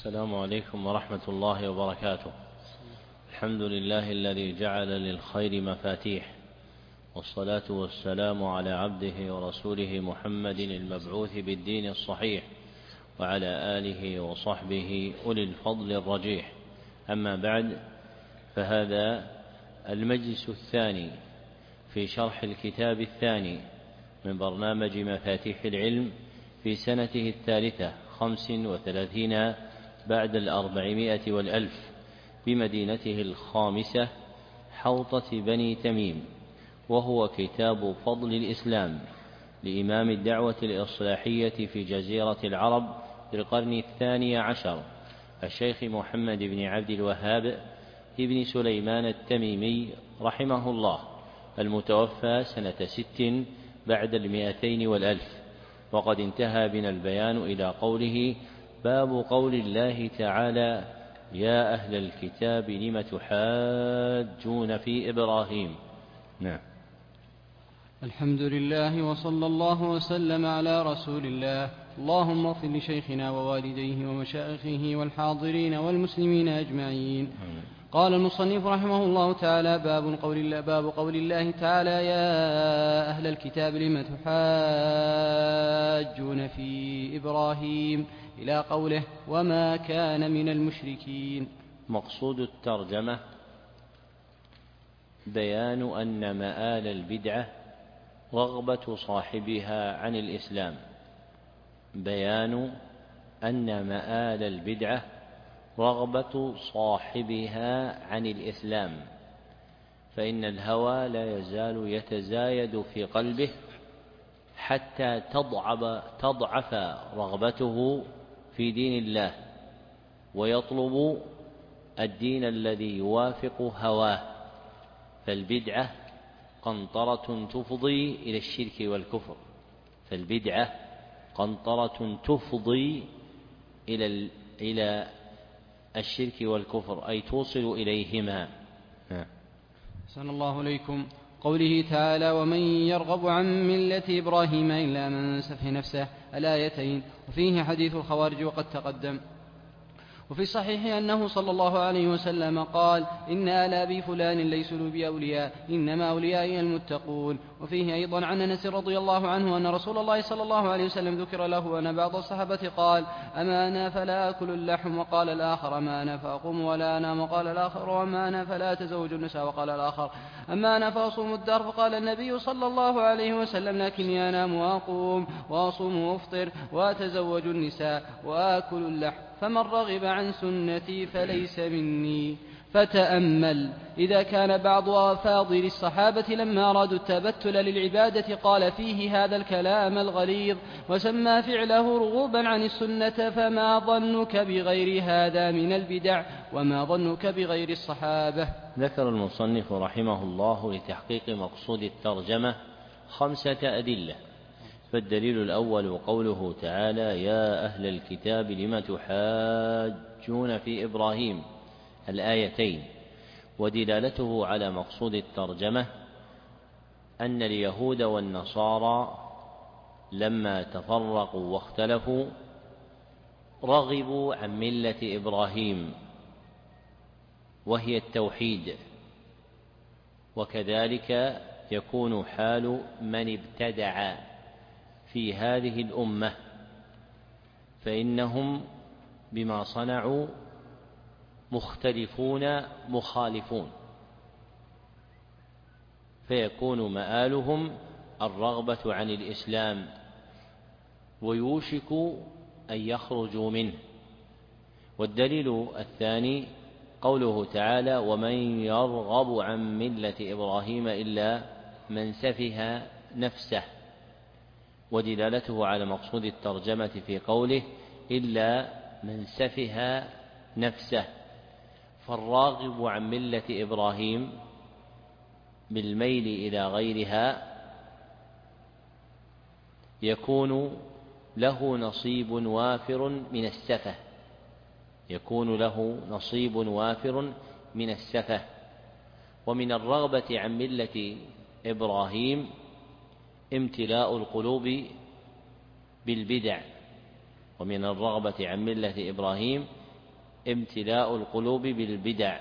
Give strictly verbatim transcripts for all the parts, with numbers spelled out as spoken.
السلام عليكم ورحمة الله وبركاته. الحمد لله الذي جعل للخير مفاتيح، والصلاة والسلام على عبده ورسوله محمد المبعوث بالدين الصحيح، وعلى آله وصحبه أولي الفضل الرجيح. أما بعد، فهذا المجلس الثاني في شرح الكتاب الثاني من برنامج مفاتيح العلم في سنته الثالثة خمس وثلاثين بعد الأربعمائة والألف بمدينته الخامسة حوطة بني تميم، وهو كتاب فضل الإسلام لإمام الدعوة الإصلاحية في جزيرة العرب في القرن الثاني عشر الشيخ محمد بن عبد الوهاب ابن سليمان التميمي رحمه الله، المتوفى سنة ست بعد المئتين والألف. وقد انتهى بنا البيان إلى قوله: باب قول الله تعالى: يا أهل الكتاب لم تحاجون في إبراهيم. نعم. الحمد لله وصلى الله وسلم على رسول الله. اللهم اغفر لشيخنا ووالديه ومشايخه والحاضرين والمسلمين أجمعين. آمين. قال المصنف رحمه الله تعالى: باب قول الله, باب قول الله تعالى: يا أهل الكتاب لم تحاجون في إبراهيم، إلى قوله: وما كان من المشركين. مقصود الترجمة بيان أن مآل البدعة رغبة صاحبها عن الإسلام، بيان أن مآل البدعة رغبة صاحبها عن الإسلام، فإن الهوى لا يزال يتزايد في قلبه حتى تضعف, تضعف رغبته في دين الله، ويطلب الدين الذي يوافق هواه. فالبدعة قنطرة تفضي إلى الشرك والكفر، فالبدعة قنطرة تفضي إلى إلى الشرك والكفر، أي توصل إليهما. أحسن الله إليكم. قوله تعالى: ومن يرغب عن ملة إبراهيم إلا من سفه نفسه، الآيتين. وفيه حديث الخوارج وقد تقدم. وفي الصحيح أنه صلى الله عليه وسلم قال: إن آل أبي فلان ليسوا بأولياء، إنما أوليائي المتقون. وفيه أيضا عن أنس رضي الله عنه أن رسول الله صلى الله عليه وسلم ذكر له أن بعض الصحابة قال: أما أنا فلا أكل اللحم، وقال الآخر: أما أنا فأقوم ولا أنام، وقال الآخر: وأما أنا فلا أتزوج النساء، وقال الآخر: أما أنا فأصوم الدهر. فقال النبي صلى الله عليه وسلم: لكني أنام وأقوم وأصوم وأفطر وأتزوج النساء وآكل اللحم، فمن رغب عن سنتي فليس مني. فتأمل، إذا كان بعض أفاضل الصحابة لما أرادوا التبتل للعبادة قال فيه هذا الكلام الغليظ وسمى فعله رغوبا عن السنة، فما ظنك بغير هذا من البدع، وما ظنك بغير الصحابة؟ ذكر المصنف رحمه الله لتحقيق مقصود الترجمة خمسة أدلة. فالدليل الأول قوله تعالى: يا أهل الكتاب لم تحاجون في إبراهيم، الآيتين. ودلالته على مقصود الترجمة أن اليهود والنصارى لما تفرقوا واختلفوا رغبوا عن ملة إبراهيم، وهي التوحيد. وكذلك يكون حال من ابتدع في هذه الأمة، فإنهم بما صنعوا مختلفون مخالفون، فيكون مآلهم الرغبة عن الإسلام، ويوشك أن يخرجوا منه. والدليل الثاني قوله تعالى: ومن يرغب عن ملة إبراهيم إلا من سفه نفسه. ودلالته على مقصود الترجمة في قوله: إلا من سفه نفسه. فالراغب عن ملة إبراهيم بالميل إلى غيرها يكون له نصيب وافر من السفه، يكون له نصيب وافر من السفه. ومن الرغبة عن ملة إبراهيم امتلاء القلوب بالبدع، ومن الرغبة عن ملة إبراهيم امتلاء القلوب بالبدع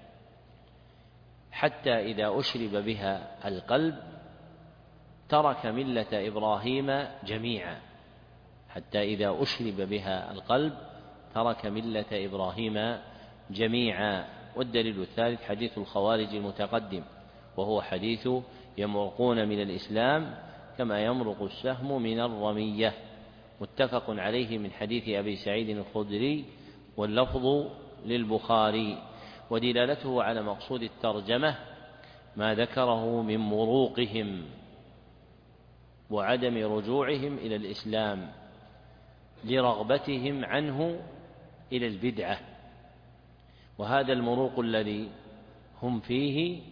حتى إذا أشرب بها القلب ترك ملة إبراهيم جميعا حتى إذا أشرب بها القلب ترك ملة إبراهيم جميعا. والدليل الثالث حديث الخوارج المتقدم، وهو حديث يمرقون من الإسلام كما يمرق السهم من الرمية، متفق عليه من حديث أبي سعيد الخدري واللفظ للبخاري. ودلالته على مقصود الترجمة ما ذكره من مروقهم وعدم رجوعهم إلى الإسلام لرغبتهم عنه إلى البدعة، وهذا المروق الذي هم فيه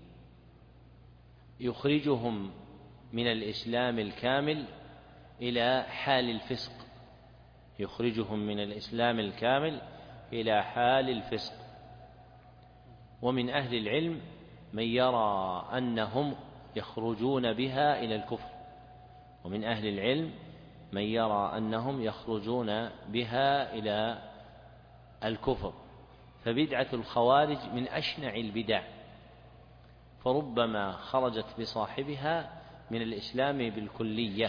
يخرجهم من الإسلام الكامل إلى حال الفسق، يخرجهم من الإسلام الكامل إلى حال الفسق. ومن أهل العلم من يرى أنهم يخرجون بها إلى الكفر، ومن أهل العلم من يرى أنهم يخرجون بها إلى الكفر. فبدعة الخوارج من أشنع البدع، فربما خرجت بصاحبها من الإسلام بالكلية.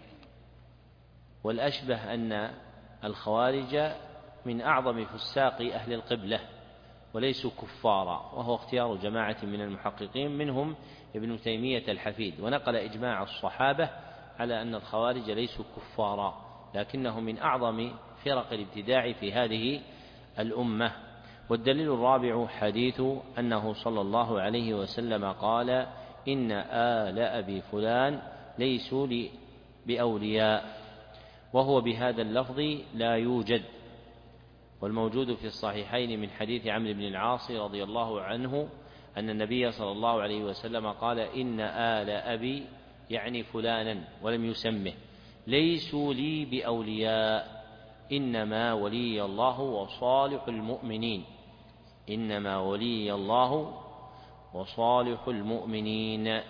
والأشبه أن الخوارج من أعظم فساق أهل القبلة وليسوا كفارا، وهو اختيار جماعة من المحققين منهم ابن تيمية الحفيد، ونقل إجماع الصحابة على أن الخوارج ليسوا كفارا لكنهم من أعظم فرق الابتداع في هذه الأمة. والدليل الرابع حديث أنه صلى الله عليه وسلم قال: إن آل أبي فلان ليسوا لي بأولياء، وهو بهذا اللفظ لا يوجد. والموجود في الصحيحين من حديث عمرو بن العاص رضي الله عنه أن النبي صلى الله عليه وسلم قال: إن آل أبي يعني فلانا ولم يسمه ليسوا لي بأولياء، إنما ولي الله وصالح المؤمنين، إنما ولي الله وصالح المؤمنين.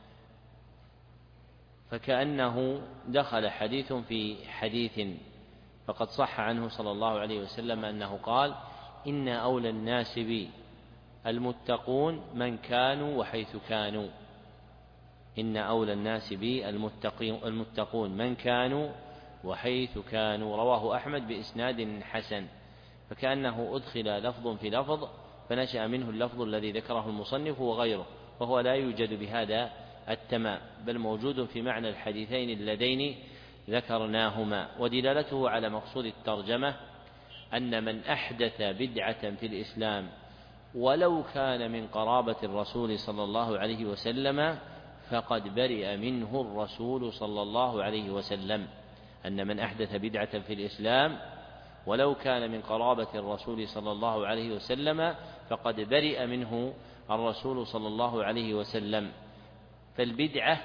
فكأنه دخل حديث في حديث، فقد صح عنه صلى الله عليه وسلم أنه قال: إن أولى الناس بي المتقون من كانوا وحيث كانوا، إن أولى الناس بي المتقون من كانوا وحيث كانوا. رواه أحمد بإسناد حسن. فكأنه أدخل لفظ في لفظ فنشأ منه اللفظ الذي ذكره المصنف وغيره، وهو لا يوجد بهذا التمام، بل موجود في معنى الحديثين اللذين ذكرناهما. ودلالته على مقصود الترجمة أن من أحدث بدعة في الإسلام ولو كان من قرابة الرسول صلى الله عليه وسلم فقد برئ منه الرسول صلى الله عليه وسلم، أن من أحدث بدعة في الإسلام ولو كان من قرابة الرسول صلى الله عليه وسلم فقد برئ منه الرسول صلى الله عليه وسلم. فالبدعة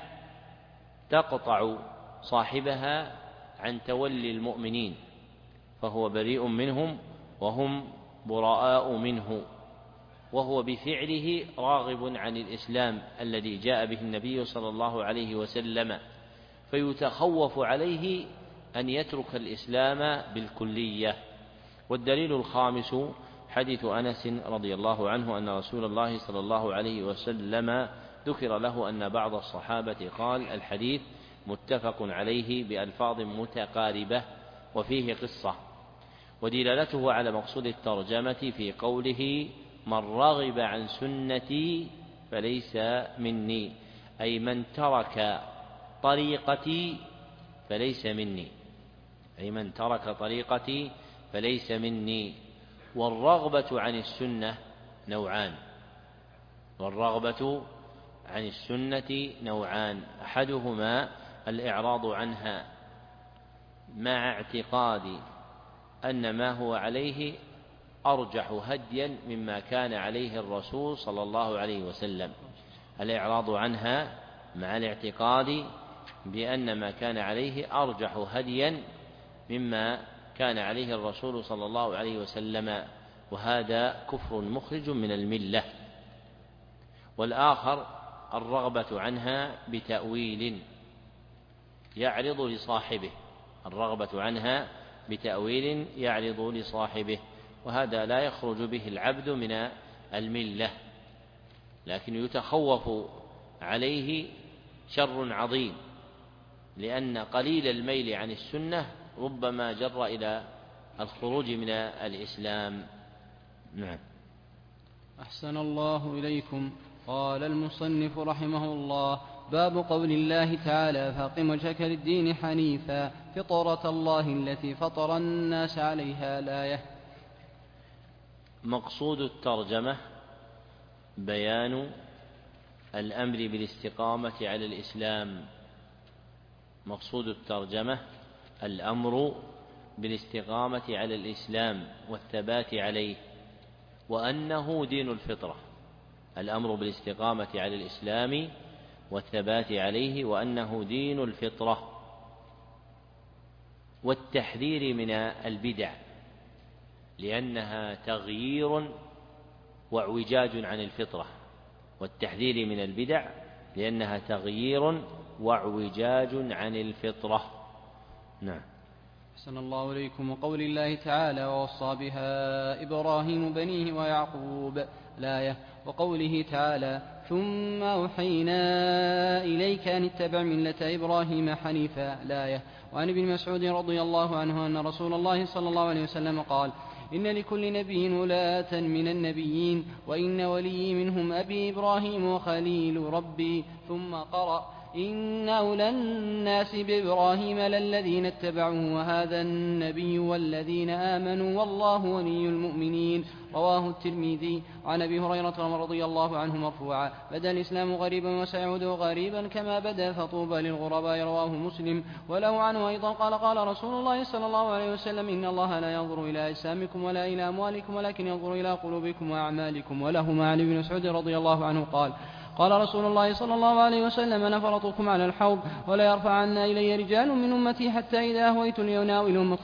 تقطع صاحبها عن تولي المؤمنين، فهو بريء منهم وهم براء منه، وهو بفعله راغب عن الإسلام الذي جاء به النبي صلى الله عليه وسلم، فيتخوف عليه أن يترك الإسلام بالكلية. والدليل الخامس حديث أنس رضي الله عنه أن رسول الله صلى الله عليه وسلم ذكر له أن بعض الصحابة قال. الحديث متفق عليه بألفاظ متقاربة وفيه قصة. ودلالته على مقصود الترجمة في قوله: من رغب عن سنتي فليس مني، أي من ترك طريقتي فليس مني، أي من ترك طريقتي فليس مني. والرغبة عن السنة نوعان، والرغبة عن السنة نوعان، أحدهما الإعراض عنها مع اعتقاد أن ما هو عليه أرجح هديا مما كان عليه الرسول صلى الله عليه وسلم، الإعراض عنها مع الاعتقاد بأن ما كان عليه أرجح هديا مما كان عليه الرسول صلى الله عليه وسلم، وهذا كفر مخرج من الملة. والآخر الرغبة عنها بتأويل يعرض لصاحبه، الرغبة عنها بتأويل يعرض لصاحبه، وهذا لا يخرج به العبد من الملة، لكن يتخوف عليه شر عظيم، لأن قليل الميل عن السنة ربما جر إلى الخروج من الإسلام. نعم. أحسن الله إليكم. قال المصنف رحمه الله: باب قول الله تعالى: فأقم وجهك للدين حنيفا فطرة الله التي فطر الناس عليها. الآية. مقصود الترجمة بيان الأمر بالاستقامة على الإسلام. مقصود الترجمة الأمر بالاستقامة على الإسلام والثبات عليه، وأنه دين الفطرة. الأمر بالاستقامة على الإسلام والثبات عليه، وأنه دين الفطرة، والتحذير من البدع لأنها تغيير واعوجاج عن الفطرة، والتحذير من البدع لأنها تغيير واعوجاج عن الفطرة. نعم. أحسن الله إليكم. وقول الله تعالى: ووصى بها إبراهيم بنيه ويعقوب. الآية. وقوله تعالى: ثم أوحينا إليك أن اتبع ملة إبراهيم حنيفا. الآية. وعن ابن مسعود رضي الله عنه أن رسول الله صلى الله عليه وسلم قال: إن لكل نبي ولاة من النبيين، وإن ولي منهم أبي إبراهيم وخليل ربي. ثم قرأ: إن أولى الناس بإبراهيم للذين اتبعوه وهذا النبي والذين آمنوا والله ولي المؤمنين. رواه الترمذي. عن أبي هريرة رضي الله عنه مرفوعا: بدأ الإسلام غريبا وسيعود غريبا كما بدأ فطوبى للغرباء. رواه مسلم. وله عنه أيضا قال: قال رسول الله صلى الله عليه وسلم: إن الله لا ينظر إلى أجسامكم ولا إلى أموالكم ولكن ينظر إلى قلوبكم وأعمالكم. وله عن ابن مسعود رضي الله عنه قال: قال رسول الله صلى الله عليه وسلم: أنا فرطكم على الحوض ولا يرفعن إلي رجال من أمتي حتى إذا أهويت ليناولهم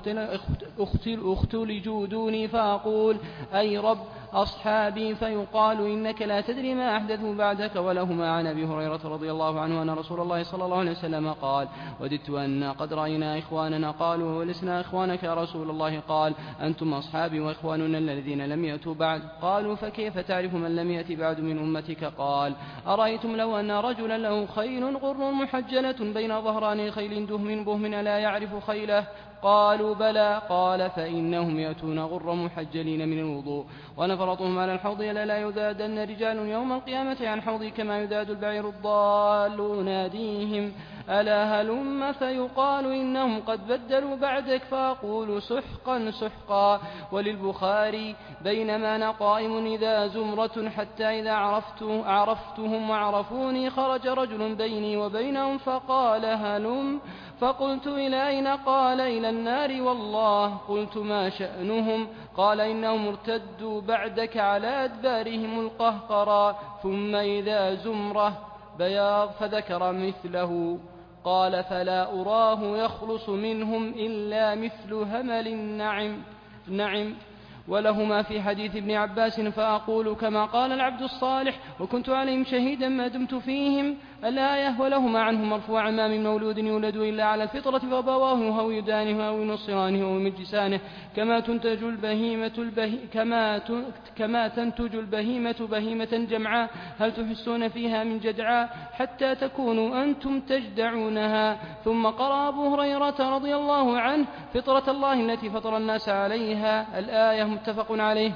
اختلجوا دوني فأقول: أي رب أصحابي، فيقال: إنك لا تدري ما أحدثوا بعدك. ولهما عن أبي هريرة رضي الله عنه أن رسول الله صلى الله عليه وسلم قال: وددت أن قد رأينا إخواننا. قالوا: ولسنا إخوانك يا رسول الله؟ قال: أنتم أصحابي وإخواننا الذين لم يأتوا بعد. قالوا: فكيف تعرف من لم يأتي بعد من أمتك؟ قال: أرأيتم لو أن رجلا له خيل غر محجلة بين ظهران خيل دهم بهم لا يعرف خيله؟ قالوا: بلى. قال: فإنهم يأتون غر محجلين من الوضوء، ونفرطهم على الحوض لا يذادن رجال يوم القيامة عن حوضي كما يذاد البعير الضال ناديهم: ألا هلم؟ فيقال: إنهم قد بدلوا بعدك. فأقول: سحقا سحقا. وللبخاري: بينما أنا قائم إذا زمرة حتى إذا عرفت عرفتهم وعرفوني خرج رجل بيني وبينهم فقال: هلم؟ فقلت: إلى أين؟ قال: إلى النار. والله. قلت: ما شأنهم؟ قال: إنهم ارتدوا بعدك على أدبارهم القهقرى. ثم إذا زمرة بياض. فذكر مثله. قال: فلا أراه يخلص منهم إلا مثل همل النعم. نعم. ولهما في حديث ابن عباس: فأقول كما قال العبد الصالح وكنت عليهم شهيدا ما دمت فيهم. الآية. ولهما عنه مرفوعا: ما من مولود يولد إلا على الفطرة فأبواه أو يدانه أو ينصرانه أو يمجسانه كما تنتج البهيمة البهي كما كما تنتج البهيمة بهيمة جمعاء هل تحسون فيها من جدعاء حتى تكونوا أنتم تجدعونها. ثم قرأ أبو هريرة رضي الله عنه: فطرة الله التي فطر الناس عليها. الآية. متفق عليه.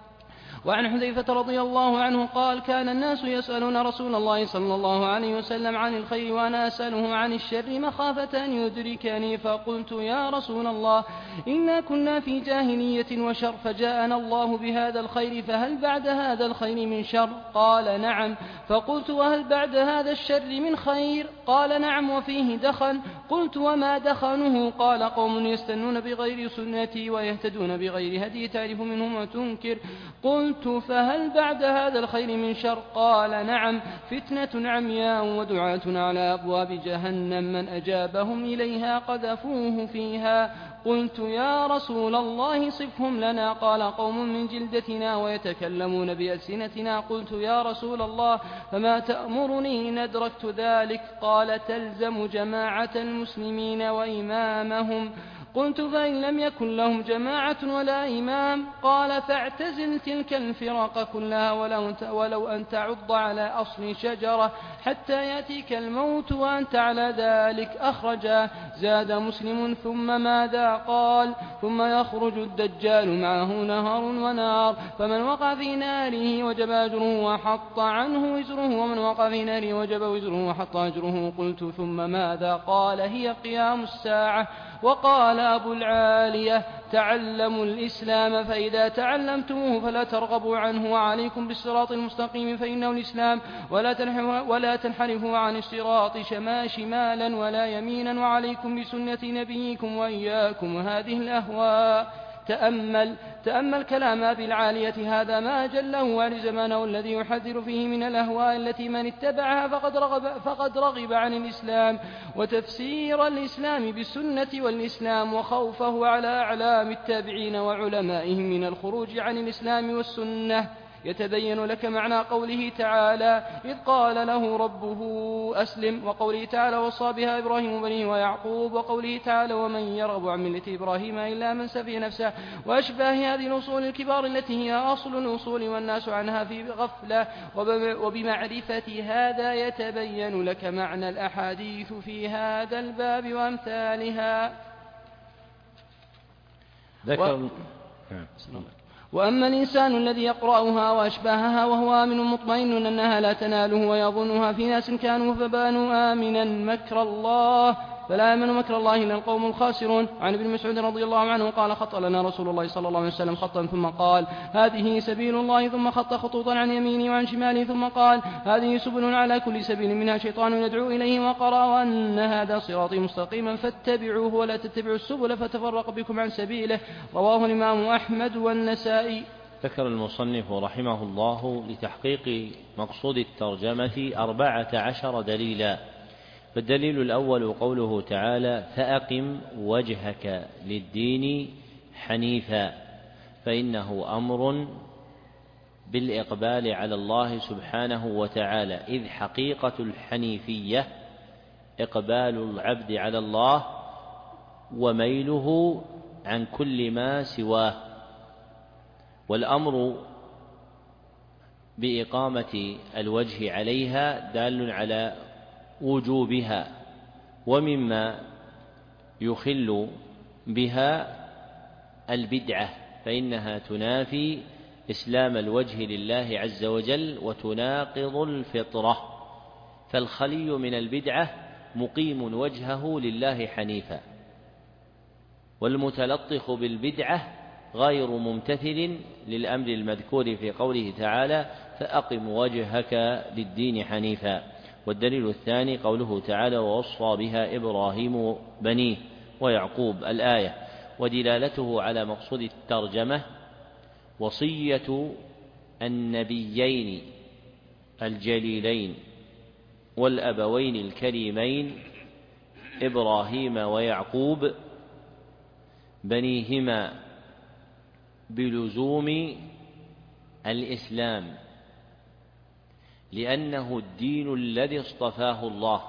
وعن حذيفة رضي الله عنه قال: كان الناس يسألون رسول الله صلى الله عليه وسلم عن الخير وأنا أسأله عن الشر مخافة أن يدركني. فقلت: يا رسول الله، إنا كنا في جاهلية وشر فجاءنا الله بهذا الخير فهل بعد هذا الخير من شر؟ قال: نعم. فقلت: وهل بعد هذا الشر من خير؟ قال: نعم وفيه دخن. قلت: وما دخنه؟ قال: قوم يستنون بغير سنتي ويهتدون بغير هدي تعرف منهم وتنكر. قلت: فهل بعد هذا الخير من شر؟ قال: نعم، فتنة عمياء ودعاة على أبواب جهنم من أجابهم إليها قذفوه فيها. قلت: يا رسول الله صفهم لنا. قال: قوم من جلدتنا ويتكلمون بألسنتنا. قلت: يا رسول الله فما تأمرني إن أدركت ذلك؟ قال: تلزم جماعة المسلمين وإمامهم قلت فإن لم يكن لهم جماعة ولا إمام؟ قال فاعتزل تلك الفرق كلها ولو, ولو أن تعض على أصل شجرة حتى يأتيك الموت وأنت على ذلك. أخرجا. زاد مسلم ثم ماذا؟ قال ثم يخرج الدجال معه نهر ونار، فمن وقع في ناره وجب أجره وحط عنه وزره، ومن وقع في ناره وجب وزره وحط أجره. قلت ثم ماذا؟ قال هي قيام الساعة. وقال أبو العالية تعلموا الإسلام فإذا تعلمتموه فلا ترغبوا عنه، وعليكم بالصراط المستقيم فإنه الإسلام، ولا, ولا تنحرفوا عن الصراط شمالا ولا يمينا، وعليكم بسنة نبيكم وإياكم هذه الأهواء. تأمل, تأمل كلام أبي العالية هذا ما جله وعلى زمانه الذي يحذر فيه من الأهواء التي من اتبعها فقد رغب, فقد رغب عن الإسلام، وتفسير الإسلام بالسنة والإسلام، وخوفه على أعلام التابعين وعلمائهم من الخروج عن الإسلام والسنة. يتبين لك معنى قوله تعالى إذ قال له ربه أسلم، وقوله تعالى وصى بها إبراهيم بنيه ويعقوب، وقوله تعالى ومن يرغب عن ملة إبراهيم إلا من سفه نفسه، وأشباه هذه الأصول الكبار التي هي أصل الأصول والناس عنها في غفلة. وبمعرفة هذا يتبين لك معنى الأحاديث في هذا الباب وأمثالها. ذكر و... وأما الإنسان الذي يقرأها وأشباهها وهو آمن مطمئن أنها لا تناله ويظنها في ناس كانوا فبانوا آمنا مكر الله، فلا يأمن مكر الله إلا القوم الخاسرون. عن ابن مسعود رضي الله عنه قال خط لنا رسول الله صلى الله عليه وسلم خطا ثم قال هذه سبيل الله، ثم خط خطوطا عن يمينه وعن شماله، ثم قال هذه سبل على كل سبيل منها شيطان يدعو إليه، وقرأ وأن هذا صراطي مستقيما فاتبعوه ولا تتبعوا السبل فتفرق بكم عن سبيله. رواه الإمام أحمد والنسائي. ذكر المصنف رحمه الله لتحقيق مقصود الترجمة أربعة عشر دليلا. فالدليل الأول قوله تعالى فأقم وجهك للدين حنيفا، فإنه أمر بالإقبال على الله سبحانه وتعالى، إذ حقيقة الحنيفية إقبال العبد على الله وميله عن كل ما سواه، والأمر بإقامة الوجه عليها دال على وجوبها. ومما يخل بها البدعة، فإنها تنافي إسلام الوجه لله عز وجل وتناقض الفطرة، فالخلي من البدعة مقيم وجهه لله حنيفا، والمتلطخ بالبدعة غير ممتثل للأمر المذكور في قوله تعالى فأقم وجهك للدين حنيفا. والدليل الثاني قوله تعالى ووصى بها إبراهيم بنيه ويعقوب الآية، ودلالته على مقصود الترجمة وصية النبيين الجليلين والأبوين الكريمين إبراهيم ويعقوب بنيهما بلزوم الإسلام، لأنه الدين الذي اصطفاه الله،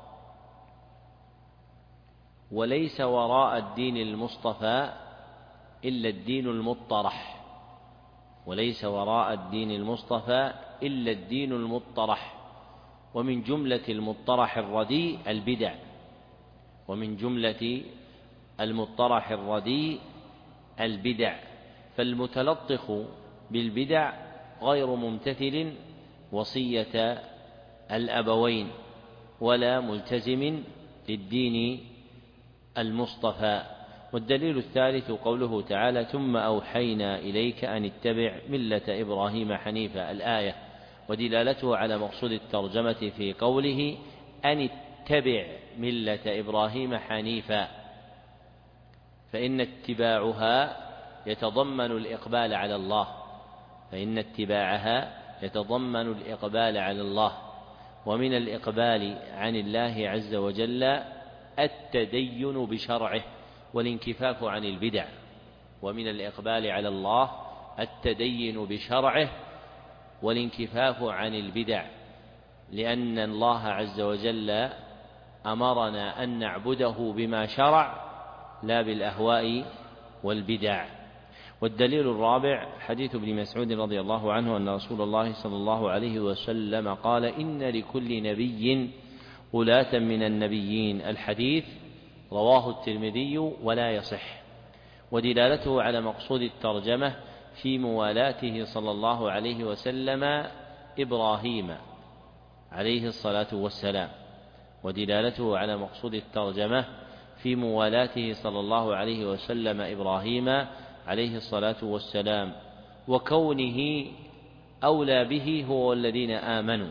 وليس وراء الدين المصطفى إلا الدين المطرح، وليس وراء الدين المصطفى إلا الدين المطرح. ومن جملة المطرح الرديء البدع، ومن جملة المطرح الرديء البدع، فالمتلطخ بالبدع غير ممتثل وصية الأبوين ولا ملتزم للدين المصطفى. والدليل الثالث قوله تعالى ثم أوحينا إليك أن اتبع ملة إبراهيم حنيفا الآية، ودلالته على مقصود الترجمة في قوله أن اتبع ملة إبراهيم حنيفا، فإن اتباعها يتضمن الإقبال على الله، فإن اتباعها يتضمن الإقبال على الله. ومن الإقبال عن الله عز وجل التدين بشرعه والانكفاف عن البدع، ومن الإقبال على الله التدين بشرعه والانكفاف عن البدع، لأن الله عز وجل أمرنا أن نعبده بما شرع لا بالأهواء والبدع. والدليل الرابع حديث ابن مسعود رضي الله عنه أن رسول الله صلى الله عليه وسلم قال: إن لكل نبي ولاة من النبيين. الحديث رواه الترمذي ولا يصح، ودلالته على مقصود الترجمة في موالاته صلى الله عليه وسلم إبراهيم عليه الصلاة والسلام، ودلالته على مقصود الترجمة في موالاته صلى الله عليه وسلم إبراهيم عليه الصلاة والسلام، وكونه أولى به هو الذين آمنوا،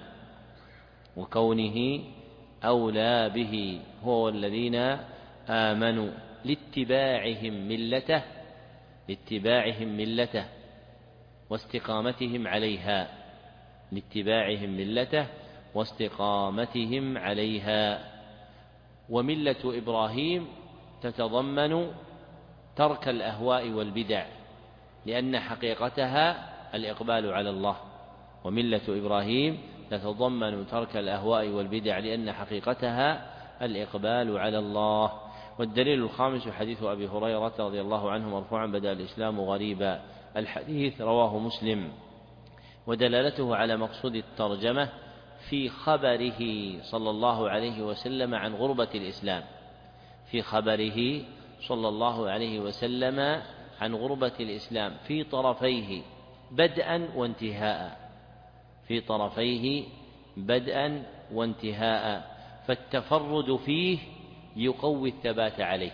وكونه أولى به هو الذين آمنوا لاتباعهم ملته لاتباعهم ملته واستقامتهم عليها لاتباعهم ملته واستقامتهم عليها. وملة إبراهيم تتضمن ترك الأهواء والبدع، لأن حقيقتها الإقبال على الله. وملة إبراهيم تتضمن ترك الأهواء والبدع لأن حقيقتها الإقبال على الله. والدليل الخامس حديث أبي هريرة رضي الله عنه مرفوعا: بدأ الإسلام غريبا. الحديث رواه مسلم، ودلالته على مقصود الترجمة في خبره صلى الله عليه وسلم عن غربة الإسلام في خبره صلى الله عليه وسلم عن غربة الإسلام في طرفيه بدءا وانتهاء في طرفيه بدءا وانتهاء فالتفرد فيه يقوي الثبات عليه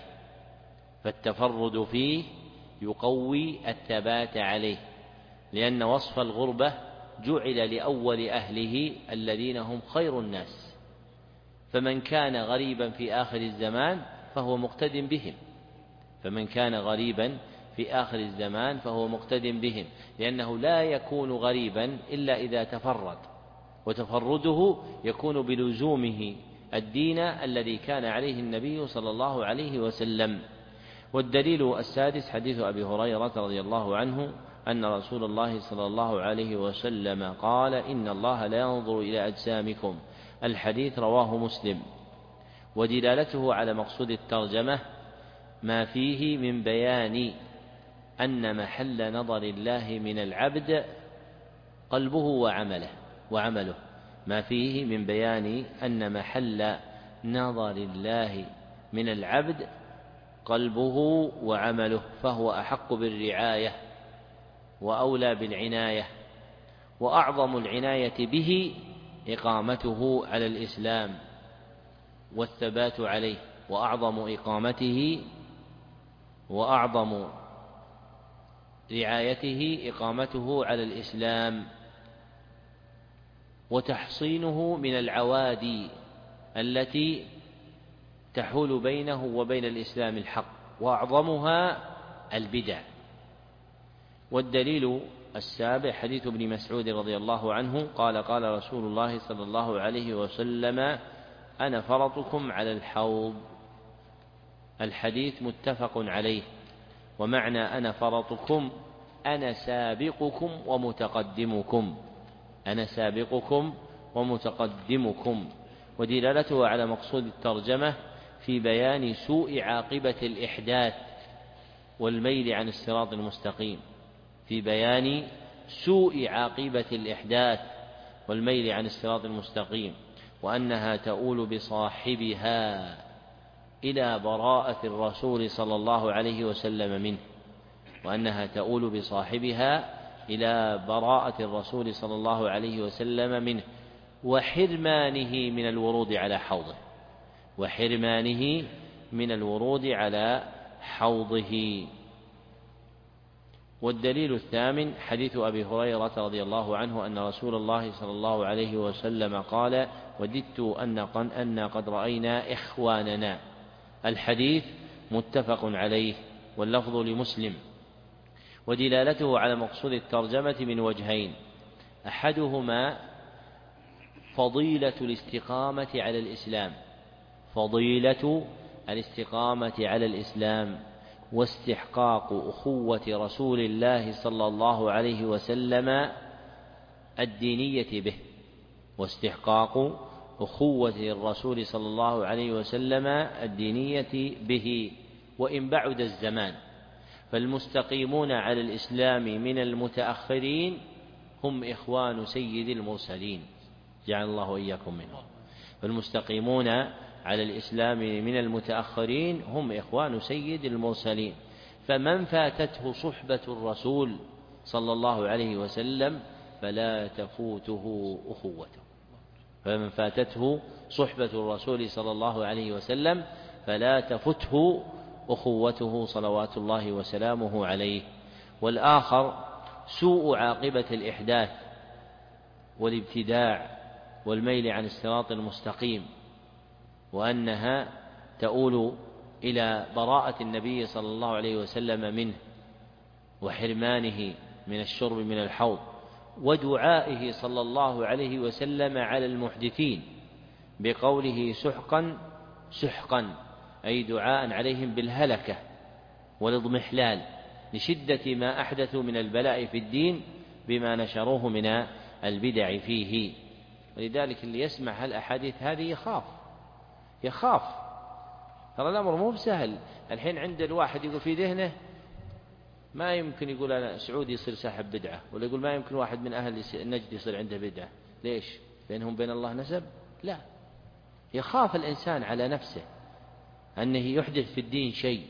فالتفرد فيه يقوي الثبات عليه لأن وصف الغربة جعل لأول أهله الذين هم خير الناس، فمن كان غريبا في آخر الزمان فهو مقتد بهم فمن كان غريبا في آخر الزمان فهو مقتد بهم لأنه لا يكون غريبا إلا إذا تفرد، وتفرده يكون بلزومه الدين الذي كان عليه النبي صلى الله عليه وسلم. والدليل السادس حديث أبي هريرة رضي الله عنه أن رسول الله صلى الله عليه وسلم قال: إن الله لا ينظر إلى أجسامكم. الحديث رواه مسلم، ودلالته على مقصود الترجمة ما فيه من بيان أن محل نظر الله من العبد قلبه وعمله وعمله ما فيه من بيان أن محل نظر الله من العبد قلبه وعمله، فهو أحق بالرعاية وأولى بالعناية، وأعظم العناية به إقامته على الإسلام والثبات عليه وأعظم إقامته وأعظم رعايته إقامته على الإسلام وتحصينه من العوادي التي تحول بينه وبين الإسلام الحق، وأعظمها البدع. والدليل السابع حديث ابن مسعود رضي الله عنه قال: قال رسول الله صلى الله عليه وسلم: أنا فرطكم على الحوض. الحديث متفق عليه، ومعنى أنا فرطكم أنا سابقكم ومتقدمكم أنا سابقكم ومتقدمكم. ودلالته على مقصود الترجمة في بيان سوء عاقبة الإحداث والميل عن الصراط المستقيم في بيان سوء عاقبة الإحداث والميل عن الصراط المستقيم، وأنها تؤول بصاحبها إلى براءة الرسول صلى الله عليه وسلم منه وأنها تؤول بصاحبها إلى براءة الرسول صلى الله عليه وسلم منه وحرمانه من الورود على حوضه وحرمانه من الورود على حوضه. والدليل الثامن حديث أبي هريرة رضي الله عنه أن رسول الله صلى الله عليه وسلم قال: وددت أن قد رأينا إخواننا. الحديث متفق عليه، واللفظ لمسلم. ودلالته على مقصود الترجمة من وجهين: أحدهما فضيلة الاستقامة على الإسلام فضيلة الاستقامة على الإسلام واستحقاق أخوة رسول الله صلى الله عليه وسلم الدينية به واستحقاق أخوة الرسول صلى الله عليه وسلم الدينية به وإن بعد الزمان. فالمستقيمون على الإسلام من المتأخرين هم إخوان سيد المرسلين، جعل الله وإياكم منهم. فالمستقيمون على الإسلام من المتأخرين هم إخوان سيد المرسلين. فمن فاتته صحبة الرسول صلى الله عليه وسلم فلا تفوته أخوته فمن فاتته صحبة الرسول صلى الله عليه وسلم فلا تفته أخوته صلوات الله وسلامه عليه. والآخر سوء عاقبة الإحداث والابتداع والميل عن الصراط المستقيم، وأنها تؤول إلى براءة النبي صلى الله عليه وسلم منه وحرمانه من الشرب من الحوض، ودعائه صلى الله عليه وسلم على المحدثين بقوله سحقا سحقا، أي دعاء عليهم بالهلكة والاضمحلال لشدة ما أحدثوا من البلاء في الدين بما نشروه من البدع فيه. ولذلك اللي يسمع هالأحاديث هذه يخاف يخاف ترى الأمر مو بسهل. الحين عند الواحد يقول في ذهنه ما يمكن يقول أنا سعودي يصير صاحب بدعة، ولا يقول ما يمكن واحد من أهل النجد يصير عنده بدعة. ليش؟ بينهم بين الله نسب؟ لا، يخاف الإنسان على نفسه أنه يحدث في الدين شيء،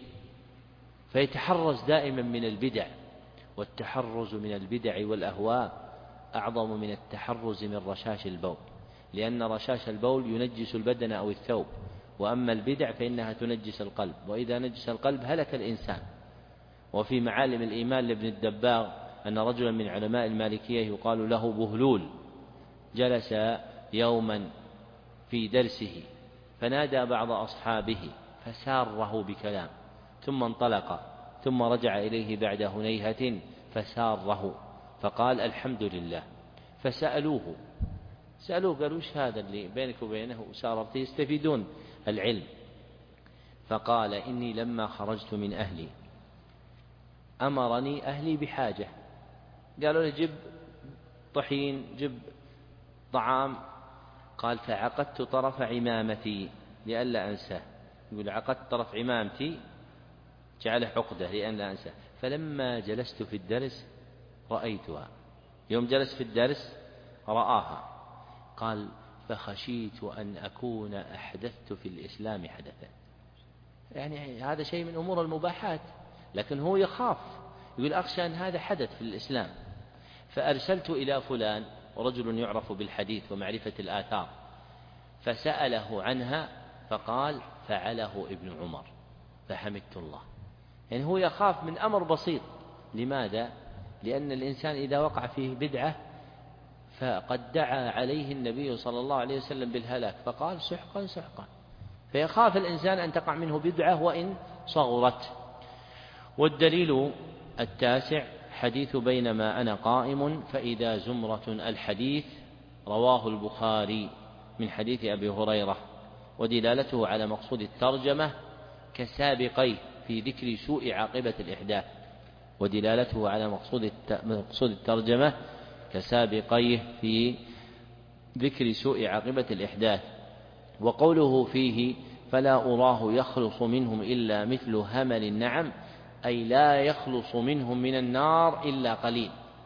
فيتحرز دائما من البدع. والتحرز من البدع والأهواء أعظم من التحرز من رشاش البول، لأن رشاش البول ينجس البدن أو الثوب، وأما البدع فإنها تنجس القلب، وإذا نجس القلب هلك الإنسان. وفي معالم الإيمان لابن الدباغ أن رجلا من علماء المالكية يقال له بهلول جلس يوما في درسه فنادى بعض أصحابه فساره بكلام، ثم انطلق، ثم رجع إليه بعد هنيهة فساره فقال الحمد لله. فسألوه سألوه قالوا ايش هذا اللي بينك وبينه ساررت يستفيدون العلم؟ فقال إني لما خرجت من أهلي أمرني أهلي بحاجة، قالوا له جب طحين جب طعام، قال فعقدت طرف عمامتي لئلا أنساه. يقول عقدت طرف عمامتي جعله عقدة لئلا أنساه. فلما جلست في الدرس رأيتها، يوم جلس في الدرس رآها، قال فخشيت أن أكون أحدثت في الإسلام حدثا. يعني هذا شيء من أمور المباحات، لكن هو يخاف، يقول أخشى أن هذا حدث في الإسلام. فأرسلت إلى فلان، ورجل يعرف بالحديث ومعرفة الآثار، فسأله عنها فقال فعله ابن عمر فحمدت الله. يعني هو يخاف من أمر بسيط. لماذا؟ لأن الإنسان إذا وقع فيه بدعة فقد دعا عليه النبي صلى الله عليه وسلم بالهلاك فقال سحقا سحقا، فيخاف الإنسان أن تقع منه بدعة وإن صغرت. والدليل التاسع حديث بينما أنا قائم فإذا زمرة، الحديث رواه البخاري من حديث أبي هريرة، ودلالته على مقصود الترجمة كسابقيه في ذكر سوء عاقبة الإحداث، ودلالته على مقصود مقصود الترجمة كسابقيه في ذكر سوء عاقبة الإحداث. وقوله فيه فلا أراه يخلص منهم إلا مثل همل النعم، أي لا يخلص منهم من النار إلا قليل.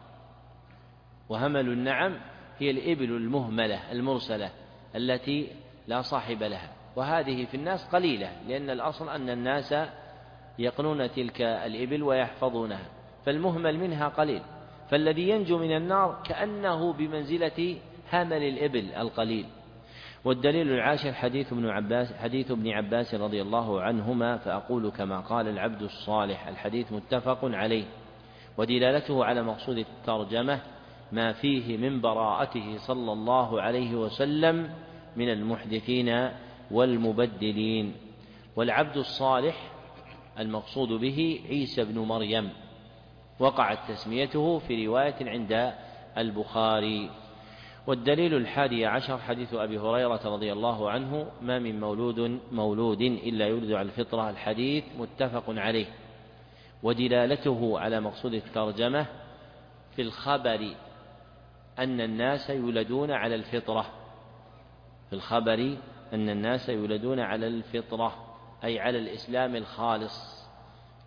وهمل النعم هي الإبل المهملة المرسلة التي لا صاحب لها، وهذه في الناس قليلة، لأن الأصل أن الناس يقنون تلك الإبل ويحفظونها، فالمهمل منها قليل، فالذي ينجو من النار كأنه بمنزلة همل الإبل القليل. والدليل العاشر حديث ابن عباس حديث ابن عباس رضي الله عنهما فأقول كما قال العبد الصالح، الحديث متفق عليه، ودلالته على مقصود الترجمة ما فيه من براءته صلى الله عليه وسلم من المحدثين والمبدلين. والعبد الصالح المقصود به عيسى بن مريم، وقعت تسميته في رواية عند البخاري. والدليل الحادي عشر حديث أبي هريرة رضي الله عنه ما من مولود مولود إلا يولد على الفطرة، الحديث متفق عليه، ودلالته على مقصود الترجمة في الخبر أن الناس يولدون على الفطرة، في الخبر أن الناس يولدون على الفطرة أي على الإسلام الخالص،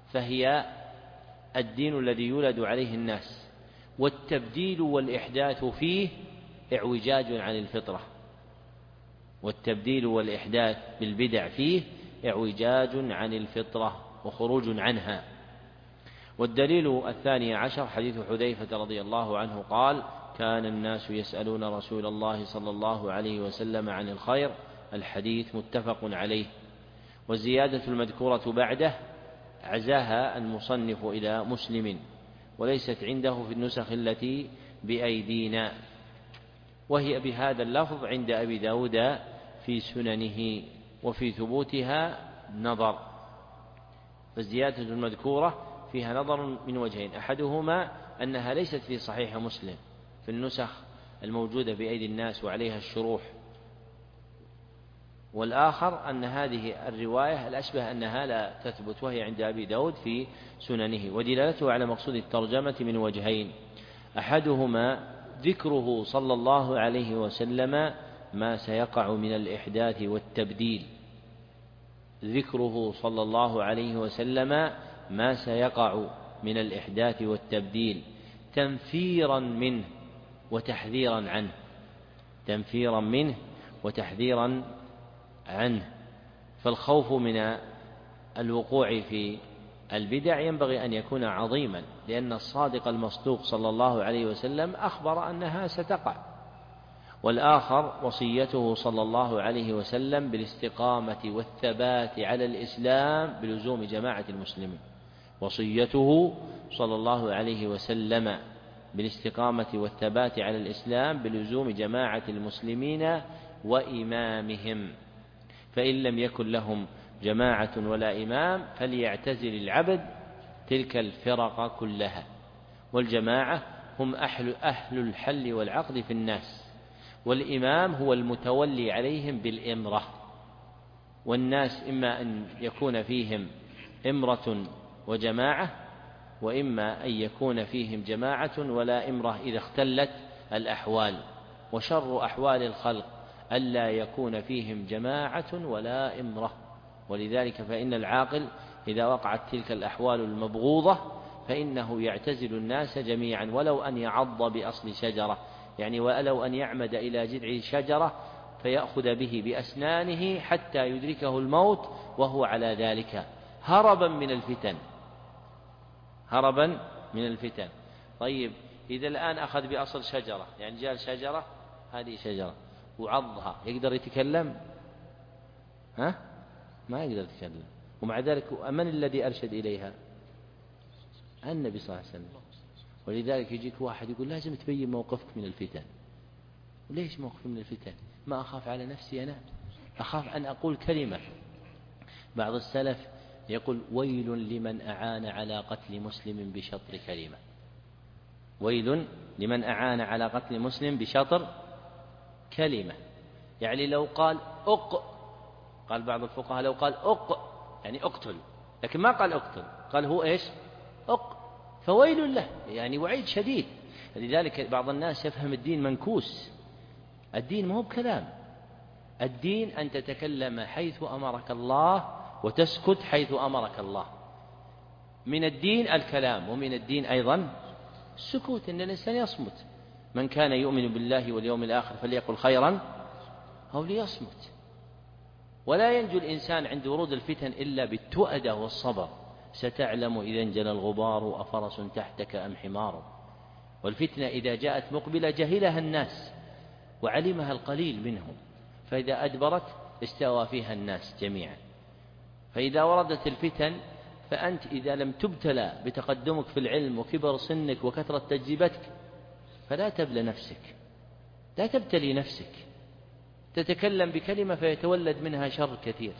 فهي الدين الذي يولد عليه الناس، والتبديل والإحداث فيه اعوجاج عن الفطرة، والتبديل والإحداث بالبدع فيه اعوجاج عن الفطرة وخروج عنها. والدليل الثاني عشر حديث حذيفة رضي الله عنه قال: كان الناس يسألون رسول الله صلى الله عليه وسلم عن الخير. الحديث متفق عليه. والزيادة المذكورة بعده عزاها المصنف إلى مسلم، وليست عنده في النسخ التي بأيدينا، وهي بهذا اللفظ عند أبي داود في سننه، وفي ثبوتها نظر. فالزيادة المذكورة فيها نظر من وجهين: أحدهما أنها ليست في صحيح مسلم في النسخ الموجودة بأيدي الناس وعليها الشروح، والآخر أن هذه الرواية الأشبه أنها لا تثبت، وهي عند أبي داود في سننه. ودلالته على مقصود الترجمة من وجهين: أحدهما ذكره صلى الله عليه وسلم ما سيقع من الإحداث والتبديل، ذكره صلى الله عليه وسلم ما سيقع من الإحداث والتبديل تنفيرا منه وتحذيرا عنه، تنفيرا منه وتحذيرا عنه. فالخوف من الوقوع في البدع ينبغي أن يكون عظيما، لأن الصادق المصدوق صلى الله عليه وسلم أخبر أنها ستقع. والآخر وصيته صلى الله عليه وسلم بالاستقامة والثبات على الإسلام بلزوم جماعة المسلمين، وصيته صلى الله عليه وسلم بالاستقامة والثبات على الإسلام بلزوم جماعة المسلمين وإمامهم، فإن لم يكن لهم جماعة ولا إمام فليعتزل العبد تلك الفرق كلها. والجماعة هم أهل, أهل الحل والعقد في الناس، والإمام هو المتولي عليهم بالإمرة. والناس إما أن يكون فيهم إمرة وجماعة، وإما أن يكون فيهم جماعة ولا إمرة إذا اختلت الأحوال. وشر أحوال الخلق ألا يكون فيهم جماعة ولا إمرة. ولذلك فإن العاقل إذا وقعت تلك الأحوال المبغوضة فإنه يعتزل الناس جميعا، ولو أن يعض بأصل شجرة، يعني ولو أن يعمد إلى جذع شجرة فيأخذ به بأسنانه حتى يدركه الموت وهو على ذلك، هربا من الفتن، هربا من الفتن. طيب إذا الآن أخذ بأصل شجرة، يعني جاء شجرة، هذه شجرة وعضها، يقدر يتكلم؟ ها؟ ما يقدر يتكلم. ومع ذلك من الذي أرشد إليها؟ النبي صلى الله عليه وسلم. ولذلك يجيك واحد يقول لازم تبين موقفك من الفتن. وليش موقف من الفتن؟ ما أخاف على نفسي أنا، أخاف أن أقول كلمة. بعض السلف يقول: ويل لمن أعان على قتل مسلم بشطر كلمة، ويل لمن أعان على قتل مسلم بشطر كلمة. يعني لو قال أق، قال بعض الفقهاء لو قال أق يعني أقتل، لكن ما قال أقتل، قال هو إيش؟ أق، فويل له، يعني وعيد شديد. لذلك بعض الناس يفهم الدين منكوس. الدين ما هو بكلام، الدين أن تتكلم حيث أمرك الله وتسكت حيث أمرك الله. من الدين الكلام، ومن الدين أيضا السكوت، أن الإنسان يصمت. من كان يؤمن بالله واليوم الآخر فليقل خيرا أو ليصمت. ولا ينجو الإنسان عند ورود الفتن إلا بالتؤدة والصبر. ستعلم إذا انجلى الغبار أفرس تحتك أم حمار. والفتنة إذا جاءت مقبلة جهلها الناس وعلمها القليل منهم، فإذا أدبرت استوى فيها الناس جميعا. فإذا وردت الفتن فأنت إذا لم تبتلى بتقدمك في العلم وكبر سنك وكثرة تجربتك فلا تبلى نفسك، لا تبتلي نفسك. تتكلم بكلمة فيتولد منها شر كثير.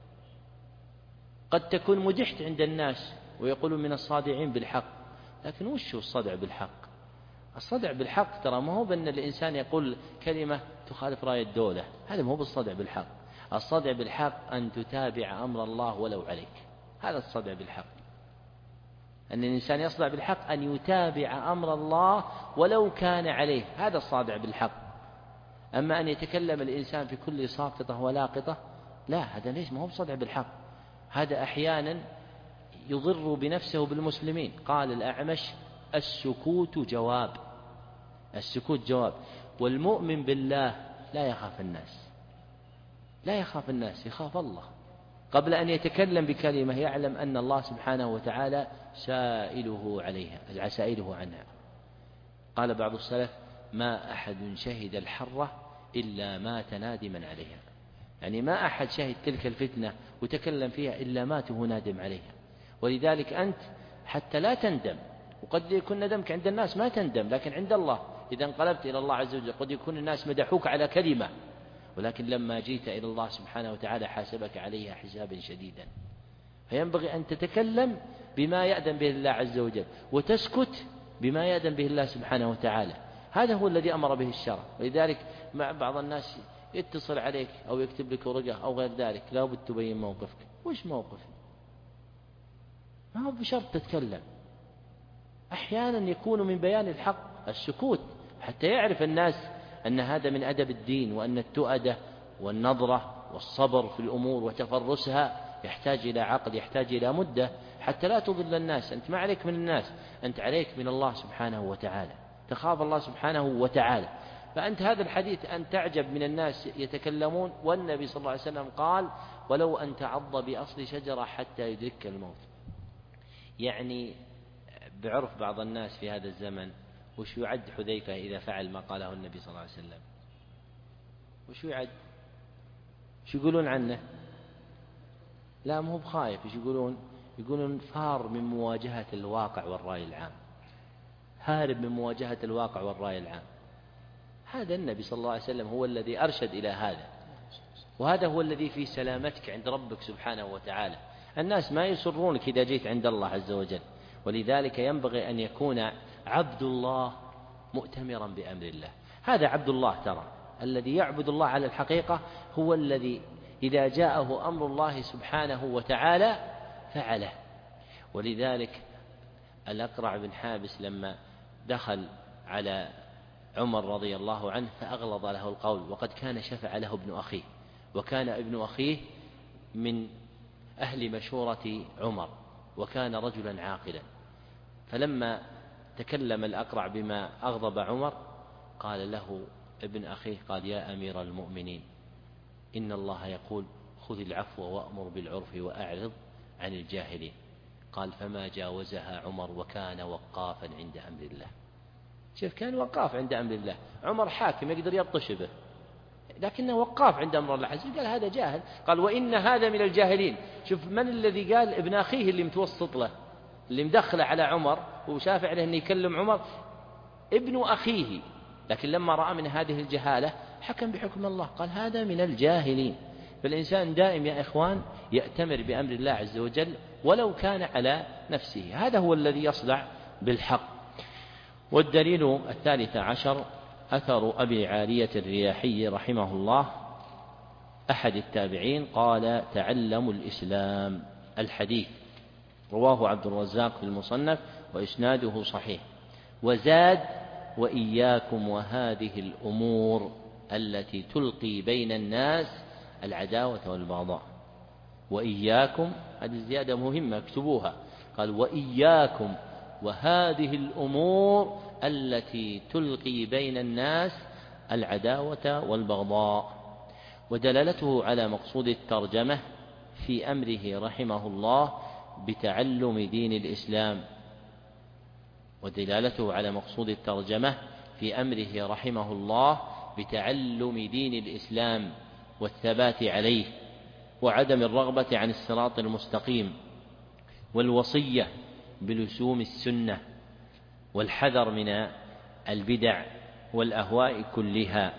قد تكون مدحت عند الناس ويقولون من الصادعين بالحق، لكن وش هو الصدع بالحق؟ الصدع بالحق ترى ما هو بأن الإنسان يقول كلمة تخالف رأي الدولة، هذا ما هو بالصدع بالحق. الصدع بالحق أن تتابع أمر الله ولو عليك، هذا الصدع بالحق. أن الإنسان يصدع بالحق أن يتابع أمر الله ولو كان عليه، هذا الصادع بالحق. أما أن يتكلم الإنسان في كل ساقطة ولاقطة، لا، هذا ليش ما هو بصدع بالحق. هذا أحيانا يضر بنفسه بالمسلمين. قال الأعمش: السكوت جواب، السكوت جواب. والمؤمن بالله لا يخاف الناس، لا يخاف الناس، يخاف الله. قبل أن يتكلم بكلمة يعلم أن الله سبحانه وتعالى سائله عليها، سائله عنها. قال بعض السلف: ما أحد شهد الحرة إلا مات نادما عليها، يعني ما أحد شهد تلك الفتنة وتكلم فيها إلا مات وهو نادم عليها. ولذلك أنت حتى لا تندم، وقد يكون ندمك عند الناس ما تندم، لكن عند الله إذا انقلبت إلى الله عز وجل قد يكون الناس مدحوك على كلمة، ولكن لما جيت إلى الله سبحانه وتعالى حاسبك عليها حسابا شديدا. فينبغي أن تتكلم بما يأذن به الله عز وجل، وتسكت بما يأذن به الله سبحانه وتعالى. هذا هو الذي أمر به الشرع. ولذلك مع بعض الناس يتصل عليك أو يكتب لك ورقة أو غير ذلك، لا بد تبين موقفك. وش موقف؟ ما هو بشرط تتكلم. أحيانا يكون من بيان الحق السكوت حتى يعرف الناس أن هذا من أدب الدين، وأن التؤدة والنظرة والصبر في الأمور وتفرسها يحتاج إلى عقل، يحتاج إلى مدة، حتى لا تضل الناس. أنت ما عليك من الناس، أنت عليك من الله سبحانه وتعالى، تخاف الله سبحانه وتعالى. فأنت هذا الحديث أن تعجب من الناس يتكلمون، والنبي صلى الله عليه وسلم قال: ولو أن تعض بأصل شجرة حتى يدرك الموت. يعني بعرف بعض الناس في هذا الزمن وش يعد حذيفة إذا فعل ما قاله النبي صلى الله عليه وسلم؟ وش يعد؟ وش يقولون عنه؟ لا مو بخايف، وش يقولون؟ يقولون فار من مواجهة الواقع والرأي العام، هارب من مواجهة الواقع والرأي العام. هذا النبي صلى الله عليه وسلم هو الذي أرشد إلى هذا، وهذا هو الذي في سلامتك عند ربك سبحانه وتعالى. الناس ما يسرونك إذا جيت عند الله عز وجل. ولذلك ينبغي أن يكون عبد الله مؤتمرا بأمر الله. هذا عبد الله ترى، الذي يعبد الله على الحقيقة هو الذي إذا جاءه أمر الله سبحانه وتعالى فعله. ولذلك الأقرع بن حابس لما دخل على عمر رضي الله عنه فأغلظ له القول، وقد كان شفع له ابن أخيه، وكان ابن أخيه من أهل مشورة عمر، وكان رجلا عاقلا. فلما تكلم الأقرع بما أغضب عمر قال له ابن أخيه، قال: يا أمير المؤمنين، إن الله يقول: خذ العفو وأمر بالعرف وأعرض عن الجاهلين. قال: فما جاوزها عمر وكان وقافا عند أمر الله. شوف، كان وقاف عند أمر الله. عمر حاكم يقدر يبطش به، لكنه وقاف عند أمر الله عز وجل. قال: هذا جاهل. قال: وإن هذا من الجاهلين. شوف من الذي قال؟ ابن أخيه اللي متوسط له، اللي مدخله على عمر وشافع له أن يكلم عمر، ابن أخيه. لكن لما رأى من هذه الجهالة حكم بحكم الله، قال: هذا من الجاهلين. فالإنسان دائم يا إخوان يأتمر بأمر الله عز وجل ولو كان على نفسه، هذا هو الذي يصدع بالحق. والدليل الثالث عشر أثر أبي عالية الرياحي رحمه الله أحد التابعين، قال: تعلموا الإسلام. الحديث رواه عبد الرزاق في المصنف وإسناده صحيح. وزاد: وإياكم وهذه الأمور التي تلقي بين الناس العداوة والبغضاء. وإياكم، هذه الزيادة مهمة اكتبوها. قال: وإياكم وهذه الأمور التي تلقي بين الناس العداوة والبغضاء. ودلالته على مقصود الترجمة في أمره رحمه الله بتعلم دين الإسلام. ودلالته على مقصود الترجمة في أمره رحمه الله بتعلم دين الإسلام والثبات عليه، وعدم الرغبة عن الصراط المستقيم، والوصية بلزوم السنة، والحذر من البدع والأهواء كلها.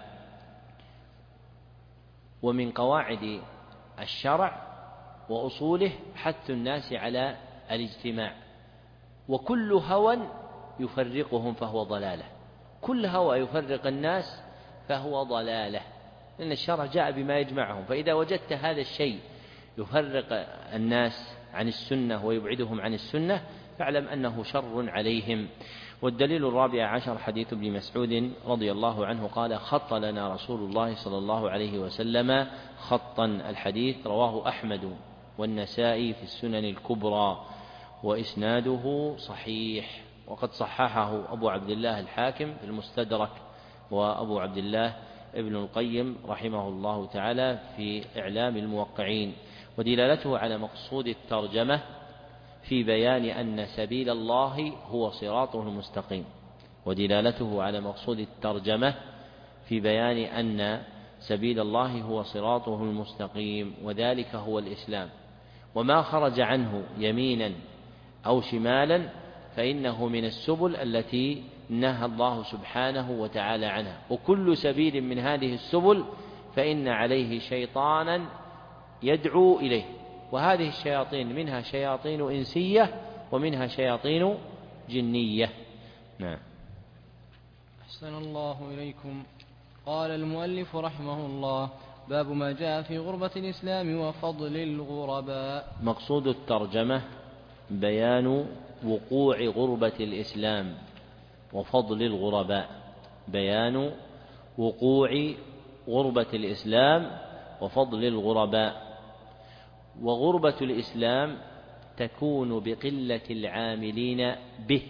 ومن قواعد الشرع وأصوله حث الناس على الاجتماع، وكل هوى يفرقهم فهو ضلالة. كل هوى يفرق الناس فهو ضلالة، لأن الشرع جاء بما يجمعهم. فإذا وجدت هذا الشيء يفرق الناس عن السنة ويبعدهم عن السنة فاعلم أنه شر عليهم. والدليل الرابع عشر حديث ابن مسعود رضي الله عنه قال: خط لنا رسول الله صلى الله عليه وسلم خطا. الحديث رواه أحمد والنسائي في السنن الكبرى. وإسناده صحيح، وقد صححه أبو عبد الله الحاكم في المستدرك، وأبو عبد الله ابن القيم رحمه الله تعالى في إعلام الموقعين. ودلالته على مقصود الترجمة في بيان أن سبيل الله هو صراطه المستقيم، ودلالته على مقصود الترجمة في بيان أن سبيل الله هو صراطه المستقيم، وذلك هو الإسلام، وما خرج عنه يمينا أو شمالا فإنه من السبل التي نهى الله سبحانه وتعالى عنها، وكل سبيل من هذه السبل فإن عليه شيطانا يدعو إليه، وهذه الشياطين منها شياطين إنسية ومنها شياطين جنية. نعم. أحسن الله إليكم. قال المؤلف رحمه الله: باب ما جاء في غربة الإسلام وفضل الغرباء. مقصود الترجمة بيان وقوع غربة الإسلام وفضل الغرباء، بيان وقوع غربة الإسلام وفضل الغرباء. وغربة الإسلام تكون بقلة العاملين به،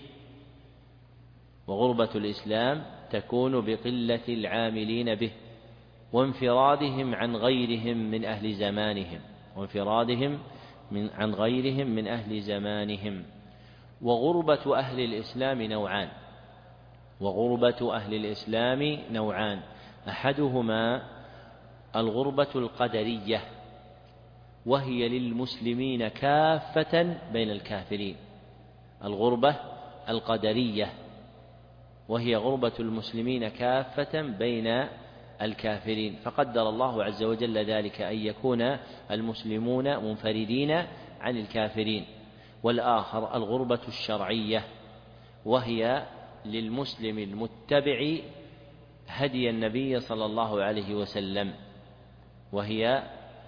وغربة الإسلام تكون بقلة العاملين به وانفرادهم عن غيرهم من أهل زمانهم وانفرادهم من عن غيرهم من أهل زمانهم. وغربة أهل الإسلام نوعان وغربة أهل الإسلام نوعان أحدهما الغربة القدرية، وهي للمسلمين كافة بين الكافرين. الغربة القدرية وهي غربة المسلمين كافة بين الكافرين، فقدر الله عز وجل ذلك أن يكون المسلمون منفردين عن الكافرين. والآخر الغربة الشرعية، وهي للمسلم المتبع هدي النبي صلى الله عليه وسلم وهي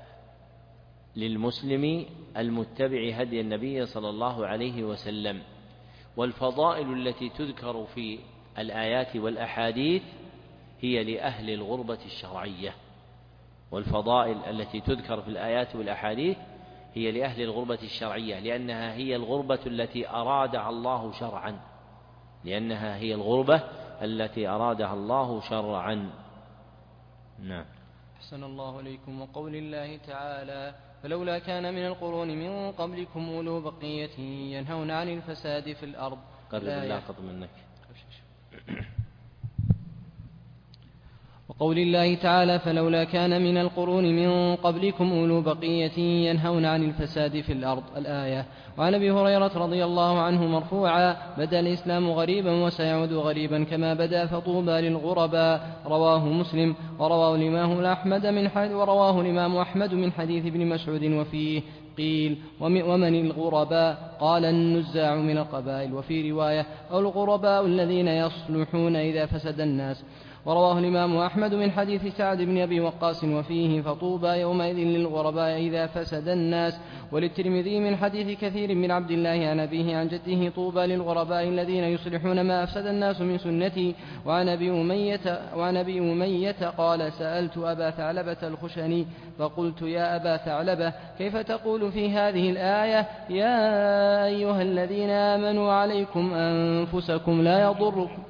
للمسلم المتبع هدي النبي صلى الله عليه وسلم. والفضائل التي تذكر في الآيات والأحاديث هي لأهل الغربة الشرعية، والفضائل التي تذكر في الآيات والأحاديث هي لأهل الغربة الشرعية، لأنها هي الغربة التي أرادها الله شرعا لأنها هي الغربة التي أرادها الله شرعا. نعم. أحسن الله إليكم. وقول الله تعالى: فلولا كان من القرون من قبلكم أولو بقية ينهون عن الفساد في الأرض. قرب اللاقط منك. وقول الله تعالى: فلولا كان من القرون من قبلكم أولو بقية ينهون عن الفساد في الأرض. الآية. وعن أبي هريرة رضي الله عنه مرفوعا: بدأ الإسلام غريبا وسيعود غريبا كما بدأ فطوبى للغرباء. رواه مسلم. ورواه الإمام أحمد من حديث ورواه الإمام أحمد من حديث ابن مسعود وفيه قيل: ومن الغرباء؟ قال: النزاع من القبائل. وفي رواية: أو الغرباء الذين يصلحون إذا فسد الناس. ورواه الإمام أحمد من حديث سعد بن أبي وقاص وفيه: فطوبى يومئذ للغرباء إذا فسد الناس. وللترمذي من حديث كثير من عبد الله عن أبيه عن جده: طوبى للغرباء الذين يصلحون ما أفسد الناس من سنتي. وعن أبي أمية, وعن أبي أمية قال: سألت أبا ثعلبة الخشني فقلت: يا أبا ثعلبة، كيف تقول في هذه الآية: يا أيها الذين آمنوا عليكم أنفسكم لا يضركم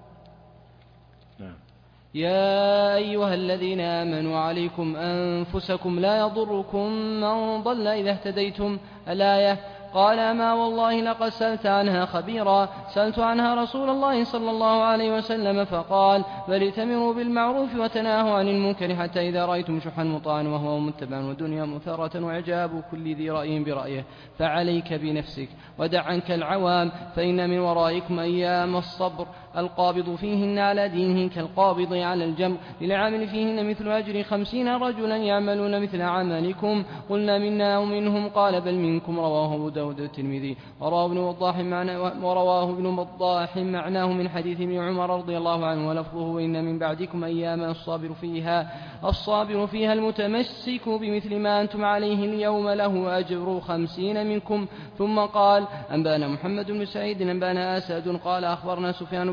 يا أيها الذين آمنوا عليكم أنفسكم لا يضركم من ضل إذا اهتديتم؟ الآية. قال: ما والله لقد سألت عنها خبيرا، سألت عنها رسول الله صلى الله عليه وسلم فقال: بل ائتمروا بالمعروف وتناهوا عن المنكر حتى إذا رأيتم شحا مطاعا وهو متبع ودنيا مثارة وإعجاب كل ذي رأي برأيه فعليك بنفسك ودع عنك العوام، فإن من ورائكم أيام الصبر القابض فيهن على دينه كالقابض على الجمر، للعامل فيهن مثل أجر خمسين رجلا يعملون مثل عملكم. قلنا: منا ومنهم؟ قال: بل منكم. رواه أبو داود الترمذي. ورواه ابن وضاح معناه ورواه ابن وضاح معناه من حديث ابن عمر رضي الله عنه ولفظه: إن من بعدكم أياما الصابر فيها الصابر فيها المتمسك بمثل ما أنتم عليه اليوم له أجر خمسين منكم. ثم قال: أنبانا محمد بن سعيد أنبانا أسد قال: أخبرنا سفيان بن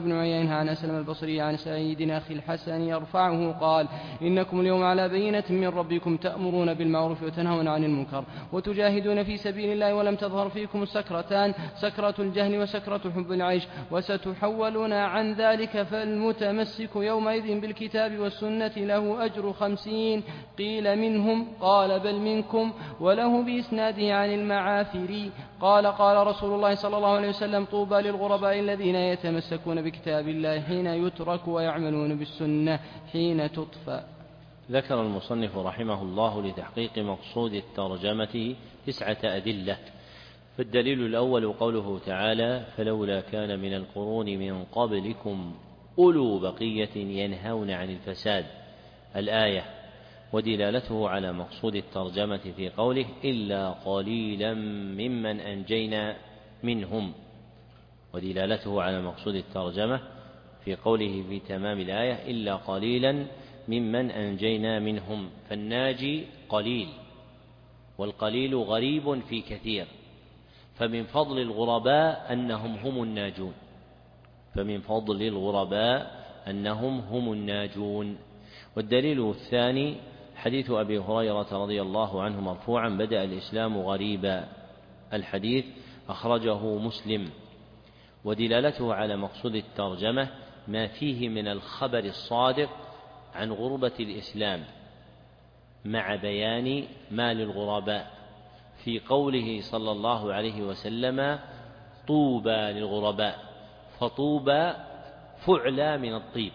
بن عيينة عن أسلم البصري عن سعيد أخي الحسن يرفعه قال إنكم اليوم على بينة من ربكم تأمرون بالمعروف وتنهون عن المنكر وتجاهدون في سبيل الله ولم تظهر فيكم السكرتان سكرة الجهل وسكرة حب العيش وستحولون عن ذلك فالمتمسك يومئذ بالكتاب والسنة له أجر خمسين قيل منهم قال بل منكم وله بإسناده عن المعافري قال قال رسول الله صلى الله عليه وسلم طوبى للغرباء الذين يتمسكون بكتاب الله حين يترك ويعملون بالسنة حين تطفى. ذكر المصنف رحمه الله لتحقيق مقصود الترجمة تسعة أدلة. فالدليل الأول قوله تعالى فلولا كان من القرون من قبلكم أولو بقية ينهون عن الفساد الآية، ودلالته على مقصود الترجمة في قوله إلا قليلا ممن أنجينا منهم، ودلالته على مقصود الترجمة في قوله في تمام الآية إلا قليلا ممن أنجينا منهم، فالناجي قليل والقليل غريب في كثير، فمن فضل الغرباء أنهم هم الناجون فمن فضل الغرباء أنهم هم الناجون. والدليل الثاني حديث أبي هريرة رضي الله عنه مرفوعا بدأ الإسلام غريبا، الحديث أخرجه مسلم، ودلالته على مقصود الترجمة ما فيه من الخبر الصادق عن غربة الإسلام مع بيان ما للغرباء في قوله صلى الله عليه وسلم طوبى للغرباء، فطوبى فعلى من الطيب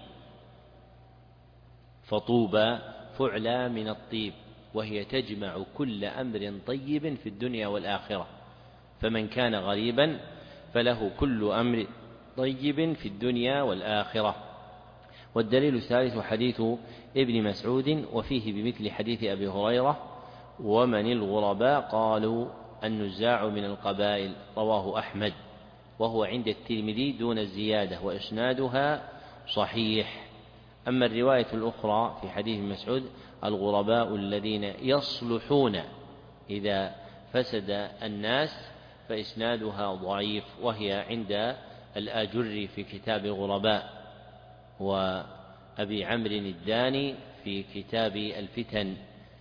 فطوبى فعلى من الطيب وهي تجمع كل أمر طيب في الدنيا والآخرة، فمن كان غريبا فله كل أمر طيب في الدنيا والآخرة. والدليل الثالث حديث ابن مسعود وفيه بمثل حديث أبي هريرة ومن الغرباء قالوا النزاع من القبائل، رواه أحمد، وهو عند الترمذي دون الزيادة وإسنادها صحيح. أما الرواية الأخرى في حديث مسعود الغرباء الذين يصلحون إذا فسد الناس فإسنادها ضعيف، وهي عند الآجري في كتاب الغرباء وأبي عمرو الداني في كتاب الفتن.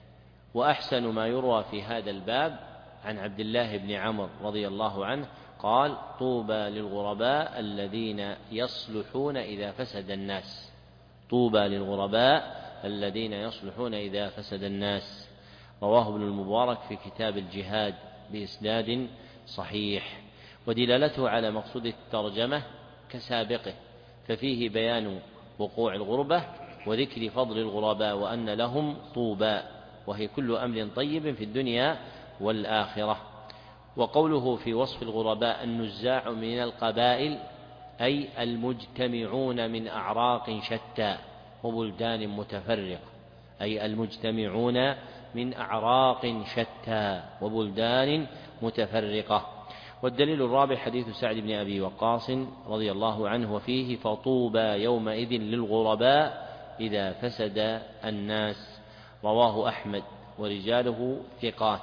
وأحسن ما يروى في هذا الباب عن عبد الله بن عمرو رضي الله عنه قال طوبى للغرباء الذين يصلحون إذا فسد الناس طوبى للغرباء الذين يصلحون إذا فسد الناس، رواه ابن المبارك في كتاب الجهاد بإسناد صحيح. ودلالته على مقصود الترجمة كسابقه، ففيه بيان وقوع الغربة وذكر فضل الغرباء وأن لهم طوبى وهي كل أمر طيب في الدنيا والآخرة. وقوله في وصف الغرباء النزاع من القبائل أي المجتمعون من أعراق شتى وبلدان متفرقة أي المجتمعون من أعراق شتى وبلدان متفرقة. والدليل الرابع حديث سعد بن أبي وقاص رضي الله عنه وفيه فطوبى يومئذ للغرباء إذا فسد الناس، رواه أحمد ورجاله ثقات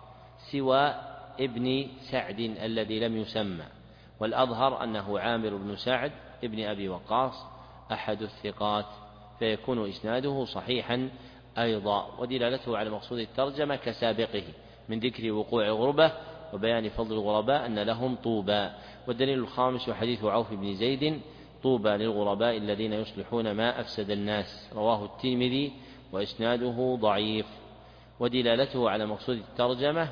سوى ابن سعد الذي لم يسمى، والأظهر أنه عامر بن سعد ابن أبي وقاص أحد الثقات، فيكون إسناده صحيحا أيضا. ودلالته على مقصود الترجمة كسابقه من ذكر وقوع الغربة وبيان فضل الغرباء أن لهم طوبى. والدليل الخامس حديث عوف بن زيد طوبى للغرباء الذين يصلحون ما أفسد الناس، رواه الترمذي وإسناده ضعيف. ودلالته على مقصود الترجمة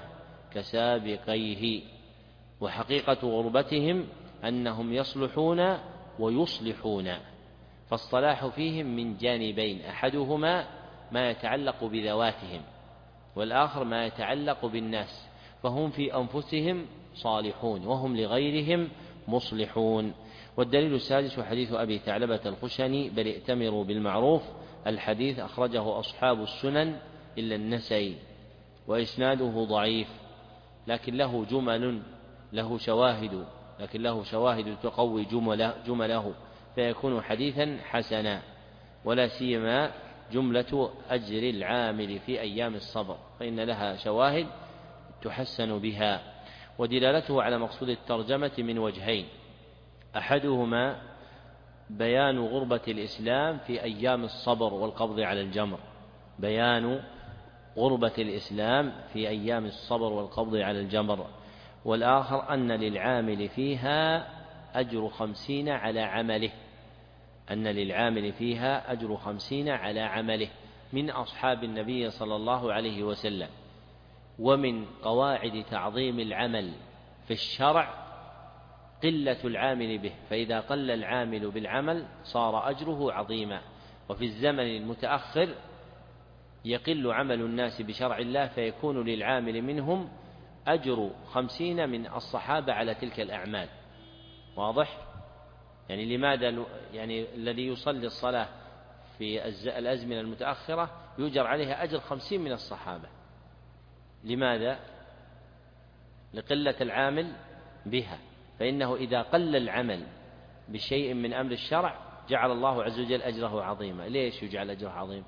كسابقيه، وحقيقة غربتهم أنهم يصلحون ويصلحون، فالصلاح فيهم من جانبين، أحدهما ما يتعلق بذواتهم والآخر ما يتعلق بالناس، فهم في أنفسهم صالحون وهم لغيرهم مصلحون. والدليل السادس حديث أبي ثعلبة الخشني بل ائتمروا بالمعروف، الحديث أخرجه أصحاب السنن إلا النسائي وإسناده ضعيف، لكن له جمل له شواهد لكن له شواهد تقوي جمله, جمله فيكون حديثا حسنا، ولا سيما جملة أجر العامل في أيام الصبر فإن لها شواهد تحسن بها. ودلالته على مقصود الترجمة من وجهين، أحدهما بيان غربة الإسلام في أيام الصبر والقبض على الجمر، بيان غربة الإسلام في أيام الصبر والقبض على الجمر. والآخر أن للعامل فيها أجر خمسين على عمله، أن للعامل فيها أجر خمسين على عمله من أصحاب النبي صلى الله عليه وسلم. ومن قواعد تعظيم العمل في الشرع قلة العامل به، فإذا قل العامل بالعمل صار أجره عظيما. وفي الزمن المتأخر يقل عمل الناس بشرع الله، فيكون للعامل منهم أجر خمسين من الصحابة على تلك الأعمال. واضح؟ يعني لماذا يعني الذي يصلي الصلاة في الأزمنة المتأخرة يؤجر عليها أجر خمسين من الصحابة؟ لماذا؟ لقلة العامل بها، فإنه إذا قل العمل بشيء من أمر الشرع جعل الله عز وجل أجره عظيما. ليش يجعل أجره عظيم؟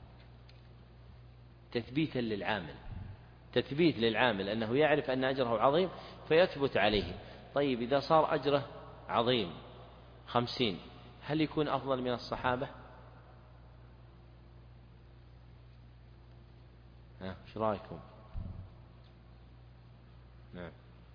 تثبيتا للعامل، تثبيت للعامل أنه يعرف أن أجره عظيم فيثبت عليه. طيب إذا صار أجره عظيم خمسين، هل يكون أفضل من الصحابة؟ ها ايش رأيكم؟ نعم.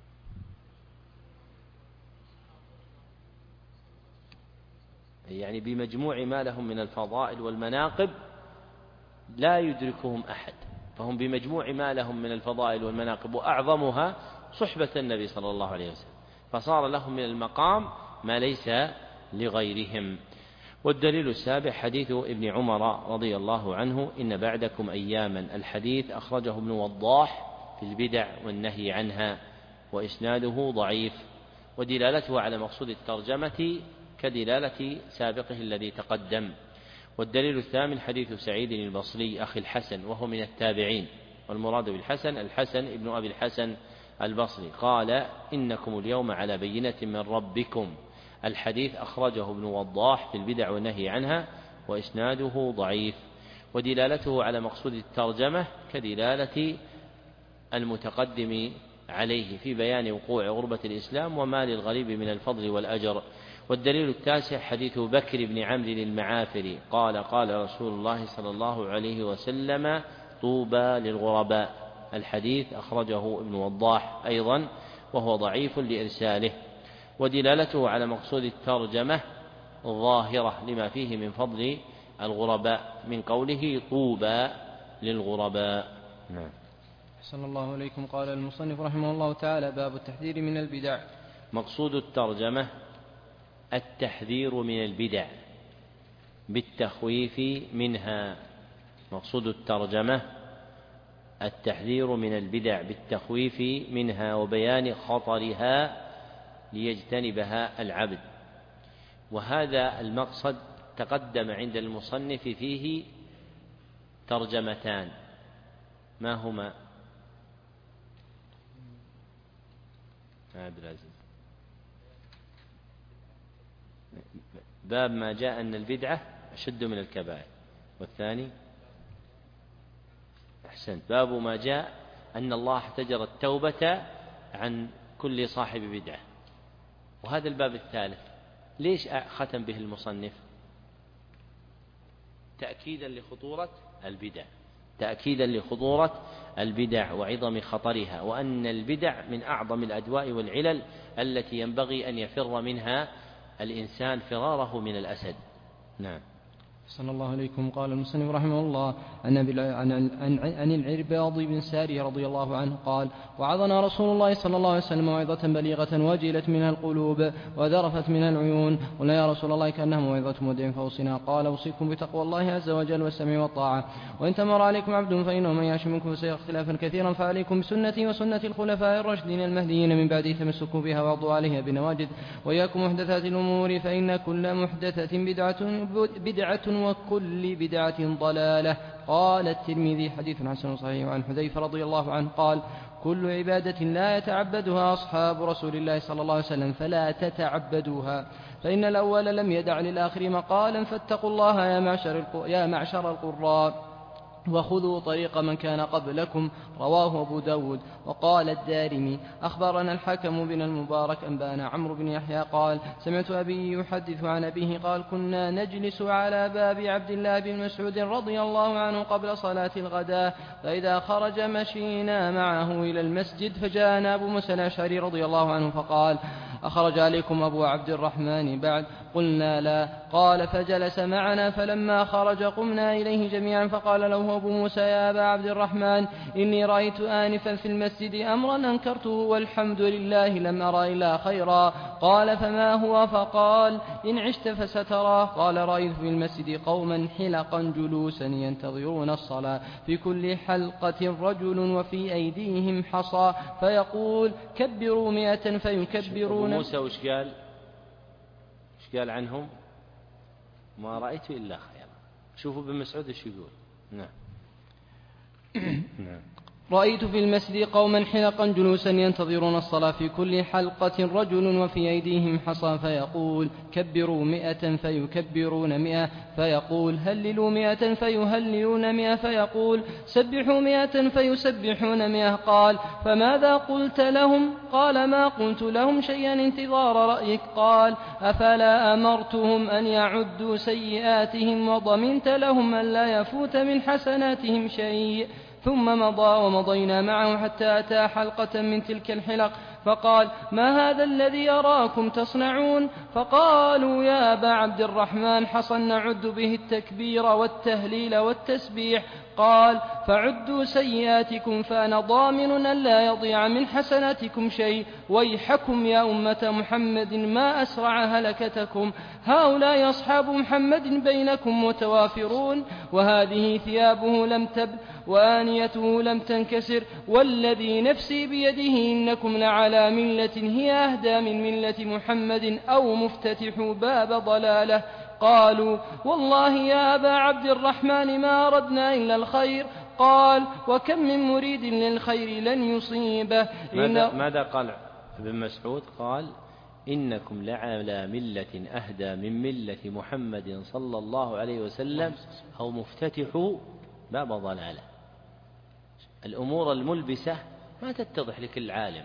يعني بمجموع ما لهم من الفضائل والمناقب لا يدركهم أحد، فهم بمجموع ما لهم من الفضائل والمناقب، وأعظمها صحبة النبي صلى الله عليه وسلم، فصار لهم من المقام ما ليس لغيرهم. والدليل السابع حديث ابن عمر رضي الله عنه: إن بعدكم أياما. الحديث أخرجه ابن وضاح في البدع والنهي عنها، وإسناده ضعيف، ودلالته على مقصود الترجمة كدلالة سابقه الذي تقدم. والدليل الثامن حديث سعيد البصري أخي الحسن، وهو من التابعين، والمراد بالحسن الحسن ابن أبي الحسن البصري، قال: إنكم اليوم على بينة من ربكم. الحديث أخرجه ابن وضاح في البدع والنهي عنها، وإسناده ضعيف، ودلالته على مقصود الترجمة كدلالة المتقدم عليه في بيان وقوع غربة الإسلام وما للغريب من الفضل والأجر. والدليل التاسع حديث بكر بن عمرو المعافري قال: قال رسول الله صلى الله عليه وسلم: طوبى للغرباء. الحديث أخرجه ابن وضاح أيضا، وهو ضعيف لإرساله، ودلالته على مقصود الترجمة ظاهرة لما فيه من فضل الغرباء من قوله: طوبى للغرباء. نعم. صلى الله عليكم. قال المصنف رحمه الله تعالى: باب التحذير من البدع. مقصود الترجمة التحذير من البدع بالتخويف منها. مقصود الترجمة التحذير من البدع بالتخويف منها وبيان خطرها ليجتنبها العبد. وهذا المقصد تقدم عند المصنف فيه ترجمتان، ما هما؟ عبد العزيز. باب ما جاء أن البدعة أشد من الكبائر، والثاني أحسنت باب ما جاء أن الله احتجر التوبة عن كل صاحب بدعة. وهذا الباب الثالث ليش ختم به المصنف؟ تأكيدا لخطورة البدع، تأكيدا لخطورة البدع وعظم خطرها، وأن البدع من أعظم الأدواء والعلل التي ينبغي أن يفر منها الإنسان فراره من الأسد. نعم. صلى الله عليكم. قال المصنف رحمه الله: عن عن العرباض بن ساري رضي الله عنه قال: وعظنا رسول الله صلى الله عليه وسلم موعظة بليغة وجلت منها القلوب وذرفت منها العيون. قلنا: يا رسول الله كأنها موعظة مودع فأوصنا. قال: أوصيكم بتقوى الله عز وجل والسمع والطاعة، وإن تمر عليكم عبد فإنه من يعش منكم فسيرى اختلافا كثيرا، فعليكم بسنتي وسنة الخلفاء الراشدين المهديين من بعدي، تمسكوا بها وعضوا عليها بنواجذ، وإياكم محدثات الأمور، فإن كل محدثة بدعة بدعة وكل بدعة ضلالة. قال الترمذي: حديث حسن صحيح. عن حذيفة رضي الله عنه قال: كل عبادة لا يتعبدها أصحاب رسول الله صلى الله عليه وسلم فلا تتعبدوها، فإن الأول لم يدع للآخر مقالا، فاتقوا الله يا معشر يا معشر القراء، وخذوا طريق من كان قبلكم. رواه أبو داود. وقال الدارمي أخبرنا الحكم بن المبارك أنبانا عمرو بن يحيى قال سمعت أبي يحدث عن أبيه قال كنا نجلس على باب عبد الله بن مسعود رضي الله عنه قبل صلاة الغداء، فإذا خرج مشينا معه إلى المسجد، فجاءنا أبو موسى الأشعري رضي الله عنه فقال أخرج عليكم أبو عبد الرحمن بعد؟ قلنا لا. قال فجلس معنا، فلما خرج قمنا إليه جميعا، فقال له أبو موسى يا أبا عبد الرحمن إني رأيت آنفا في المسجد أمرا أنكرته والحمد لله لم أرى إلا خيرا. قال فما هو؟ فقال إن عشت فستراه. قال رأيت في المسجد قوما حلقا جلوسا ينتظرون الصلاة، في كل حلقة رجل وفي أيديهم حصى، فيقول كبروا مئة فيكبرون. أبو موسى وش قال؟ وش قال عنهم؟ ما رأيت إلا خيرا. شوفوا ابن مسعود وش يقول. نعم. نعم. رأيت في المسجد قوما حلقا جلوسا ينتظرون الصلاة، في كل حلقة رجل وفي أيديهم حصى، فيقول كبروا مئة فيكبرون مئة، فيقول هللوا مئة فيهللون مئة، فيقول سبحوا مئة فيسبحون مئة. قال فماذا قلت لهم؟ قال ما قلت لهم شيئا انتظار رأيك. قال أفلا أمرتهم أن يعدوا سيئاتهم وضمنت لهم أن لا يفوت من حسناتهم شيء؟ ثم مضى ومضينا معه حتى أتى حلقة من تلك الحلق، فقال ما هذا الذي أراكم تصنعون؟ فقالوا يا أبا عبد الرحمن حصى نعد به التكبير والتهليل والتسبيح. قال فعدوا سيئاتكم فأنا ضامن أن لا يضيع من حسناتكم شيء. ويحكم يا أمة محمد ما أسرع هلكتكم، هؤلاء أصحاب محمد بينكم متوافرون، وهذه ثيابه لم تبل وآنيته لم تنكسر، والذي نفسي بيده إنكم لعلى ملة هي أهدى من ملة محمد أو مفتتح باب ضلاله. قالوا والله يا أبا عبد الرحمن ما أردنا إلا الخير. قال وكم من مريد للخير لن يصيبه. ماذا, ماذا قال ابن مسعود؟ قال إنكم لعلى ملة أهدى من ملة محمد صلى الله عليه وسلم أو مفتتح باب ضلاله. الأمور الملبسة ما تتضح لكل عالم،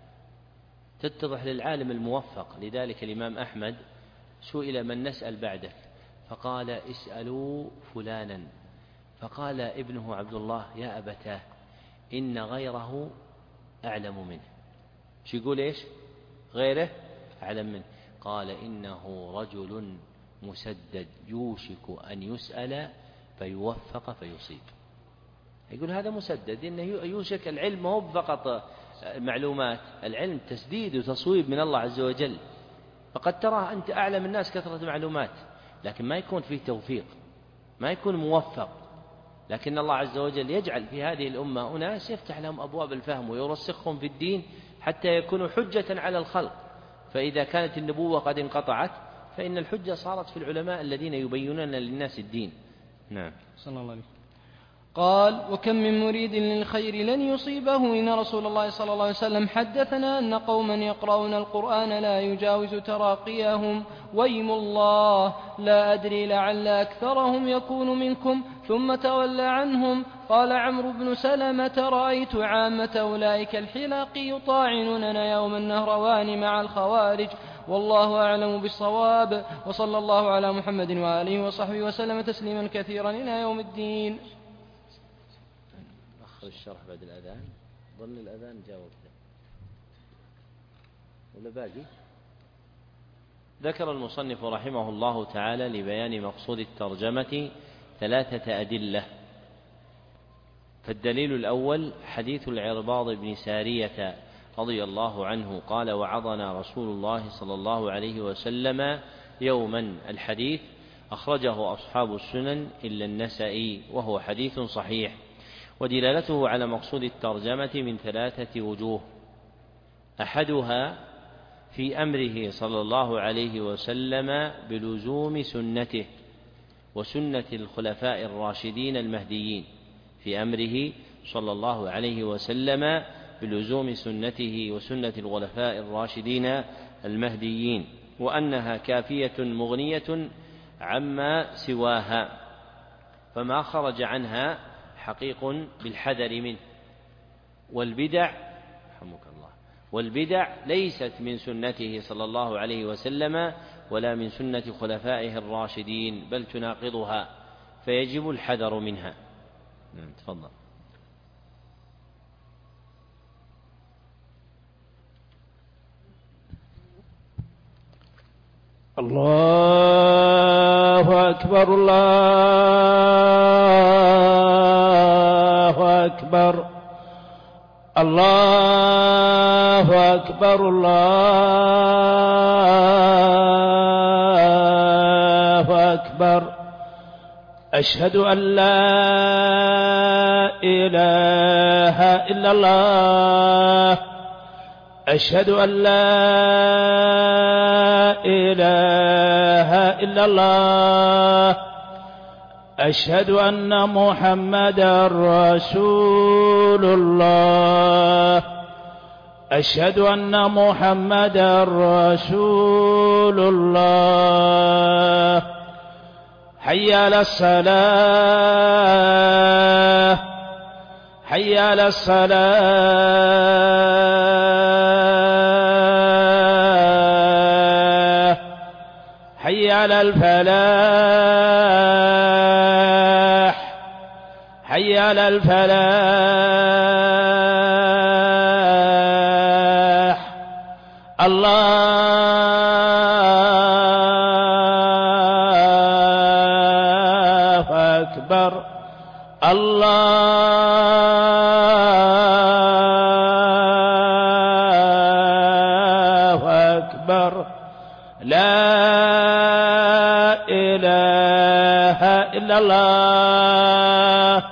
تتضح للعالم الموفق. لذلك الإمام أحمد سئل من نسأل بعدك، فقال اسألوا فلانا، فقال ابنه عبد الله يا أبتاه إن غيره أعلم منه. شو يقول إيش؟ غيره أعلم منه. قال إنه رجل مسدد يوشك أن يسأل فيوفق فيصيب. يقول هذا مسدد، إنه يوشك. العلم هو فقط معلومات، العلم تسديد وتصويب من الله عز وجل. فقد تراه أنت أعلم الناس كثرة معلومات، لكن ما يكون فيه توفيق، ما يكون موفق. لكن الله عز وجل يجعل في هذه الأمة أناس يفتح لهم أبواب الفهم ويرسخهم في الدين حتى يكونوا حجة على الخلق. فإذا كانت النبوة قد انقطعت فإن الحجة صارت في العلماء الذين يبينون للناس الدين. نعم. صلى الله عليه. قال وكم من مريد للخير لن يصيبه، إن رسول الله صلى الله عليه وسلم حدثنا أن قوما يقرؤون القرآن لا يجاوز تراقيهم، ويم الله لا أدري لعل أكثرهم يكون منكم، ثم تولى عنهم. قال عمرو بن سلمة رأيت عامة أولئك الحلاق يطاعنوننا يوم النهروان مع الخوارج، والله أعلم بالصواب. وصلى الله على محمد وآله وصحبه وسلم تسليما كثيرا إلى يوم الدين. أخذ الشرح بعد الأذان، ظن الأذان جاوبته ولا باقي؟ ذكر المصنف رحمه الله تعالى لبيان مقصود الترجمة ثلاثة أدلة. فالدليل الأول حديث العرباض بن سارية رضي الله عنه قال وعظنا رسول الله صلى الله عليه وسلم يوما. الحديث أخرجه أصحاب السنن إلا النسائي، وهو حديث صحيح. ودلالته على مقصود الترجمة من ثلاثة وجوه. أحدها في أمره صلى الله عليه وسلم بلزوم سنته وسنة الخلفاء الراشدين المهديين، في أمره صلى الله عليه وسلم بلزوم سنته وسنة الخلفاء الراشدين المهديين، وأنها كافية مغنية عما سواها، فما خرج عنها حقيق بالحذر منه. والبدع رحمك الله والبدع ليست من سنته صلى الله عليه وسلم ولا من سنة خلفائه الراشدين، بل تناقضها، فيجب الحذر منها. نعم تفضل. الله أكبر الله أكبر الله أكبر الله أكبر. أشهد أن لا إله إلا الله أشهد أن لا إله إلا الله أشهد أن محمدا رسول الله أشهد أن محمدا رسول الله. حي على الصلاة حي على الصلاة حي على الفلاح حي على الفلاح. الله أكبر الله أكبر. لا إله إلا الله.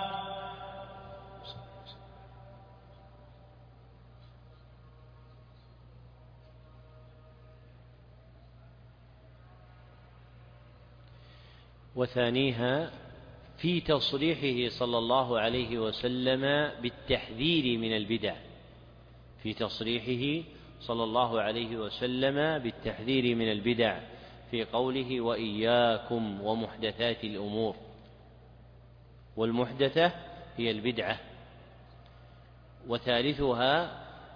وثانيها في تصريحه صلى الله عليه وسلم بالتحذير من البدع في تصريحه صلى الله عليه وسلم بالتحذير من البدع في قوله وإياكم ومحدثات الأمور. والمحدثة هي البدعة. وثالثها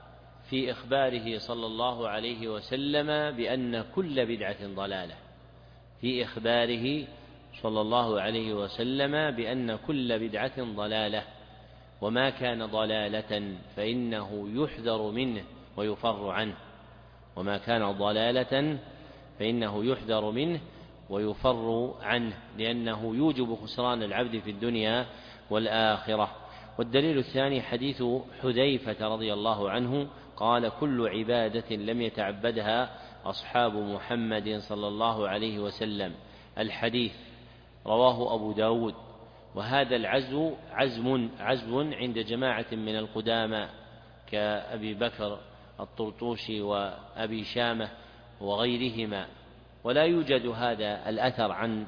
في إخباره صلى الله عليه وسلم بأن كل بدعة ضلالة في إخباره صلى الله عليه وسلم بأن كل بدعة ضلالة، وما كان ضلالة فإنه يحذر منه ويفر عنه وما كان ضلالة فإنه يحذر منه ويفر عنه لأنه يوجب خسران العبد في الدنيا والآخرة. والدليل الثاني حديث حذيفة رضي الله عنه قال كل عبادة لم يتعبدها أصحاب محمد صلى الله عليه وسلم. الحديث رواه أبو داود. وهذا العزو عزم عزم عند جماعة من القدامى كأبي بكر الطرطوشي وأبي شامة وغيرهما، ولا يوجد هذا الأثر عن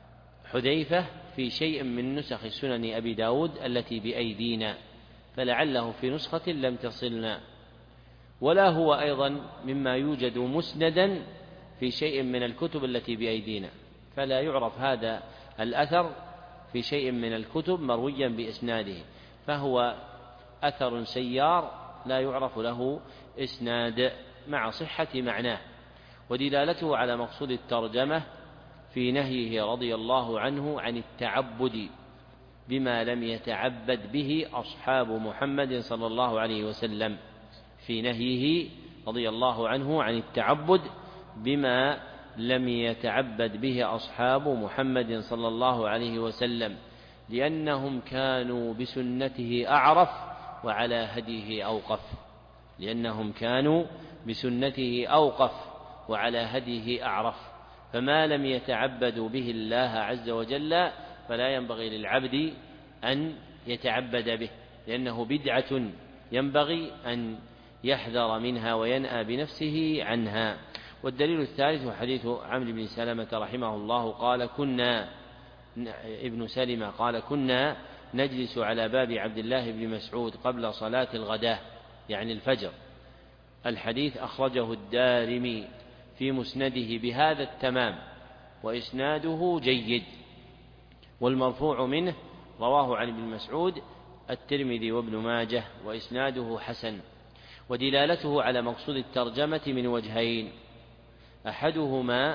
حذيفة في شيء من نسخ سنن أبي داود التي بأيدينا، فلعله في نسخة لم تصلنا، ولا هو أيضا مما يوجد مسندا في شيء من الكتب التي بأيدينا، فلا يعرف هذا الأثر في شيء من الكتب مرويا بإسناده، فهو أثر سيار لا يعرف له إسناد مع صحة معناه. ودلالته على مقصود الترجمة في نهيه رضي الله عنه عن التعبد بما لم يتعبد به أصحاب محمد صلى الله عليه وسلم، في نهيه رضي الله عنه عن التعبد بما لم يتعبد به أصحاب محمد صلى الله عليه وسلم، لأنهم كانوا بسنته أعرف وعلى هديه أوقف لأنهم كانوا بسنته أوقف وعلى هديه أعرف. فما لم يتعبدوا به الله عز وجل فلا ينبغي للعبد أن يتعبد به، لأنه بدعة ينبغي أن يحذر منها وينأى بنفسه عنها. والدليل الثالث حديث عمرو بن سلمة رحمه الله قال كنا ابن سلمة قال كنا نجلس على باب عبد الله بن مسعود قبل صلاة الغداة يعني الفجر. الحديث أخرجه الدارمي في مسنده بهذا التمام وإسناده جيد. والمرفوع منه رواه عن ابن مسعود الترمذي وابن ماجه وإسناده حسن. ودلالته على مقصود الترجمة من وجهين: أحدهما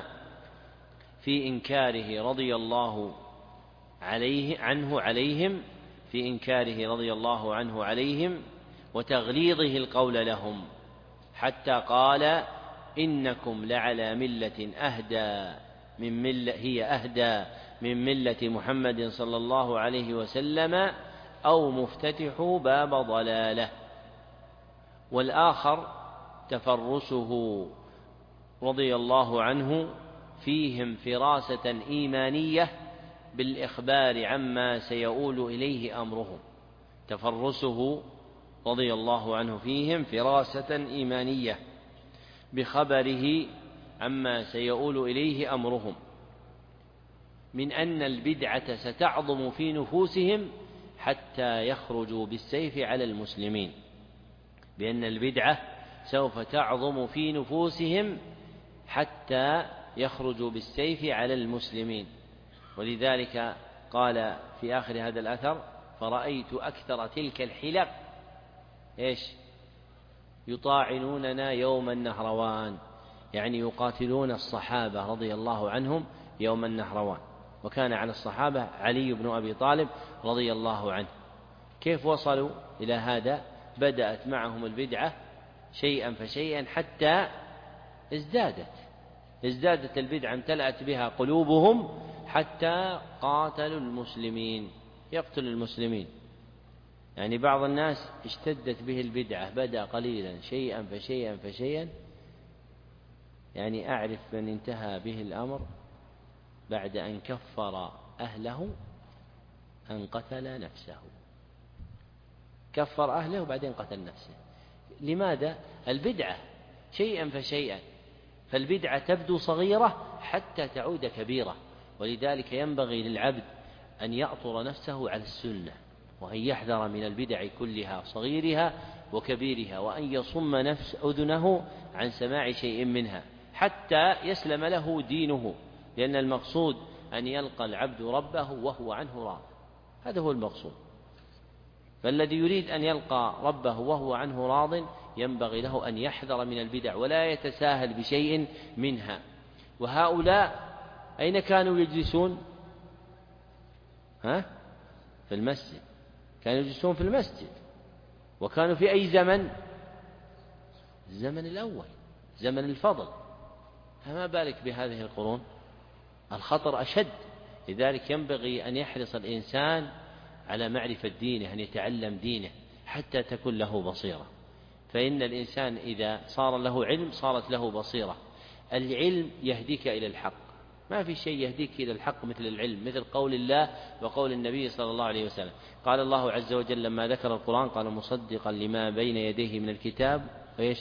في إنكاره رضي الله عليه عنه عليهم في إنكاره رضي الله عنه عليهم وتغليظه القول لهم، حتى قال: إنكم لعلى ملة أهدى من ملة هي أهدى من ملة محمد صلى الله عليه وسلم أو مفتتح باب ضلاله. والآخر تفرسه رضي الله عنه فيهم فراسة إيمانية بالإخبار عما سيؤول إليه أمرهم. تفرسه رضي الله عنه فيهم فراسة إيمانية بخبره عما سيؤول إليه أمرهم من أن البدعة ستعظم في نفوسهم حتى يخرجوا بالسيف على المسلمين، بأن البدعة سوف تعظم في نفوسهم حتى يخرجوا بالسيف على المسلمين. ولذلك قال في آخر هذا الأثر: فرأيت أكثر تلك الحلق إيش؟ يطاعنوننا يوم النهروان، يعني يقاتلون الصحابة رضي الله عنهم يوم النهروان. وكان على الصحابة علي بن أبي طالب رضي الله عنه. كيف وصلوا إلى هذا؟ بدأت معهم البدعة شيئا فشيئا حتى ازدادت ازدادت البدعة، امتلأت بها قلوبهم حتى قاتلوا المسلمين، يقتل المسلمين. يعني بعض الناس اشتدت به البدعة، بدأ قليلا شيئا فشيئا فشيئا. يعني أعرف من انتهى به الأمر بعد أن كفر أهله أن قتل نفسه، كفر أهله وبعدين قتل نفسه. لماذا؟ البدعة شيئا فشيئا، فالبدعة تبدو صغيرة حتى تعود كبيرة. ولذلك ينبغي للعبد أن يأطر نفسه على السنة، وأن يحذر من البدع كلها صغيرها وكبيرها، وأن يصم نفس أذنه عن سماع شيء منها حتى يسلم له دينه، لأن المقصود أن يلقى العبد ربه وهو عنه راض، هذا هو المقصود. فالذي يريد أن يلقى ربه وهو عنه راض ينبغي له أن يحذر من البدع ولا يتساهل بشيء منها. وهؤلاء أين كانوا يجلسون؟ ها؟ في المسجد، كانوا يجلسون في المسجد. وكانوا في أي زمن؟ الزمن الأول، زمن الفضل. فما بالك بهذه القرون؟ الخطر أشد. لذلك ينبغي أن يحرص الإنسان على معرفة دينه، أن يتعلم دينه حتى تكون له بصيرة. فإن الإنسان إذا صار له علم صارت له بصيرة. العلم يهديك إلى الحق، ما في شيء يهديك إلى الحق مثل العلم، مثل قول الله وقول النبي صلى الله عليه وسلم. قال الله عز وجل لما ذكر القرآن قال: مصدقا لما بين يديه من الكتاب وإيش؟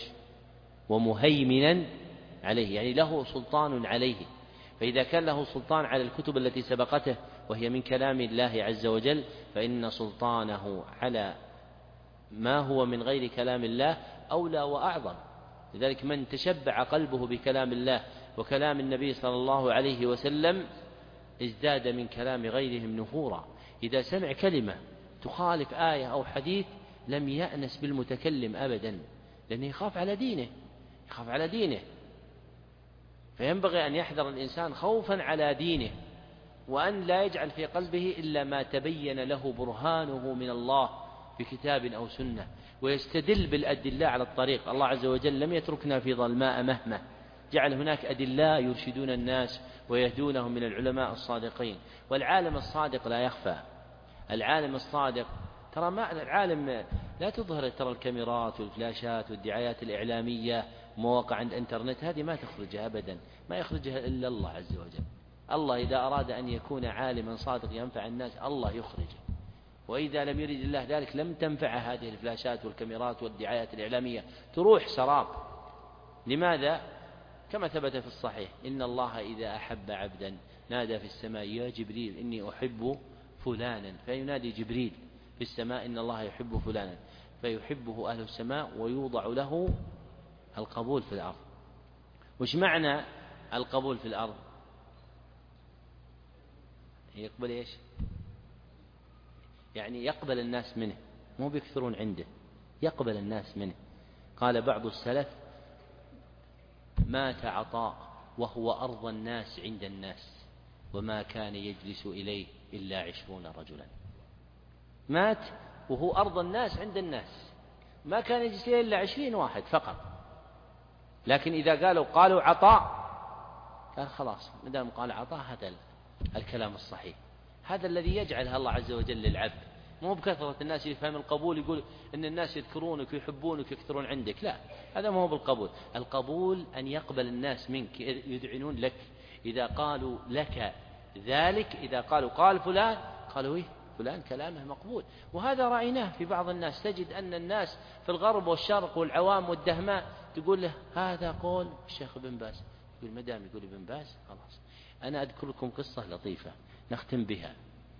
ومهيمنا عليه، يعني له سلطان عليه. فإذا كان له سلطان على الكتب التي سبقته وهي من كلام الله عز وجل، فإن سلطانه على ما هو من غير كلام الله أولى وأعظم. لذلك من تشبع قلبه بكلام الله وكلام النبي صلى الله عليه وسلم ازداد من كلام غيرهم نفورا. إذا سمع كلمة تخالف آية أو حديث لم يأنس بالمتكلم أبدا، لأنه يخاف على دينه يخاف على دينه فينبغي أن يحذر الإنسان خوفا على دينه، وأن لا يجعل في قلبه إلا ما تبين له برهانه من الله بكتاب أو سنة، ويستدل بالأدلة على الطريق. الله عز وجل لم يتركنا في ظلماء مهمة، جعل هناك أدلة يرشدون الناس ويهدونهم من العلماء الصادقين. والعالم الصادق لا يخفى. العالم الصادق ترى ما العالم لا تظهر ترى الكاميرات والفلاشات والدعايات الإعلامية مواقع عند الانترنت، هذه ما تخرجها أبدا، ما يخرجها إلا الله عز وجل. الله إذا أراد أن يكون عالما صادق ينفع الناس الله يخرجه، وإذا لم يرد الله ذلك لم تنفع هذه الفلاشات والكاميرات والدعايات الإعلامية، تروح سراب. لماذا؟ كما ثبت في الصحيح: إن الله إذا أحب عبدا نادى في السماء يا جبريل إني أحب فلانا، فينادي جبريل في السماء إن الله يحب فلانا، فيحبه أهل السماء ويوضع له القبول في الأرض. وش معنى القبول في الأرض؟ يقبل إيش؟ يعني يقبل الناس منه، مو بيكثرون عنده، يقبل الناس منه. قال بعض السلف: مات عطاء وهو أرضى الناس عند الناس، وما كان يجلس إليه إلا عشرون رجلا. مات وهو أرضى الناس عند الناس، ما كان يجلس إليه إلا عشرين واحد فقط. لكن إذا قالوا قالوا عطاء، قال خلاص مدام قال عطاء هذا الكلام الصحيح، هذا الذي يجعلها الله عز وجل للعبد، مو بكثرة الناس يفهم القبول يقول إن الناس يذكرونك ويحبونك ويكثرون عندك، لا، هذا ما هو بالقبول. القبول أن يقبل الناس منك، يدعنون لك، إذا قالوا لك ذلك، إذا قالوا قال فلان، قالوا إيه فلان كلامه مقبول. وهذا رأيناه في بعض الناس، تجد أن الناس في الغرب والشرق والعوام والدهماء تقول له هذا قول الشيخ ابن باز، يقول مدام يقول ابن باز خلاص. أنا أذكر لكم قصة لطيفة نختم بها.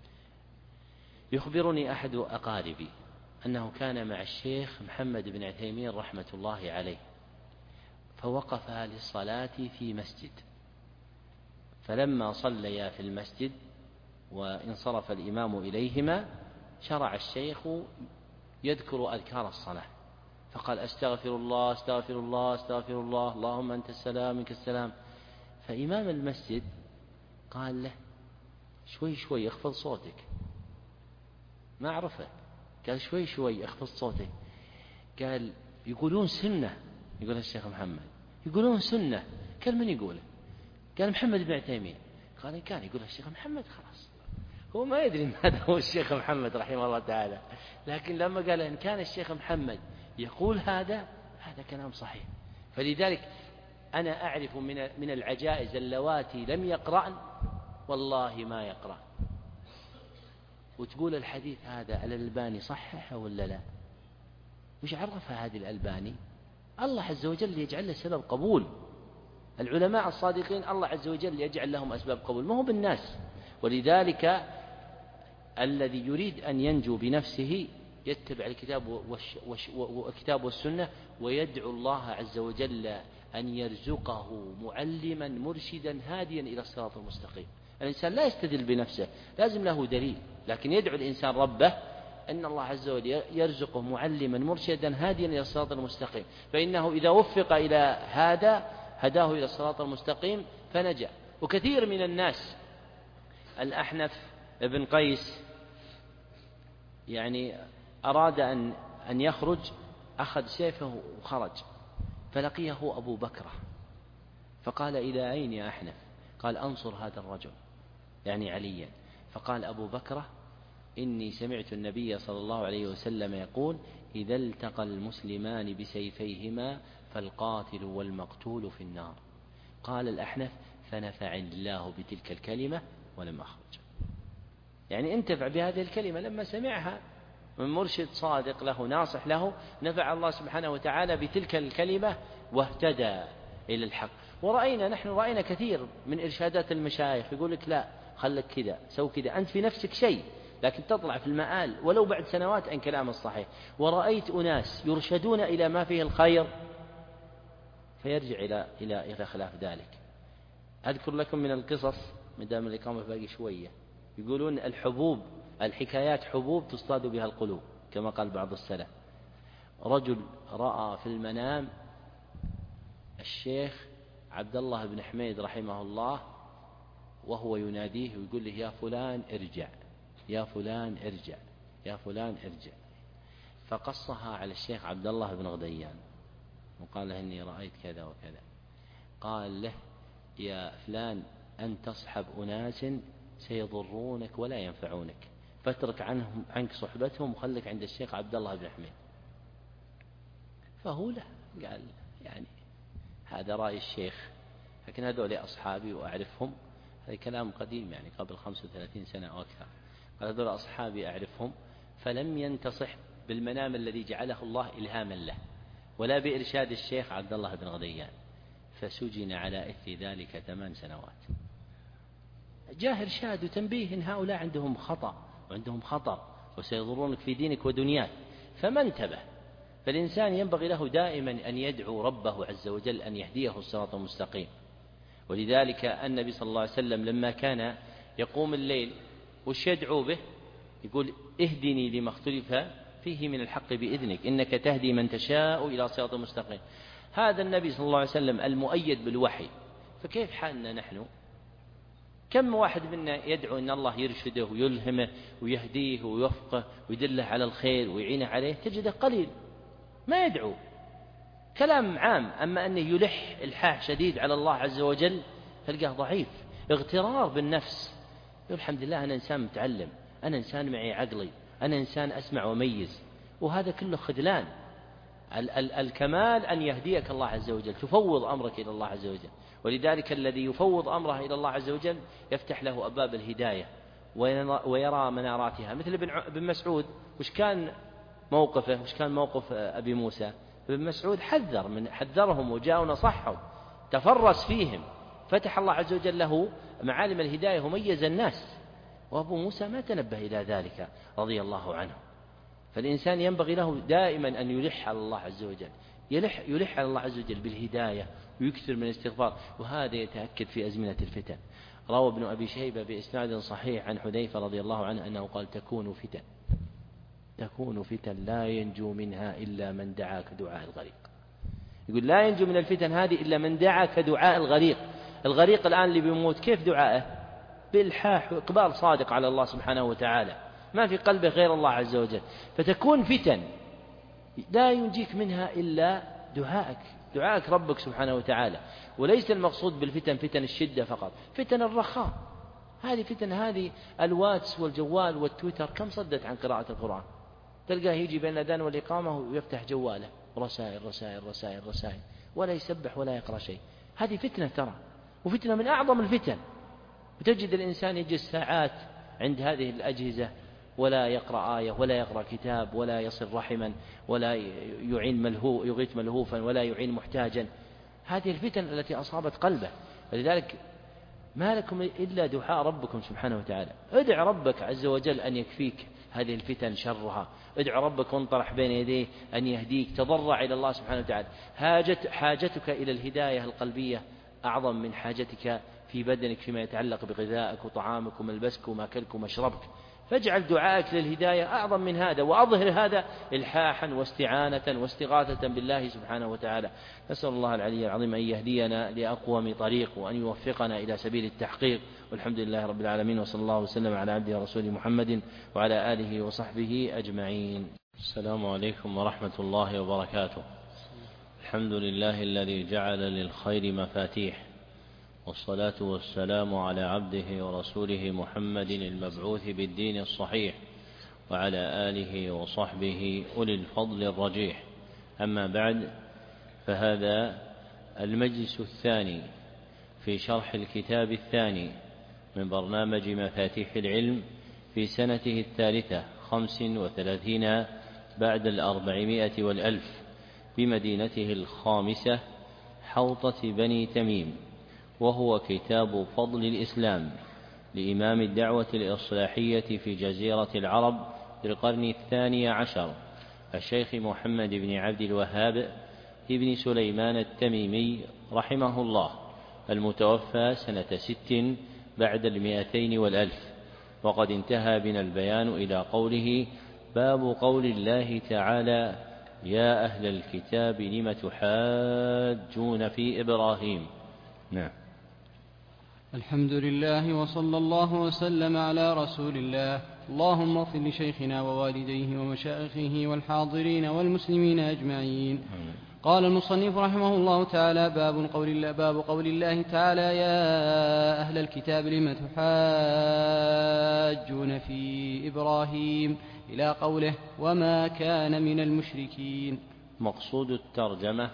يخبرني أحد أقاربي أنه كان مع الشيخ محمد بن عثيمين رحمة الله عليه، فوقف للصلاة في مسجد، فلما صليا في المسجد وانصرف الإمام إليهما شرع الشيخ يذكر أذكار الصلاة، فقال أستغفر الله أستغفر الله أستغفر الله اللهم أنت السلام منك السلام. فإمام المسجد قال له شوي شوي اخفض صوتك، ما عرفه، قال شوي شوي اخفض صوتك. قال يقولون سنة، يقول الشيخ محمد يقولون سنة. قال من يقوله؟ قال محمد بن عثيمين. قال إن كان يقول الشيخ محمد خلاص، هو ما يدري ماذا هو الشيخ محمد رحمه الله تعالى، لكن لما قال إن كان الشيخ محمد يقول هذا هذا كلام صحيح. فلذلك أنا أعرف من من العجائز اللواتي لم يقرأن والله ما يقرأ، وتقول الحديث هذا الألباني صححه ولا لا؟ وش عرفها هذه الألباني؟ الله عز وجل يجعل له سبب قبول. العلماء الصادقين الله عز وجل يجعل لهم أسباب قبول، ما هو بالناس. ولذلك الذي يريد أن ينجو بنفسه يتبع الكتاب والكتاب والسنة، ويدعو الله عز وجل أن يرزقه معلما مرشدا هاديا إلى الصراط المستقيم. الإنسان لا يستدل بنفسه، لازم له دليل، لكن يدعو الإنسان ربه أن الله عز وجل يرزقه معلما مرشدا هاديا إلى الصراط المستقيم، فإنه إذا وفق إلى هذا هداه إلى الصراط المستقيم فنجا. وكثير من الناس، الأحنف ابن قيس يعني أراد أن أن يخرج، أخذ سيفه وخرج، فلقيه أبو بكرة فقال إلى أين يا أحنف؟ قال أنصر هذا الرجل يعني عليا. فقال أبو بكرة إني سمعت النبي صلى الله عليه وسلم يقول إذا التقى المسلمان بسيفيهما فالقاتل والمقتول في النار. قال الأحنف فنفعني الله بتلك الكلمة ولم أخرج، يعني انتفع بهذه الكلمة لما سمعها من مرشد صادق له ناصح له، نفع الله سبحانه وتعالى بتلك الكلمة واهتدى إلى الحق. ورأينا نحن رأينا كثير من إرشادات المشايخ يقول لك لا خلك كذا سو كذا، أنت في نفسك شيء لكن تطلع في المآل ولو بعد سنوات عن كلام الصحيح. ورأيت أناس يرشدون إلى ما فيه الخير فيرجع إلى إلى إلى خلاف ذلك. أذكر لكم من القصص مدام الإقامة باقي شوية، يقولون الحبوب الحكايات حبوب تصطاد بها القلوب كما قال بعض السلف. رجل رأى في المنام الشيخ عبد الله بن حميد رحمه الله وهو يناديه ويقول له يا فلان ارجع يا فلان ارجع يا فلان ارجع. فقصها على الشيخ عبد الله بن غديان وقال له إني رأيت كذا وكذا. قال له يا فلان أن تصحب أناس سيضرونك ولا ينفعونك، فاترك عنهم عنك صحبتهم وخلك عند الشيخ عبد الله بن حميد. فهو له قال يعني هذا رأي الشيخ، لكن هذول أصحابي وأعرفهم، هذا كلام قديم يعني قبل خمسة وثلاثين سنة أو أكثر. قال هذول أصحابي أعرفهم، فلم ينتصح بالمنام الذي جعله الله إلهاما له ولا بإرشاد الشيخ عبد الله بن غديان، فسجن على إثر ذلك ثمان سنوات. جاء إرشاد وتنبيه إن هؤلاء عندهم خطأ وعندهم خطر وسيضرونك في دينك ودنياك، فما انتبه. فالإنسان ينبغي له دائما أن يدعو ربه عز وجل أن يهديه الصراط المستقيم. ولذلك النبي صلى الله عليه وسلم لما كان يقوم الليل وش يدعو به؟ يقول اهدني لما اختلف فيه من الحق بإذنك إنك تهدي من تشاء إلى صراط مستقيم. هذا النبي صلى الله عليه وسلم المؤيد بالوحي، فكيف حالنا نحن؟ كم واحد منا يدعو أن الله يرشده ويلهمه ويهديه ويوفقه ويدله على الخير ويعينه عليه، تجده قليل ما يدعو، كلام عام، أما أنه يلح إلحاح شديد على الله عز وجل تلقاه ضعيف، اغترار بالنفس. يقول الحمد لله أنا إنسان متعلم، أنا إنسان معي عقلي، أنا إنسان أسمع وميز، وهذا كله خذلان. ال- ال- الكمال أن يهديك الله عز وجل، تفوض أمرك إلى الله عز وجل، ولذلك الذي يفوض أمره إلى الله عز وجل يفتح له أبواب الهداية ويرى مناراتها. مثل ابن مسعود، وش كان موقفه؟ وش كان موقف أبي موسى؟ ابن مسعود حذر من حذرهم وجاء ونصحهم، تفرس فيهم، فتح الله عز وجل له معالم الهداية وميز الناس، وأبو موسى ما تنبه إلى ذلك رضي الله عنه. فالإنسان ينبغي له دائما أن يلح على الله عز وجل، يلح, يلح على الله عز وجل بالهداية ويكثر من الاستغفار، وهذا يتأكد في أزمنة الفتن. روى ابن أبي شيبة بإسناد صحيح عن حذيفة رضي الله عنه أنه قال تكون فتن تكون فتن لا ينجو منها إلا من دعا كدعاء الغريق. يقول لا ينجو من الفتن هذه إلا من دعا كدعاء الغريق. الغريق الآن اللي بيموت كيف دعائه؟ بإلحاح وإقبال صادق على الله سبحانه وتعالى، ما في قلبه غير الله عز وجل. فتكون فتن لا ينجيك منها إلا دعائك دعائك ربك سبحانه وتعالى. وليس المقصود بالفتن فتن الشدة فقط، فتن الرخاء. هذه فتن، هذه الواتس والجوال والتويتر كم صدت عن قراءة القرآن؟ تلقاه يجي بين الأذان والإقامة ويفتح جواله، رسائل رسائل رسائل رسائل، ولا يسبح ولا يقرأ شيء. هذه فتنة ترى، وفتنة من أعظم الفتن. وتجد الإنسان يجلس ساعات عند هذه الأجهزة ولا يقرأ آية ولا يقرأ كتاب ولا يصل رحما ولا يعين ملهو يغيث ملهوفا ولا يعين محتاجا. هذه الفتن التي أصابت قلبه. فلذلك ما لكم إلا دعاء ربكم سبحانه وتعالى. ادع ربك عز وجل أن يكفيك هذه الفتن شرها، ادع ربك وانطرح بين يديه أن يهديك، تضرع إلى الله سبحانه وتعالى. حاجت حاجتك إلى الهداية القلبية أعظم من حاجتك في بدنك فيما يتعلق بغذائك وطعامك وملبسك وماكلك ومشربك. فاجعل دعائك للهداية أعظم من هذا، وأظهر هذا إلحاحا واستعانة واستغاثة بالله سبحانه وتعالى. نسأل الله العلي العظيم أن يهدينا لأقوم طريق وأن يوفقنا إلى سبيل التحقيق، والحمد لله رب العالمين، وصلى الله وسلم على عبده ورسوله محمد وعلى آله وصحبه أجمعين. السلام عليكم ورحمة الله وبركاته. الحمد لله الذي جعل للخير مفاتيح، والصلاة والسلام على عبده ورسوله محمد المبعوث بالدين الصحيح وعلى آله وصحبه أولي الفضل الرجيح. أما بعد، فهذا المجلس الثاني في شرح الكتاب الثاني من برنامج مفاتيح العلم في سنته الثالثة خمس وثلاثين بعد الأربعمائة والألف بمدينته الخامسة حوطة بني تميم، وهو كتاب فضل الإسلام لإمام الدعوة الإصلاحية في جزيرة العرب في القرن الثاني عشر الشيخ محمد بن عبد الوهاب ابن سليمان التميمي رحمه الله، المتوفى سنة ست بعد المئتين والألف. وقد انتهى بنا البيان إلى قوله: باب قول الله تعالى: يا أهل الكتاب لم تحاجون في إبراهيم. نعم. الحمد لله وصلى الله وسلم على رسول الله. اللهم اغفر لشيخنا ووالديه ومشايخه والحاضرين والمسلمين أجمعين. قال المصنف رحمه الله تعالى: باب قول الله, باب قول الله تعالى: يا أهل الكتاب لم تحاجون في إبراهيم، إلى قوله: وما كان من المشركين. مقصود الترجمة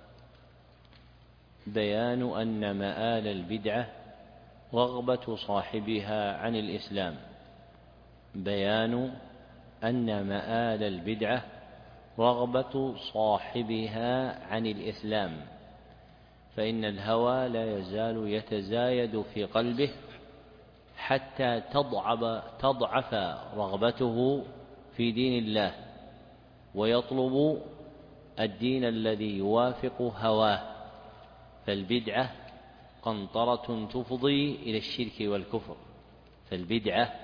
بيان أن مآل البدعة رغبة صاحبها عن الإسلام، بيان أن مآل البدعة رغبة صاحبها عن الإسلام، فإن الهوى لا يزال يتزايد في قلبه حتى تضعف, تضعف رغبته في دين الله، ويطلب الدين الذي يوافق هواه. فالبدعة قنطرة تفضي إلى الشرك والكفر، فالبدعة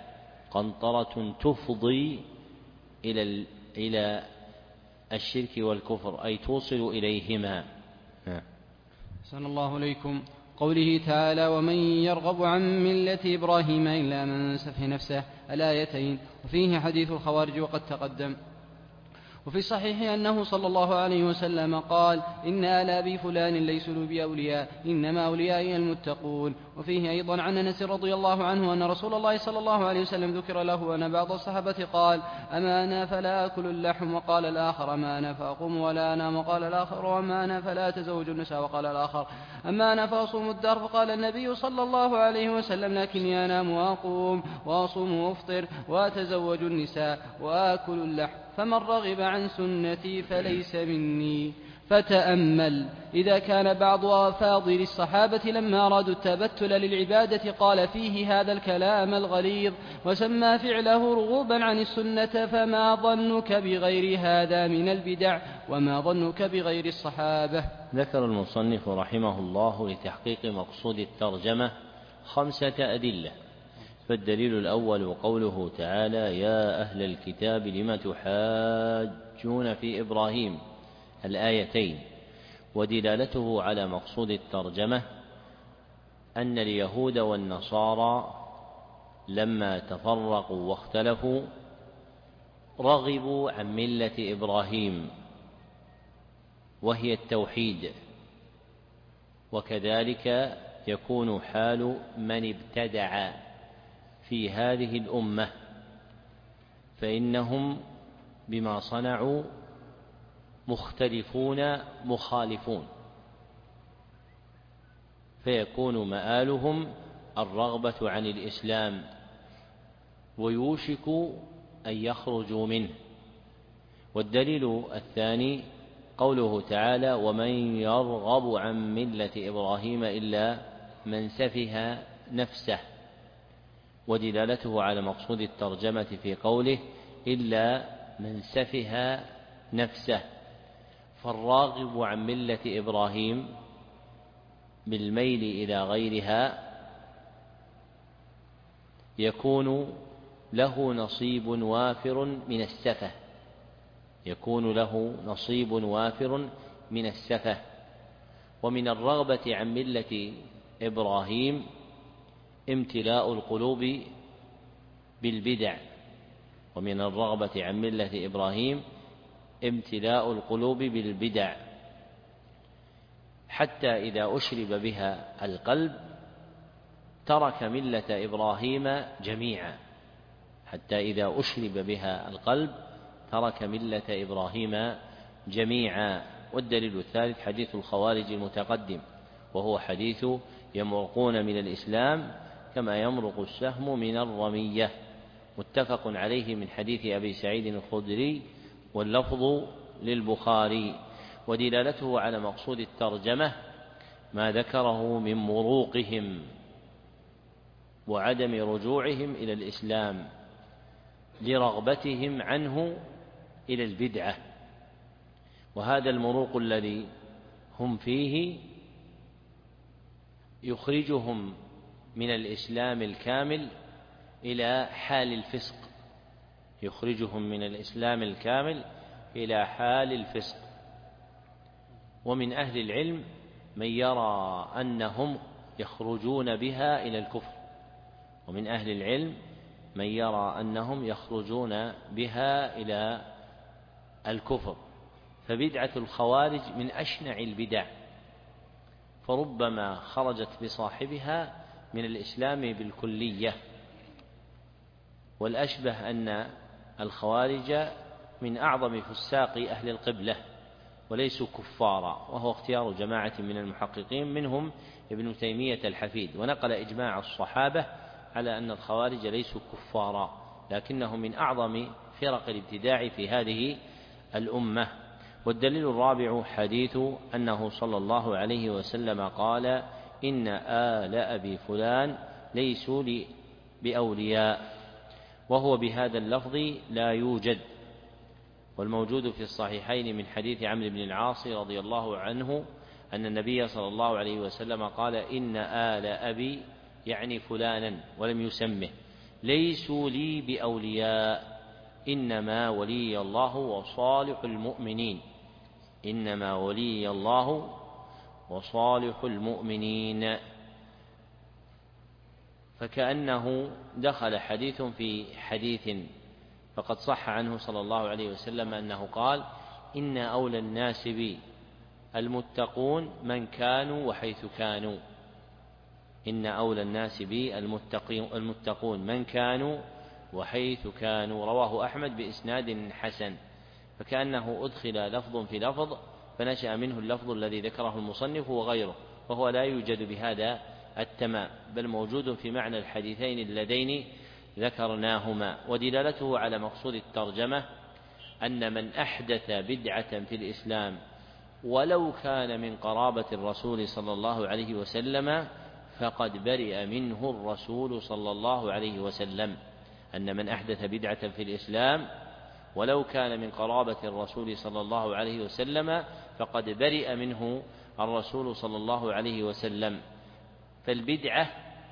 قنطرة تفضي إلى إلى الشرك والكفر، أي توصل إليهما. أحسن الله إليكم. قوله تعالى ومن يرغب عن ملة إبراهيم إلا من سفه نفسه الآيتين، وفيه حديث الخوارج وقد تقدم. وفي الصحيح أنه صلى الله عليه وسلم قال إن آل أبي فلان ليسوا بأولياء إنما أوليائي المتقون. وفيه أيضا عن أنس رضي الله عنه أن رسول الله صلى الله عليه وسلم ذكر له أن بعض الصحابة قال أما أنا فلا أكل اللحم، وقال الآخر أما أنا فأقوم ولا أنام، وقال الآخر أما أنا فلا أتزوج النساء، وقال الآخر أما أنا فأصوم الدهر، فقال النبي صلى الله عليه وسلم لكني أنام وأقوم وأصوم وأفطر وأتزوج النساء وآكل اللحم، فمن رغب عن سنتي فليس مني. فتأمل إذا كان بعض أفاضل الصحابة لما أرادوا التبتل للعبادة قال فيه هذا الكلام الغليظ وسمى فعله رغوبا عن السنة، فما ظنك بغير هذا من البدع، وما ظنك بغير الصحابة؟ ذكر المصنف رحمه الله لتحقيق مقصود الترجمة خمسة أدلة. فالدليل الأول قوله تعالى يا أهل الكتاب لم تحاجون في إبراهيم الآيتين، ودلالته على مقصود الترجمة أن اليهود والنصارى لما تفرقوا واختلفوا رغبوا عن ملة إبراهيم وهي التوحيد، وكذلك يكون حال من ابتدع في هذه الأمة، فإنهم بما صنعوا مختلفون مخالفون، فيكون مآلهم الرغبة عن الإسلام ويوشك أن يخرجوا منه. والدليل الثاني قوله تعالى ومن يرغب عن ملة إبراهيم إلا من سفه نفسه، ودلالته على مقصود الترجمة في قوله إلا من سفه نفسه، فالراغب عن ملة إبراهيم بالميل إلى غيرها يكون له نصيب وافر من السفه، يكون له نصيب وافر من السفه. ومن الرغبة عن ملة إبراهيم امتلاء القلوب بالبدع، ومن الرغبة عن ملة إبراهيم امتلاء القلوب بالبدع، حتى إذا أشرب بها القلب ترك ملة إبراهيم جميعا، حتى إذا أشرب بها القلب ترك ملة إبراهيم جميعا. والدليل الثالث حديث الخوارج المتقدم، وهو حديث يمرقون من الإسلام كما يمرق السهم من الرمية، متفق عليه من حديث أبي سعيد الخدري واللفظ للبخاري. ودلالته على مقصود الترجمة ما ذكره من مروقهم وعدم رجوعهم إلى الإسلام لرغبتهم عنه إلى البدعة، وهذا المروق الذي هم فيه يخرجهم من الإسلام الكامل إلى حال الفسق، يخرجهم من الإسلام الكامل إلى حال الفسق. ومن أهل العلم من يرى أنهم يخرجون بها إلى الكفر، ومن أهل العلم من يرى أنهم يخرجون بها إلى الكفر. فبدعة الخوارج من أشنع البدع، فربما خرجت بصاحبها من الإسلام بالكلية. والأشبه أن الخوارج من أعظم فساق أهل القبلة وليسوا كفارا، وهو اختيار جماعة من المحققين منهم ابن تيمية الحفيد، ونقل إجماع الصحابة على أن الخوارج ليسوا كفارا، لكنهم من أعظم فرق الابتداع في هذه الأمة. والدليل الرابع حديث أنه صلى الله عليه وسلم قال إن آل أبي فلان ليسوا لي بأولياء، وهو بهذا اللفظ لا يوجد. والموجود في الصحيحين من حديث عمرو بن العاص رضي الله عنه أن النبي صلى الله عليه وسلم قال إن آل أبي يعني فلانا ولم يسمه، ليسوا لي بأولياء، إنما ولي الله وصالح المؤمنين، إنما ولي الله وصالح المؤمنين. فكأنه دخل حديث في حديث، فقد صح عنه صلى الله عليه وسلم أنه قال: إن أولى الناس بي المتقون من كانوا وحيث كانوا، إن أولى الناس بي المتقون من كانوا وحيث كانوا. رواه أحمد بإسناد حسن. فكأنه أدخل لفظ في لفظ فنشأ منه اللفظ الذي ذكره المصنف وغيره، وهو لا يوجد بهذا التمام، بل موجود في معنى الحديثين اللذين ذكرناهما. ودلالته على مقصود الترجمة أن من أحدث بدعة في الإسلام ولو كان من قرابة الرسول صلى الله عليه وسلم فقد برئ منه الرسول صلى الله عليه وسلم، أن من أحدث بدعة في الإسلام ولو كان من قرابة الرسول صلى الله عليه وسلم فقد برئ منه الرسول صلى الله عليه وسلم. فالبدعة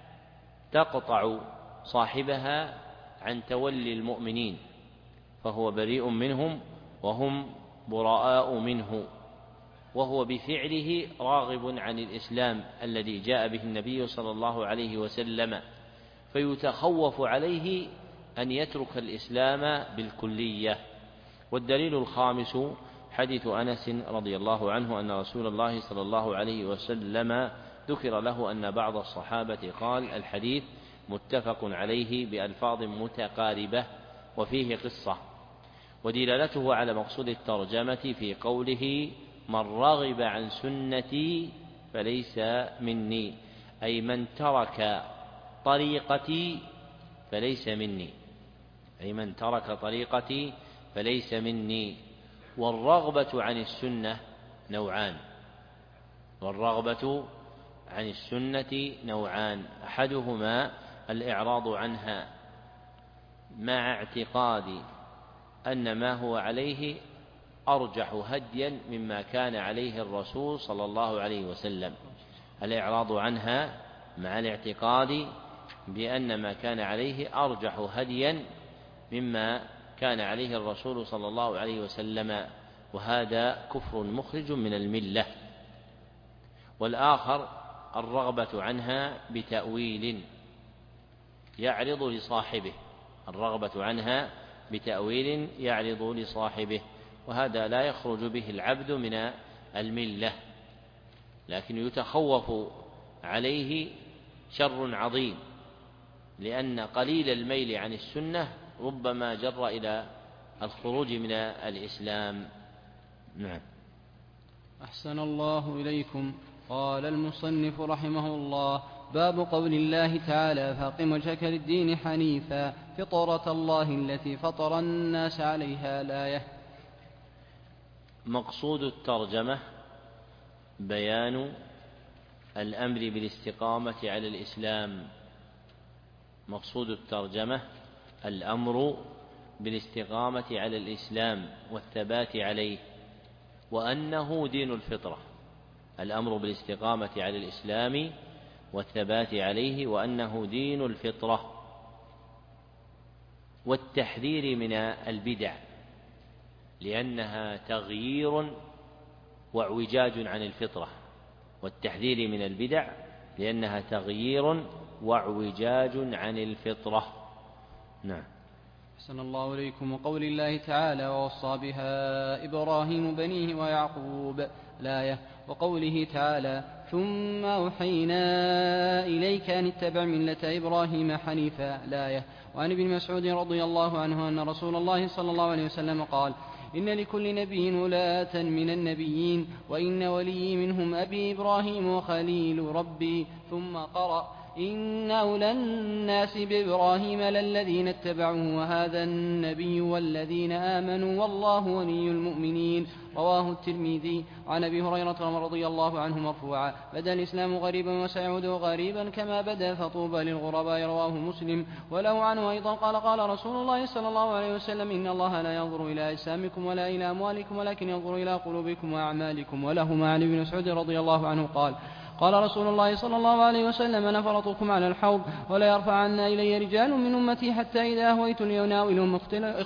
تقطع صاحبها عن تولي المؤمنين، فهو بريء منهم وهم براء منه، وهو بفعله راغب عن الإسلام الذي جاء به النبي صلى الله عليه وسلم، فيتخوف عليه أن يترك الإسلام بالكلية. والدليل الخامس حديث أنس رضي الله عنه أن رسول الله صلى الله عليه وسلم ذكر له أن بعض الصحابة قال: الحديث متفق عليه بألفاظ متقاربة وفيه قصة. ودلالته على مقصود الترجمة في قوله: من رغب عن سنتي فليس مني، أي من ترك طريقتي فليس مني، أي من ترك طريقتي فليس مني. والرغبة عن السنة نوعان، والرغبة عن السنة نوعان، أحدهما الإعراض عنها مع اعتقاد أن ما هو عليه أرجح هديا مما كان عليه الرسول صلى الله عليه وسلم، الإعراض عنها مع الاعتقاد بأن ما كان عليه أرجح هديا مما كان عليه الرسول صلى الله عليه وسلم، وهذا كفر مخرج من الملة. والآخر الرغبة عنها بتأويل يعرض لصاحبه، الرغبة عنها بتأويل يعرض لصاحبه، وهذا لا يخرج به العبد من الملة، لكن يتخوف عليه شر عظيم، لأن قليل الميل عن السنة ربما جر إلى الخروج من الإسلام. نعم. أحسن الله إليكم. قال المصنف رحمه الله: باب قول الله تعالى: فاقم وجهك للدين حنيفا فطرة الله التي فطر الناس عليها. الآية. مقصود الترجمة بيان الأمر بالاستقامة على الإسلام، مقصود الترجمة الأمر بالاستقامة على الإسلام والثبات عليه، وأنه دين الفطرة، الأمر بالاستقامة على الإسلام والثبات عليه وأنه دين الفطرة، والتحذير من البدع لأنها تغيير واعوجاج عن الفطرة، والتحذير من البدع لأنها تغيير واعوجاج عن الفطرة. نعم. أحسن الله إليكم. وقول الله تعالى: ووصى بها إبراهيم بنيه ويعقوب. الآية. وقوله تعالى: ثم أوحينا إليك أن اتبع ملة إبراهيم حنيفا. الآية. وعن ابن مسعود رضي الله عنه أن رسول الله صلى الله عليه وسلم قال: إن لكل نبي ولاة من النبيين، وإن ولي منهم أبي إبراهيم وخليل ربي. ثم قرأ: إن أولى الناس بإبراهيم للذين اتبعوه وهذا النبي والذين آمنوا والله ولي المؤمنين. رواه الترمذي. عن أبي هريرة رضي الله عنه مرفوعا: بدأ الإسلام غريبا وسيعود غريبا كما بدأ فطوبى للغرباء. رواه مسلم. وله عنه أيضا قال: قال رسول الله صلى الله عليه وسلم: إن الله لا ينظر إلى أجسامكم ولا إلى أموالكم ولكن ينظر إلى قلوبكم وأعمالكم. وله عن ابن مسعود رضي الله عنه قال: قال رسول الله صلى الله عليه وسلم أنا فرطكم على الحوض ولا يرفعن إلي رجال من أمتي حتى إذا أهويت ليناولهم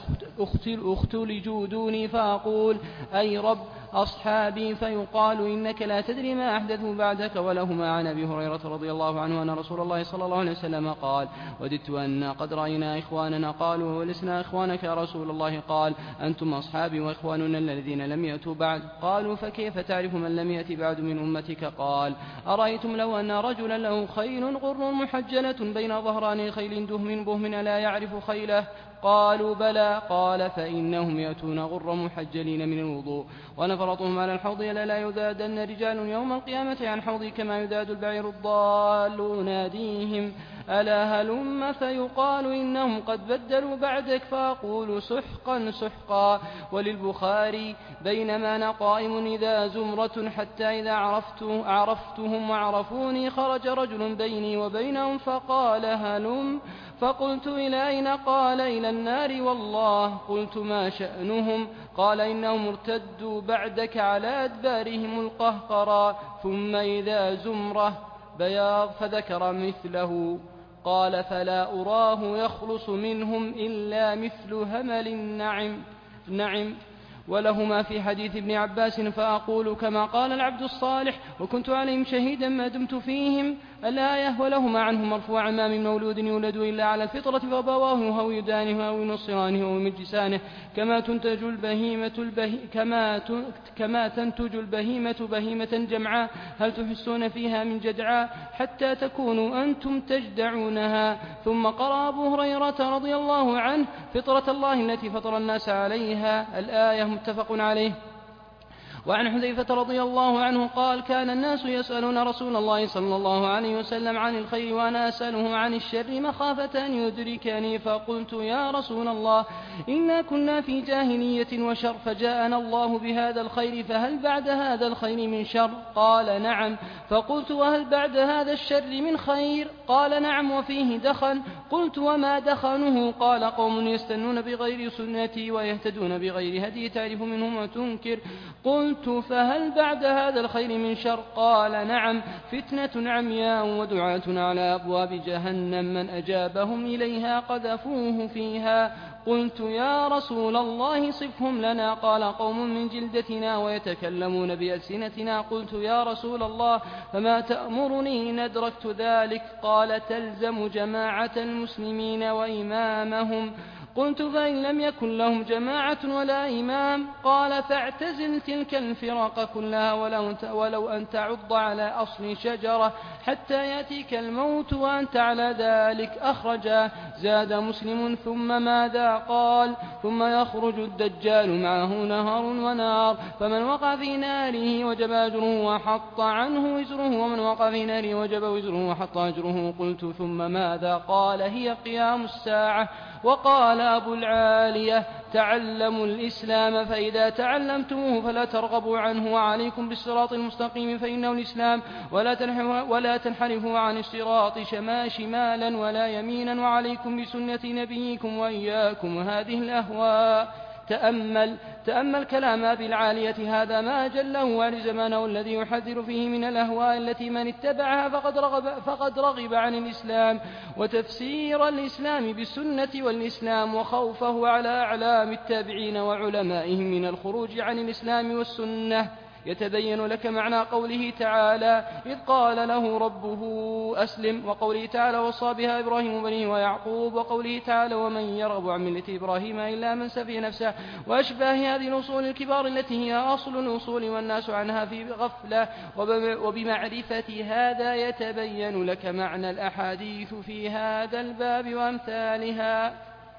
اختلجوا دوني فأقول أي رب أصحابي فيقال إنك لا تدري ما أحدثوا بعدك. ولهما عن أبي هريرة رضي الله عنه أن رسول الله صلى الله عليه وسلم قال وددت أن قد رأينا إخواننا قالوا ولسنا إخوانك يا رسول الله قال أنتم أصحابي وإخواننا الذين لم يأتوا بعد. قالوا فكيف تعرف من لم يأتي بعد من أمتك؟ قال أرأيتم لو أن رجلا له خيل غر محجلة بين ظهران خيل دهم بهم لا يعرف خيله؟ قالوا بلى. قال فإنهم يأتون غر محجلين من الوضوء ونفرطهم على الحوض لا يذادن رجال يوم القيامة عن حوضي كما يذاد البعير الضال ناديهم ألا هلم فيقال إنهم قد بدلوا بعدك فأقول سحقا سحقا. وللبخاري بينما أنا قائم إذا زمرة حتى إذا عرفت عرفتهم وعرفوني خرج رجل بيني وبينهم فقال هلم فقلت إلى أين؟ قال إلى النار. والله قلت ما شأنهم؟ قال إنهم ارتدوا بعدك على أدبارهم القهقرى ثم إذا زمرة بياض فذكر مثله. قال فلا أراه يخلص منهم إلا مثل همل النعم نعم. ولهما في حديث ابن عباس فأقول كما قال العبد الصالح وكنت عليهم شهيدا ما دمت فيهم الآية. ولهما عنه مرفوعا ما من مولود يولد إلا على الفطرة فأبواه أو يدانه أو ينصرانه أو يمجسانه كما تنتج البهيمة البهي كما كما تنتج البهيمة بهيمة جمعاء هل تحسون فيها من جدعاء حتى تكونوا أنتم تجدعونها. ثم قرأ أبو هريرة رضي الله عنه فطرة الله التي فطر الناس عليها الآية متفق عليه. وعن حذيفة رضي الله عنه قال كان الناس يسألون رسول الله صلى الله عليه وسلم عن الخير وأنا أسأله عن الشر مخافة أن يدركني فقلت يا رسول الله إنا كنا في جاهلية وشر فجاءنا الله بهذا الخير فهل بعد هذا الخير من شر؟ قال نعم. فقلت وهل بعد هذا الشر من خير؟ قال نعم وفيه دخن. قلت وما دخنه؟ قال قوم يستنون بغير سنتي ويهتدون بغير هدي تعرف منهم وتنكر. قلت فهل بعد هذا الخير من شر؟ قال نعم فتنة عمياء ودعاة على أبواب جهنم من أجابهم إليها قذفوه فيها. قلت يا رسول الله صفهم لنا. قال قوم من جلدتنا ويتكلمون بألسنتنا. قلت يا رسول الله فما تأمرني إن أدركت ذلك؟ قال تلزم جماعة المسلمين وإمامهم. قلت فإن لم يكن لهم جماعة ولا إمام؟ قال فاعتزل تلك الفرق كلها ولو, ولو أن تعض على أصل شجرة حتى يأتيك الموت وأنت على ذلك. أخرجا. زاد مسلم ثم ماذا؟ قال ثم يخرج الدجال معه نهر ونار فمن وقع في ناره وجب أجره وحط عنه وزره ومن وقع في ناره وجب وزره وحط أجره. قلت ثم ماذا؟ قال هي قيام الساعة. وقال أبو العالية تعلموا الإسلام فإذا تعلمتموه فلا ترغبوا عنه وعليكم بالصراط المستقيم فإنه الإسلام ولا, ولا تنحرفوا عن الصراط شما شمالا ولا يمينا وعليكم بسنة نبيكم وإياكم هذه الأهواء. تأمل تأمل كلام أبي العالية هذا ما أجله ولزمانه الذي يحذر فيه من الأهواء التي من اتبعها فقد رغب, فقد رغب عن الإسلام وتفسير الإسلام بالسنة والإسلام وخوفه على أعلام التابعين وعلمائهم من الخروج عن الإسلام والسنة. يتبين لك معنى قوله تعالى إذ قال له ربه أسلم وقوله تعالى وصى بها إبراهيم بنيه ويعقوب وقوله تعالى ومن يرغب عن ملة إبراهيم إلا من سفه نفسه وأشباه هذه الأصول الكبار التي هي أصل الأصول والناس عنها في غفلة. وبمعرفة هذا يتبين لك معنى الأحاديث في هذا الباب وأمثالها.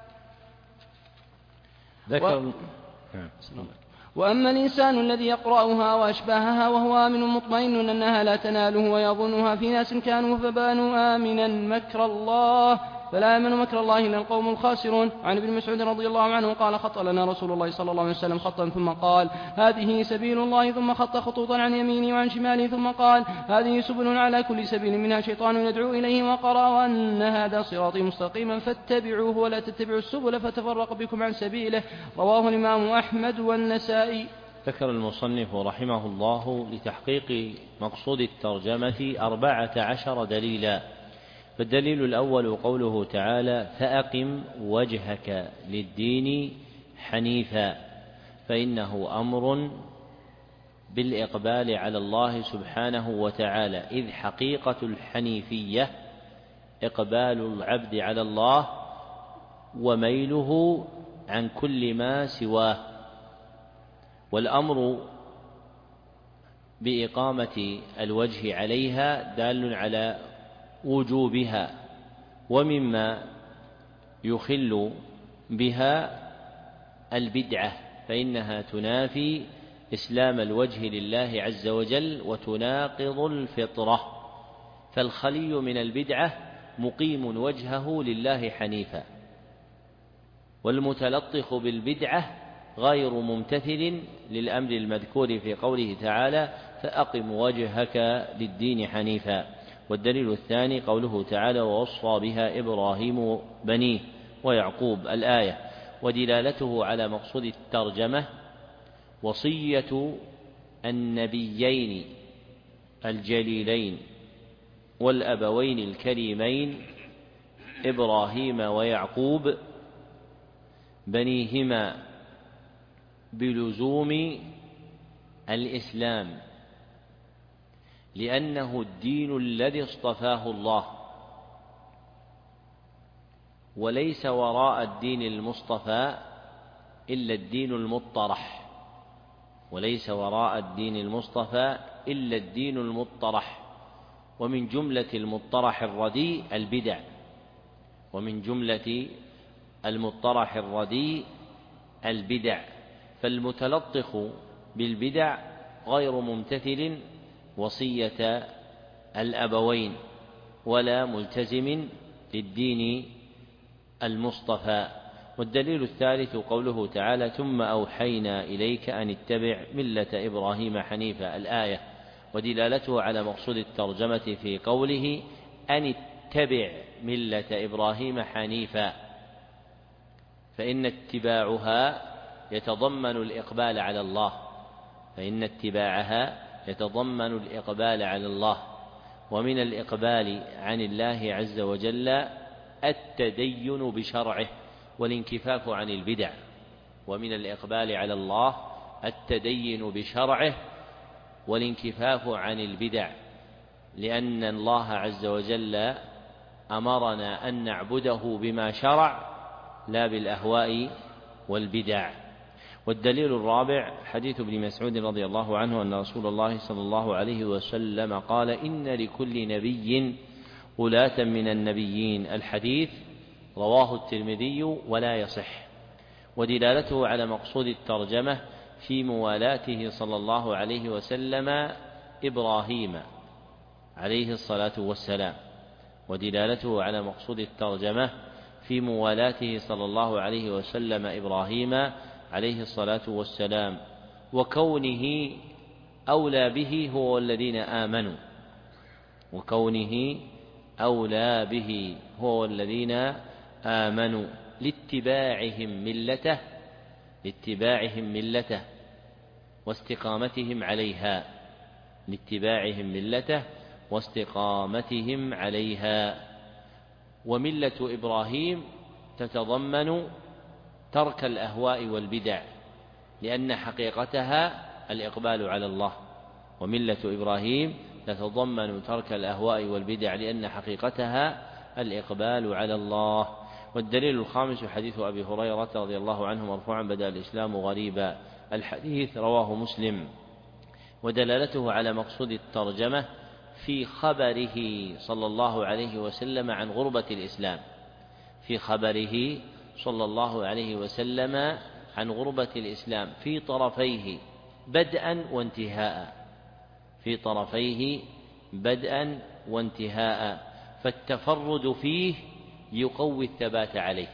ذكر و... وأما الإنسان الذي يقرأها وأشباهها وهو آمن مطمئن أنها لا تناله ويظنها في ناس كانوا فبانوا آمنا مكر الله فلا يأمن مكر الله إلا القوم الخاسرون. عن ابن مسعود رضي الله عنه قال خط لنا رسول الله صلى الله عليه وسلم خطا ثم قال هذه سبيل الله ثم خط خطوطا عن يمينه وعن شماله ثم قال هذه سبل على كل سبيل منها شيطان يدعو إليه وقرأ وأن هذا صراطي مستقيما فاتبعوه ولا تتبعوا السبل فتفرق بكم عن سبيله. رواه الإمام أحمد والنسائي. ذكر المصنف رحمه الله لتحقيق مقصود الترجمة أربعة عشر دليلا. فالدليل الأول قوله تعالى: فأقم وجهك للدين حنيفا، فإنه أمر بالإقبال على الله سبحانه وتعالى، إذ حقيقة الحنيفية إقبال العبد على الله وميله عن كل ما سواه. والأمر بإقامة الوجه عليها دال على وجوبها، ومما يخل بها البدعة، فإنها تنافي إسلام الوجه لله عز وجل وتناقض الفطرة. فالخلي من البدعة مقيم وجهه لله حنيفا، والمتلطخ بالبدعة غير ممتثل للأمر المذكور في قوله تعالى: فأقم وجهك للدين حنيفا. والدليل الثاني قوله تعالى: ووصى بها إبراهيم بنيه ويعقوب، الآية، ودلالته على مقصود الترجمة وصية النبيين الجليلين والأبوين الكريمين إبراهيم ويعقوب بنيهما بلزوم الإسلام، لأنه الدين الذي اصطفاه الله، وليس وراء الدين المصطفى إلا الدين المطرح، وليس وراء الدين المصطفى إلا الدين المطرح. ومن جملة المطرح الرديء البدع، ومن جملة المطرح الرديء البدع. فالمتلطخ بالبدع غير ممتثل وصية الأبوين ولا ملتزم للدين المصطفى. والدليل الثالث قوله تعالى: ثم أوحينا إليك أن اتبع ملة إبراهيم حنيفا، الآية، ودلالته على مقصود الترجمة في قوله: أن اتبع ملة إبراهيم حنيفا، فإن اتباعها يتضمن الإقبال على الله، فإن اتباعها يتضمن الإقبال على الله. ومن الإقبال عن الله عز وجل التدين بشرعه والانكفاف عن البدع، ومن الإقبال على الله التدين بشرعه والانكفاف عن البدع، لأن الله عز وجل أمرنا أن نعبده بما شرع لا بالأهواء والبدع. والدليل الرابع حديث ابن مسعود رضي الله عنه أن رسول الله صلى الله عليه وسلم قال: إن لكل نبي ولاة من النبيين، الحديث رواه الترمذي ولا يصح. ودلالته على مقصود الترجمة في موالاته صلى الله عليه وسلم إبراهيم عليه الصلاة والسلام، ودلالته على مقصود الترجمة في موالاته صلى الله عليه وسلم إبراهيم عليه الصلاة والسلام، وكونه أولى به هو الذين آمنوا، وكونه أولى به هو الذين آمنوا لاتباعهم ملته لاتباعهم ملته واستقامتهم عليها لاتباعهم ملته واستقامتهم عليها. وملة إبراهيم تتضمن ترك الأهواء والبدع، لأن حقيقتها الإقبال على الله، وملة إبراهيم تتضمن ترك الأهواء والبدع لأن حقيقتها الإقبال على الله. والدليل الخامس حديث أبي هريرة رضي الله عنه مرفوعا: بدأ الإسلام غريبا، الحديث رواه مسلم. ودلالته على مقصود الترجمة في خبره صلى الله عليه وسلم عن غربة الإسلام، في خبره صلى الله عليه وسلم عن غربة الإسلام في طرفيه بدءا وانتهاء، في طرفيه بدءا وانتهاء. فالتفرد فيه يقوي الثبات عليه،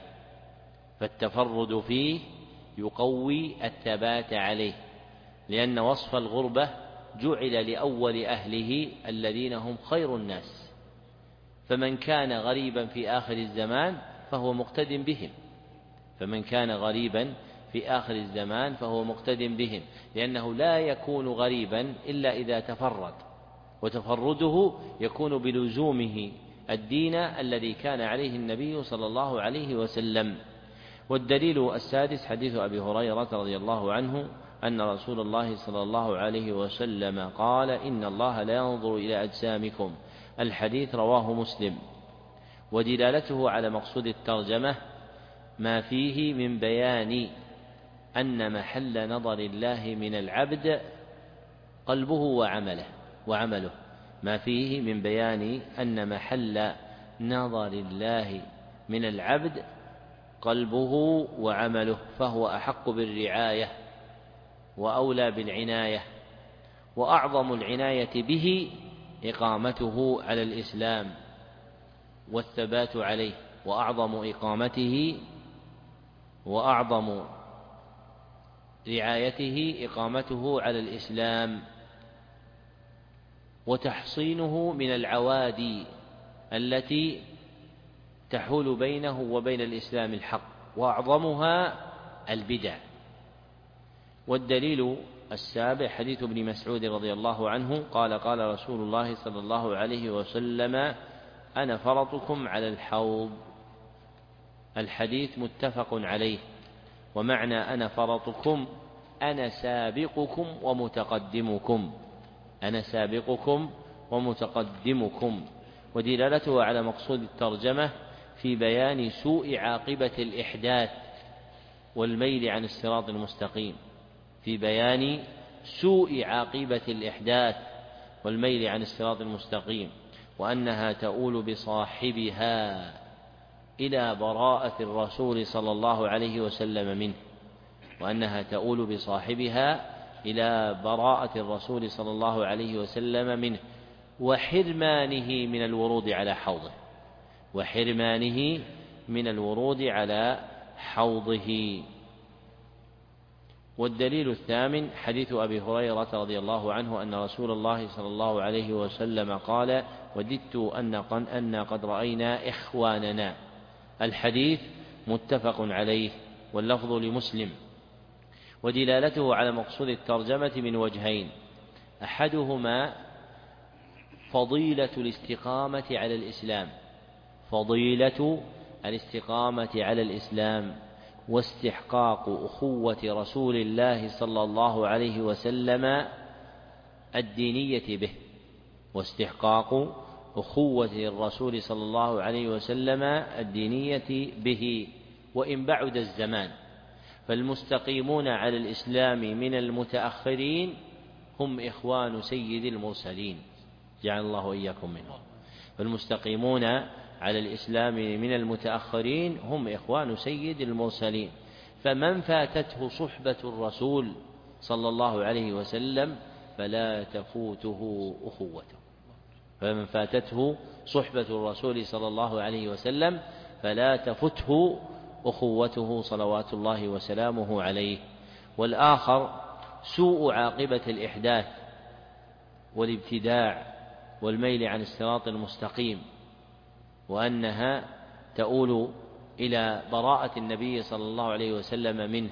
فالتفرد فيه يقوي الثبات عليه، لأن وصف الغربة جعل لأول أهله الذين هم خير الناس، فمن كان غريبا في آخر الزمان فهو مقتد بهم، فمن كان غريبا في آخر الزمان فهو مقتد بهم، لأنه لا يكون غريبا إلا إذا تفرد، وتفرده يكون بلزومه الدين الذي كان عليه النبي صلى الله عليه وسلم. والدليل السادس حديث أبي هريرة رضي الله عنه أن رسول الله صلى الله عليه وسلم قال: إن الله لا ينظر إلى أجسامكم. الحديث رواه مسلم. ودلالته على مقصود الترجمة ما فيه من بيان أن محل نظر الله من العبد قلبه وعمله وعمله ما فيه من بيان أن محل نظر الله من العبد قلبه وعمله، فهو أحق بالرعاية وأولى بالعناية، وأعظم العناية به إقامته على الإسلام والثبات عليه، وأعظم إقامته وأعظم رعايته إقامته على الإسلام وتحصينه من العوادي التي تحول بينه وبين الإسلام الحق، وأعظمها البدع. والدليل السابع حديث ابن مسعود رضي الله عنه قال: قال رسول الله صلى الله عليه وسلم: أنا فرطكم على الحوض. الحديث متفق عليه. ومعنى أنا فرطكم أنا سابقكم ومتقدمكم، أنا سابقكم ومتقدمكم. ودلالته على مقصود الترجمة في بيان سوء عاقبة الإحداث والميل عن الصراط المستقيم، في بيان سوء عاقبة الإحداث والميل عن الصراط المستقيم، وأنها تؤول بصاحبها إلى براءة الرسول صلى الله عليه وسلم منه، وأنها تؤول بصاحبها إلى براءة الرسول صلى الله عليه وسلم منه، وحرمانه من الورود على حوضه وحرمانه من الورود على حوضه. والدليل الثامن حديث أبي هريرة رضي الله عنه أن رسول الله صلى الله عليه وسلم قال: وددت أن قد رأينا إخواننا. الحديث متفق عليه واللفظ لمسلم. ودلالته على مقصود الترجمة من وجهين: أحدهما فضيلة الاستقامة على الإسلام فضيلة الاستقامة على الإسلام واستحقاق أخوة رسول الله صلى الله عليه وسلم الدينية به واستحقاق أخوة الرسول صلى الله عليه وسلم الدينية به وإن بعد الزمان. فالمستقيمون على الإسلام من المتأخرين هم إخوان سيد المرسلين، جعل الله وإياكم منهم. فالمستقيمون على الإسلام من المتأخرين هم إخوان سيد المرسلين، فمن فاتته صحبة الرسول صلى الله عليه وسلم فلا تفوته أخوته فمن فاتته صحبة الرسول صلى الله عليه وسلم فلا تفته أخوته صلوات الله وسلامه عليه. والآخر سوء عاقبة الإحداث والابتداع والميل عن الصراط المستقيم، وأنها تؤول إلى براءة النبي صلى الله عليه وسلم منه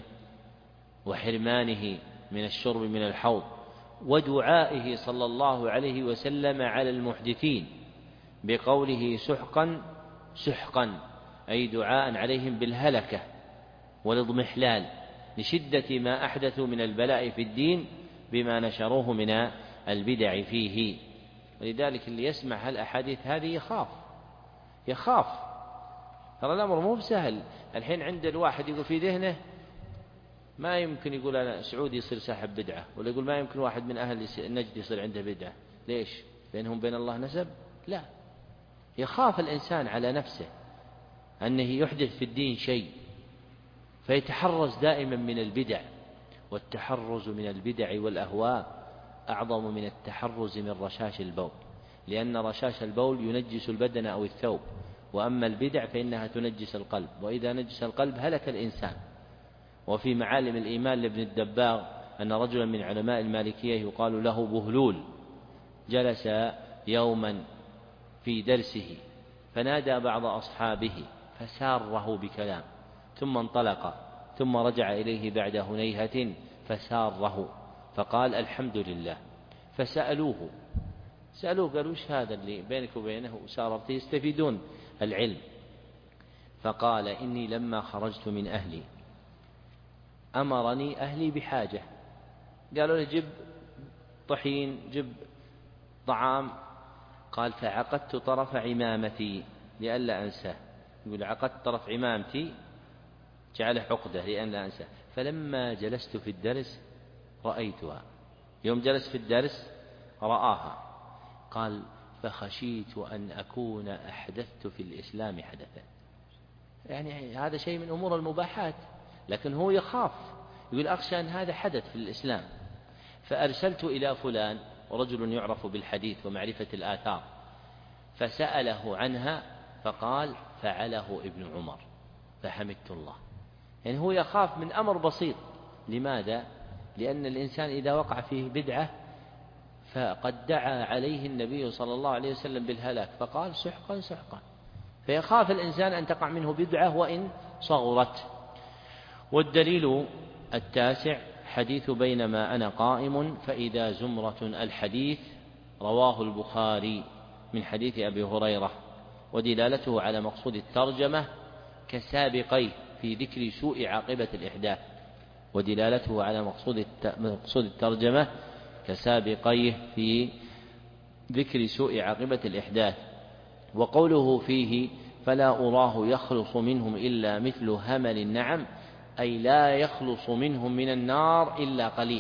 وحرمانه من الشرب من الحوض، ودعائه صلى الله عليه وسلم على المحدثين بقوله سحقا سحقا، أي دعاء عليهم بالهلكة والاضمحلال لشدة ما أحدثوا من البلاء في الدين بما نشروه من البدع فيه. ولذلك اللي يسمع هالأحاديث هذه يخاف يخاف ترى الأمر مو بسهل. الحين عند الواحد يقول في ذهنه ما يمكن يقول أنا سعودي يصير صاحب بدعة، ولا يقول ما يمكن واحد من أهل النجد يصير عنده بدعة. ليش؟ بينهم بين الله نسب؟ لا، يخاف الإنسان على نفسه أنه يحدث في الدين شيء، فيتحرز دائما من البدع، والتحرز من البدع والأهواء أعظم من التحرز من رشاش البول، لأن رشاش البول ينجس البدن أو الثوب، وأما البدع فإنها تنجس القلب، وإذا نجس القلب هلك الإنسان. وفي معالم الإيمان لابن الدباغ أن رجلا من علماء المالكية يقال له بهلول جلس يوما في درسه فنادى بعض أصحابه فساره بكلام ثم انطلق، ثم رجع إليه بعد هنيهة فساره فقال الحمد لله. فسألوه سألوه قالوا ايش هذا اللي بينك وبينه ساررته يستفيدون العلم. فقال إني لما خرجت من أهلي أمرني أهلي بحاجة، قالوا له جب طحين جب طعام، قال فعقدت طرف عمامتي لئلا أنساه، يقول عقدت طرف عمامتي جعله عقدة لئلا أنساه، فلما جلست في الدرس رأيتها، يوم جلس في الدرس رآها، قال فخشيت أن أكون أحدثت في الإسلام حدثا. يعني هذا شيء من أمور المباحات، لكن هو يخاف، يقول أخشى أن هذا حدث في الإسلام. فأرسلت إلى فلان، ورجل يعرف بالحديث ومعرفة الآثار، فسأله عنها فقال فعله ابن عمر فحمدت الله. يعني هو يخاف من أمر بسيط. لماذا؟ لأن الإنسان إذا وقع فيه بدعة فقد دعا عليه النبي صلى الله عليه وسلم بالهلاك فقال سحقا سحقا، فيخاف الإنسان أن تقع منه بدعة وإن صغرت. والدليل التاسع حديث بينما أنا قائم فإذا زمرة، الحديث رواه البخاري من حديث أبي هريرة، ودلالته على مقصود الترجمة كسابقيه في ذكر سوء عاقبة الإحداث، ودلالته على مقصود مقصود الترجمة كسابقيه في ذكر سوء عاقبة الإحداث. وقوله فيه فلا أراه يخلص منهم إلا مثل همل النعم، أي لا يخلص منهم من النار إلا قليل.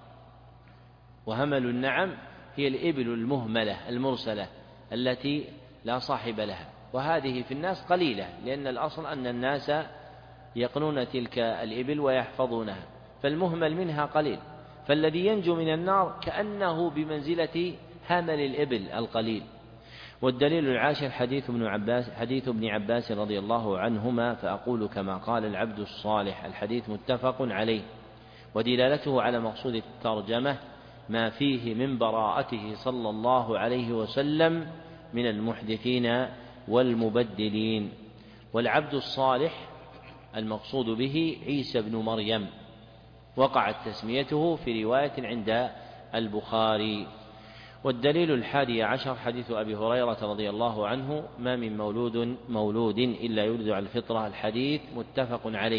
وهمل النعم هي الإبل المهملة المرسلة التي لا صاحب لها، وهذه في الناس قليلة، لأن الأصل أن الناس يقنون تلك الإبل ويحفظونها، فالمهمل منها قليل، فالذي ينجو من النار كأنه بمنزلة همل الإبل القليل. والدليل العاشر حديث ابن عباس حديث ابن عباس رضي الله عنهما فأقول كما قال العبد الصالح، الحديث متفق عليه، ودلالته على مقصود الترجمة ما فيه من براءته صلى الله عليه وسلم من المحدثين والمبدلين. والعبد الصالح المقصود به عيسى بن مريم، وقعت تسميته في رواية عند البخاري. والدليل الحادي عشر حديث أبي هريرة رضي الله عنه ما من مولود مولود إلا يولد على الفطرة، الحديث متفق عليه،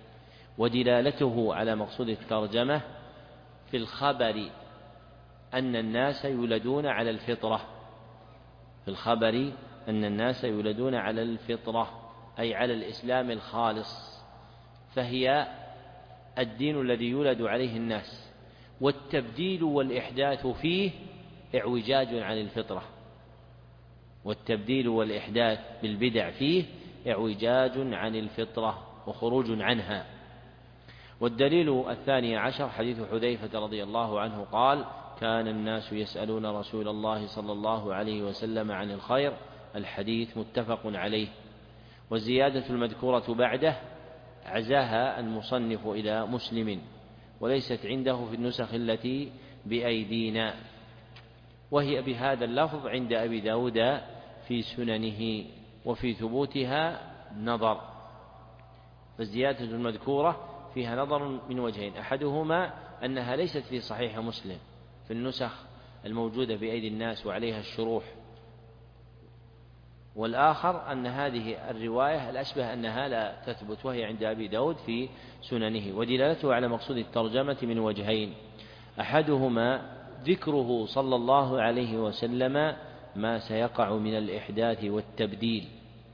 ودلالته على مقصود الترجمة في الخبر أن الناس يولدون على الفطرة، في الخبر أن الناس يولدون على الفطرة أي على الإسلام الخالص، فهي الدين الذي يولد عليه الناس، والتبديل والإحداث فيه اعوجاج عن الفطرة، والتبديل والإحداث بالبدع فيه اعوجاج عن الفطرة وخروج عنها. والدليل الثاني عشر حديث حذيفة رضي الله عنه قال كان الناس يسألون رسول الله صلى الله عليه وسلم عن الخير، الحديث متفق عليه. والزيادة المذكورة بعده عزاها المصنف إلى مسلم، وليست عنده في النسخ التي بأيدينا، وهي بهذا اللفظ عند أبي داود في سننه، وفي ثبوتها نظر. فالزيادة المذكورة فيها نظر من وجهين، أحدهما أنها ليست في صحيح مسلم في النسخ الموجودة بأيدي الناس وعليها الشروح، والآخر أن هذه الرواية الأشبه أنها لا تثبت، وهي عند أبي داود في سننه. ودلالته على مقصود الترجمة من وجهين، أحدهما ذكره صلى الله عليه وسلم ما سيقع من الإحداث والتبديل،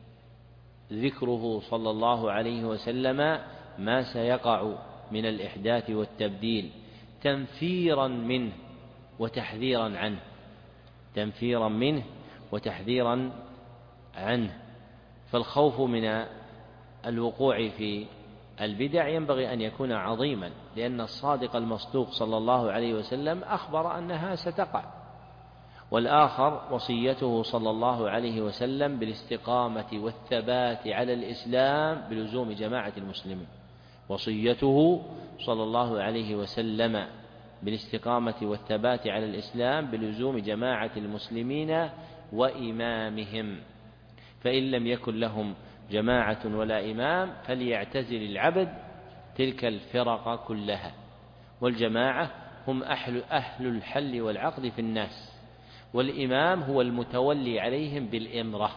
ذكره صلى الله عليه وسلم ما سيقع من الإحداث والتبديل تنفيرا منه وتحذيرا عنه، تنفيرا منه وتحذيرا عنه. فالخوف من الوقوع في البدع ينبغي أن يكون عظيما، لأن الصادق المصدوق صلى الله عليه وسلم أخبر أنها ستقع. والآخر وصيته صلى الله عليه وسلم بالاستقامة والثبات على الإسلام بلزوم جماعة المسلمين، وصيته صلى الله عليه وسلم بالاستقامة والثبات على الإسلام بلزوم جماعة المسلمين وإمامهم، فإن لم يكن لهم جماعة ولا إمام فليعتزل العبد تلك الفرق كلها. والجماعة هم أهل, أهل الحل والعقد في الناس، والإمام هو المتولي عليهم بالإمرة.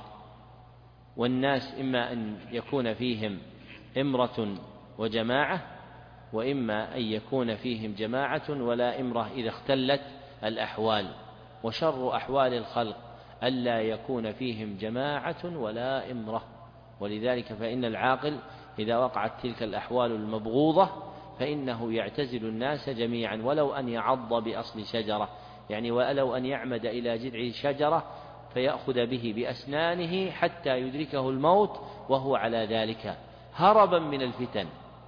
والناس إما أن يكون فيهم إمرة وجماعة، وإما أن يكون فيهم جماعة ولا إمرة إذا اختلت الأحوال. وشر أحوال الخلق ألا يكون فيهم جماعة ولا إمرة. ولذلك فإن العاقل إذا وقعت تلك الأحوال المبغوضة فإنه يعتزل الناس جميعا، ولو أن يعض بأصل شجرة، يعني ولو أن يعمد إلى جذع شجرة فيأخذ به بأسنانه حتى يدركه الموت وهو على ذلك، هربا من الفتن،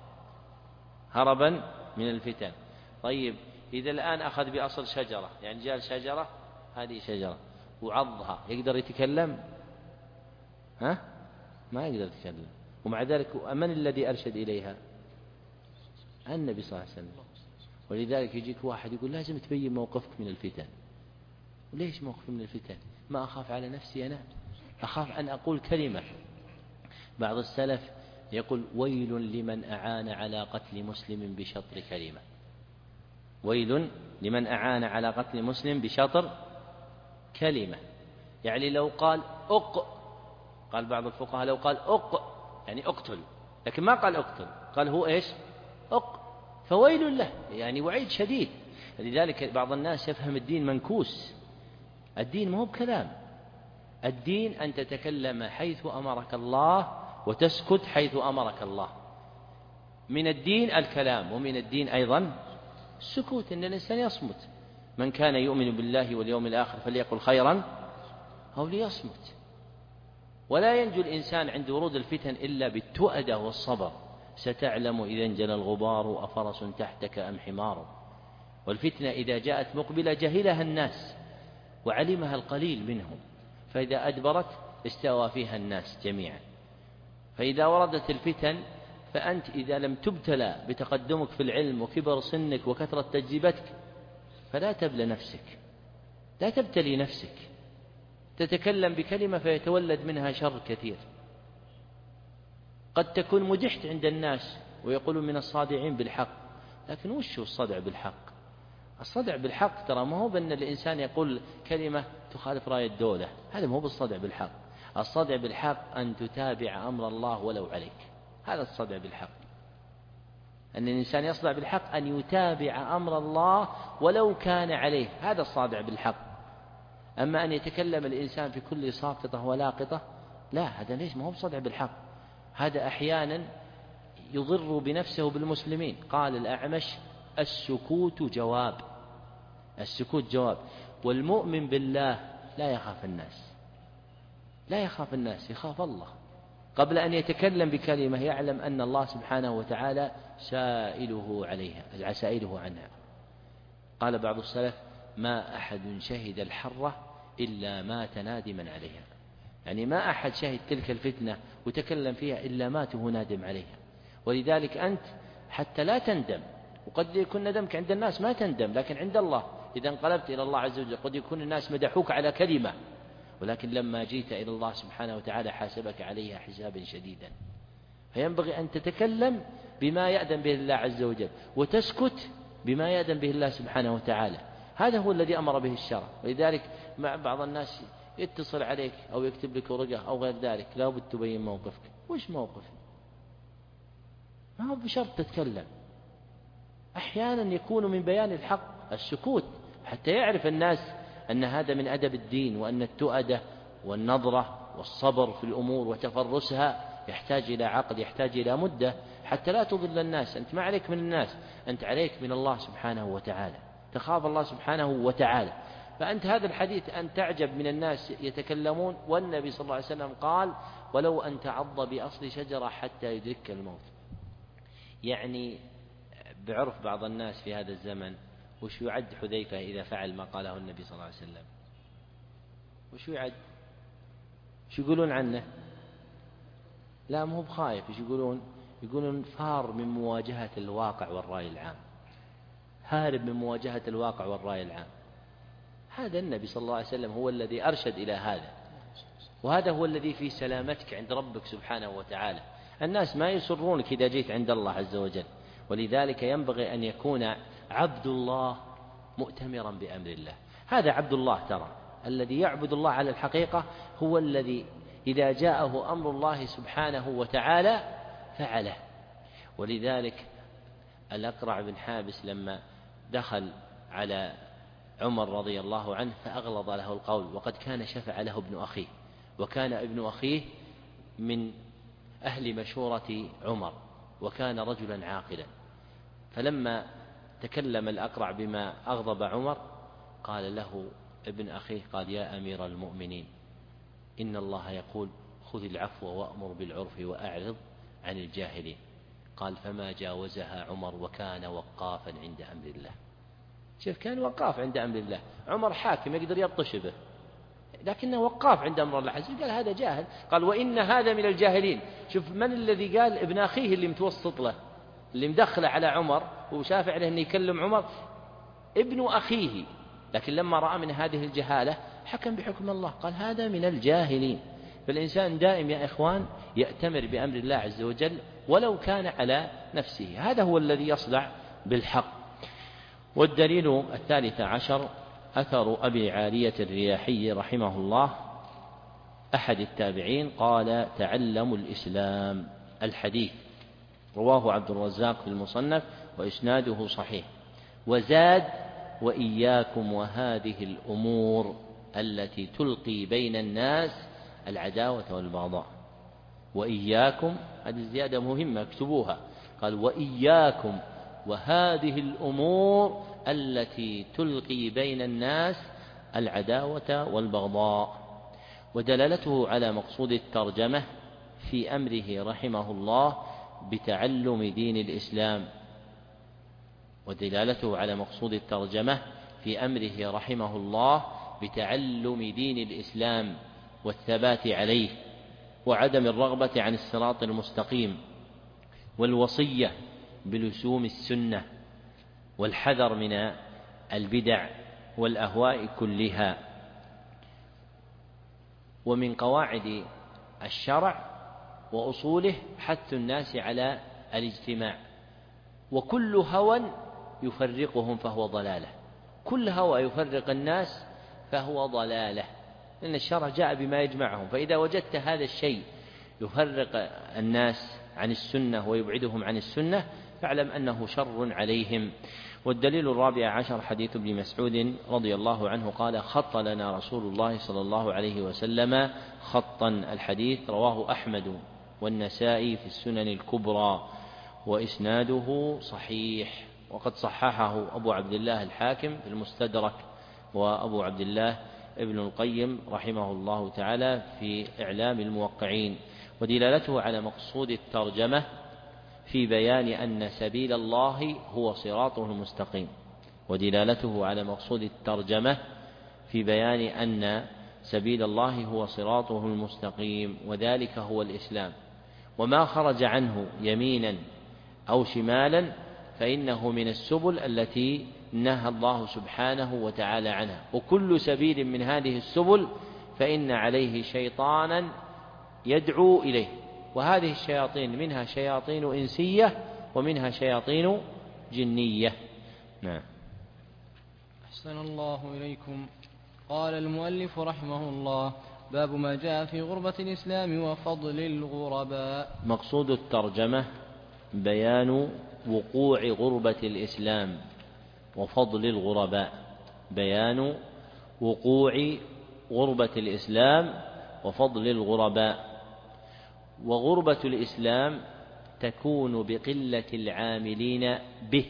هربا من الفتن. طيب إذا الآن أخذ بأصل شجرة، يعني جاء شجرة، هذه شجرة وعضها، يقدر يتكلم؟ ها؟ ما يقدر يتكلم. ومع ذلك من الذي أرشد إليها؟ النبي صلى الله عليه وسلم. ولذلك يجيك واحد يقول لازم تبين موقفك من الفتن. وليش موقف من الفتن؟ ما أخاف على نفسي أنا، أخاف أن أقول كلمة. بعض السلف يقول ويل لمن أعان على قتل مسلم بشطر كلمة. ويل لمن أعان على قتل مسلم بشطر كلمة، يعني لو قال أق، قال بعض الفقهاء لو قال أق يعني أقتل، لكن ما قال أقتل، قال هو إيش؟ أق، فويل له، يعني وعيد شديد. لذلك بعض الناس يفهم الدين منكوس. الدين ما هو بكلام، الدين أن تتكلم حيث أمرك الله وتسكت حيث أمرك الله. من الدين الكلام، ومن الدين أيضا السكوت، إن الإنسان يصمت. من كان يؤمن بالله واليوم الآخر فليقل خيرا أو ليصمت. ولا ينجو الإنسان عند ورود الفتن إلا بالتؤدة والصبر. ستعلم إذا انجلى الغبار أفرس تحتك أم حمار. والفتنة إذا جاءت مقبلة جهلها الناس وعلمها القليل منهم، فإذا أدبرت استوى فيها الناس جميعا. فإذا وردت الفتن فأنت إذا لم تبتلى بتقدمك في العلم وكبر سنك وكثرة تجربتك فلا تبلى نفسك، لا تبتلي نفسك. تتكلم بكلمة فيتولد منها شر كثير. قد تكون مدحت عند الناس ويقولون من الصادعين بالحق، لكن وش هو الصدع بالحق؟ الصدع بالحق ترى ما هو بأن الإنسان يقول كلمة تخالف رأي الدولة، هذا ما هو بالصدع بالحق. الصدع بالحق أن تتابع أمر الله ولو عليك، هذا الصدع بالحق. أن الإنسان يصدع بالحق أن يتابع أمر الله ولو كان عليه، هذا الصادع بالحق. أما أن يتكلم الإنسان في كل ساقطة ولاقطة، لا، هذا ليش؟ ما هو بصدع بالحق. هذا أحيانا يضر بنفسه بالمسلمين. قال الأعمش السكوت جواب، السكوت جواب. والمؤمن بالله لا يخاف الناس، لا يخاف الناس، يخاف الله. قبل أن يتكلم بكلمة يعلم أن الله سبحانه وتعالى سائله عليها، سائله عنها. قال بعض السلف ما أحد شهد الحرة إلا مات نادما عليها، يعني ما أحد شهد تلك الفتنة وتكلم فيها إلا مات وهو نادم عليها. ولذلك أنت حتى لا تندم، وقد يكون ندمك عند الناس ما تندم، لكن عند الله إذا انقلبت إلى الله عز وجل قد يكون الناس مدحوك على كلمة، ولكن لما جيت إلى الله سبحانه وتعالى حاسبك عليها حسابا شديدا. فينبغي أن تتكلم بما يأذن به الله عز وجل وتسكت بما يأذن به الله سبحانه وتعالى. هذا هو الذي أمر به الشرع. ولذلك مع بعض الناس يتصل عليك أو يكتب لك ورقة أو غير ذلك، لا بد تبين موقفك. وش موقفك؟ ما هو بشرط تتكلم. أحيانا يكون من بيان الحق السكوت حتى يعرف الناس أن هذا من أدب الدين، وأن التؤدة والنظرة والصبر في الأمور وتفرسها يحتاج إلى عقل، يحتاج إلى مدة حتى لا تضل الناس. أنت ما عليك من الناس، أنت عليك من الله سبحانه وتعالى، تخاف الله سبحانه وتعالى. فأنت هذا الحديث أن تعجب من الناس يتكلمون، والنبي صلى الله عليه وسلم قال ولو أن تعض بأصل شجرة حتى يدرك الموت. يعني بعرف بعض الناس في هذا الزمن وش يعد حذيفة إذا فعل ما قاله النبي صلى الله عليه وسلم؟ وش يعد؟ وش يقولون عنه؟ لا مو بخايف، وش يقولون؟ يقولون فار من مواجهة الواقع والرأي العام، هارب من مواجهة الواقع والرأي العام. هذا النبي صلى الله عليه وسلم هو الذي أرشد إلى هذا، وهذا هو الذي في سلامتك عند ربك سبحانه وتعالى. الناس ما يسرونك إذا جيت عند الله عز وجل، ولذلك ينبغي أن يكون عبد الله مؤتمرا بأمر الله. هذا عبد الله ترى، الذي يعبد الله على الحقيقة هو الذي إذا جاءه أمر الله سبحانه وتعالى فعله. ولذلك الأقرع بن حابس لما دخل على عمر رضي الله عنه فأغلظ له القول، وقد كان شفع له ابن أخيه، وكان ابن أخيه من أهل مشورة عمر، وكان رجلا عاقلا. فلما تكلم الأقرع بما أغضب عمر قال له ابن أخيه قال: يا أمير المؤمنين، إن الله يقول: خذ العفو وأمر بالعرف وأعرض عن الجاهلين. قال: فما جاوزها عمر وكان وقافا عند أمر الله. شوف، كان وقاف عند أمر الله. عمر حاكم يقدر يبطش به، لكنه وقاف عند أمر الله عز وجل. قال: هذا جاهل. قال: وإن هذا من الجاهلين. شوف من الذي قال؟ ابن أخيه اللي متوسط له، اللي مدخله على عمر وشافع له أن يكلم عمر، ابن أخيه. لكن لما رأى من هذه الجهالة حكم بحكم الله، قال: هذا من الجاهلين. فالإنسان دائم يا إخوان يأتمر بأمر الله عز وجل ولو كان على نفسه، هذا هو الذي يصدع بالحق. والدليل الثالث عشر أثر أبي عالية الرياحي رحمه الله أحد التابعين قال: تعلموا الإسلام. الحديث رواه عبد الرزاق في المصنف وإسناده صحيح. وزاد: وإياكم وهذه الأمور التي تلقي بين الناس العداوة والبغضاء. وإياكم، هذه الزيادة مهمة اكتبوها. قال: وإياكم وهذه الأمور التي تلقي بين الناس العداوة والبغضاء. ودلالته على مقصود الترجمة في أمره رحمه الله بتعلم دين الإسلام. ودلالته على مقصود الترجمة في أمره رحمه الله بتعلم دين الإسلام والثبات عليه، وعدم الرغبة عن الصراط المستقيم، والوصية بلزوم السنة، والحذر من البدع والأهواء كلها. ومن قواعد الشرع وأصوله حث الناس على الاجتماع، وكل هوى يفرقهم فهو ضلالة. كل هوى يفرق الناس فهو ضلالة، لأن الشرع جاء بما يجمعهم. فإذا وجدت هذا الشيء يفرق الناس عن السنة ويبعدهم عن السنة فاعلم أنه شر عليهم. والدليل الرابع عشر حديث ابن مسعود رضي الله عنه قال: خط لنا رسول الله صلى الله عليه وسلم خطا. الحديث رواه أحمد والنسائي في السنن الكبرى وإسناده صحيح، وقد صححه أبو عبد الله الحاكم في المستدرك، وأبو عبد الله ابن القيم رحمه الله تعالى في إعلام الموقعين. ودلالته على مقصود الترجمة في بيان أن سبيل الله هو صراطه المستقيم. ودلالته على مقصود الترجمة في بيان أن سبيل الله هو صراطه المستقيم، وذلك هو الإسلام. وما خرج عنه يمينا أو شمالا فإنه من السبل التي نهى الله سبحانه وتعالى عنها. وكل سبيل من هذه السبل فإن عليه شيطانا يدعو إليه، وهذه الشياطين منها شياطين إنسية ومنها شياطين جنية. نعم. أحسن الله إليكم. قال المؤلف رحمه الله: باب ما جاء في غربة الإسلام وفضل الغرباء. مقصود الترجمة بيان وقوع غربة الإسلام وفضل الغرباء. بيان وقوع غربة الإسلام وفضل الغرباء. وغربة الإسلام تكون بقلة العاملين به.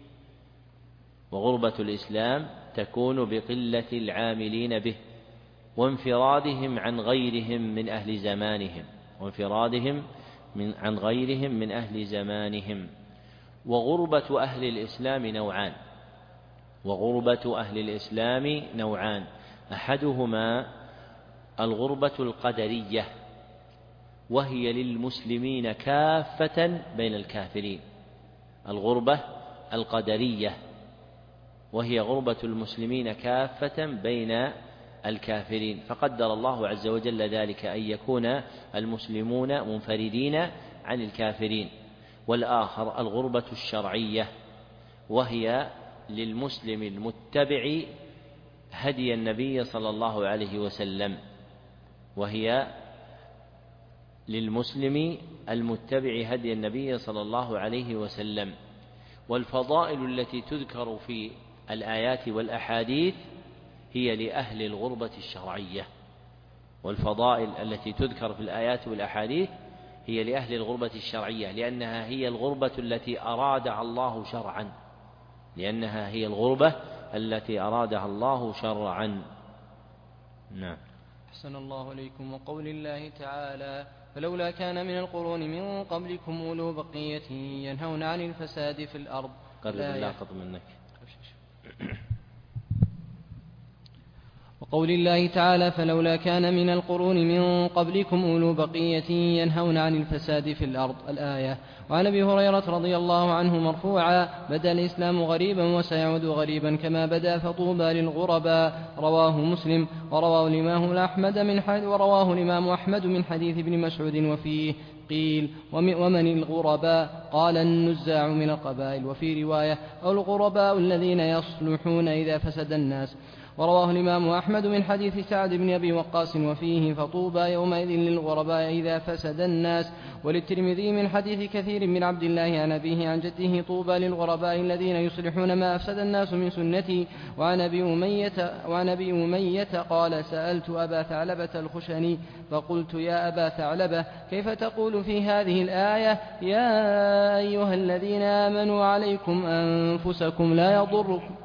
وغربة الإسلام تكون بقلة العاملين به وانفرادهم عن غيرهم من أهل زمانهم وانفرادهم من عن غيرهم من أهل زمانهم. وغربة أهل الإسلام نوعان وغربة أهل الإسلام نوعان أحدهما الغربة القدرية، وهي للمسلمين كافة بين الكافرين. الغربة القدرية وهي غربة المسلمين كافة بين الكافرين، فقدر الله عز وجل ذلك أن يكون المسلمون منفردين عن الكافرين. والآخر الغربة الشرعية، وهي للمسلم المتبع هدي النبي صلى الله عليه وسلم وهي للمسلم المتبع هدي النبي صلى الله عليه وسلم. والفضائل التي تذكر في الآيات والأحاديث هي لأهل الغربة الشرعية، والفضائل التي تذكر في الآيات والأحاديث هي لأهل الغربة الشرعية، لأنها هي الغربة التي أرادها الله شرعا لأنها هي الغربة التي أرادها الله شرعا. نعم. أحسن الله إليكم. وقول الله تعالى: فلولا كان من القرون من قبلكم أولو بقية ينهون عن الفساد في الأرض. قرب اللاقط منك. وقول الله تعالى: فلولا كان من القرون من قبلكم أولو بقية ينهون عن الفساد في الأرض. الآية. وعن أبي هريرة رضي الله عنه مرفوعا: بدأ الإسلام غريبا وسيعود غريبا كما بدأ فطوبى للغرباء. رواه مسلم. ورواه الإمام أحمد من حديث ورواه الإمام أحمد من حديث ابن مسعود وفيه قيل: ومن الغرباء؟ قال: النزاع من القبائل. وفي رواية: أو الغرباء الذين يصلحون إذا فسد الناس. ورواه الإمام أحمد من حديث سعد بن أبي وقاص وفيه: فطوبى يومئذ للغرباء إذا فسد الناس. وللترمذي من حديث كثير من عبد الله عن أبيه عن جده: طوبى للغرباء الذين يصلحون ما أفسد الناس من سنتي. وعن أبي أمية, وعن أبي أمية قال: سألت أبا ثعلبة الخشني فقلت: يا أبا ثعلبة، كيف تقول في هذه الآية: يا أيها الذين آمنوا عليكم أنفسكم لا يضركم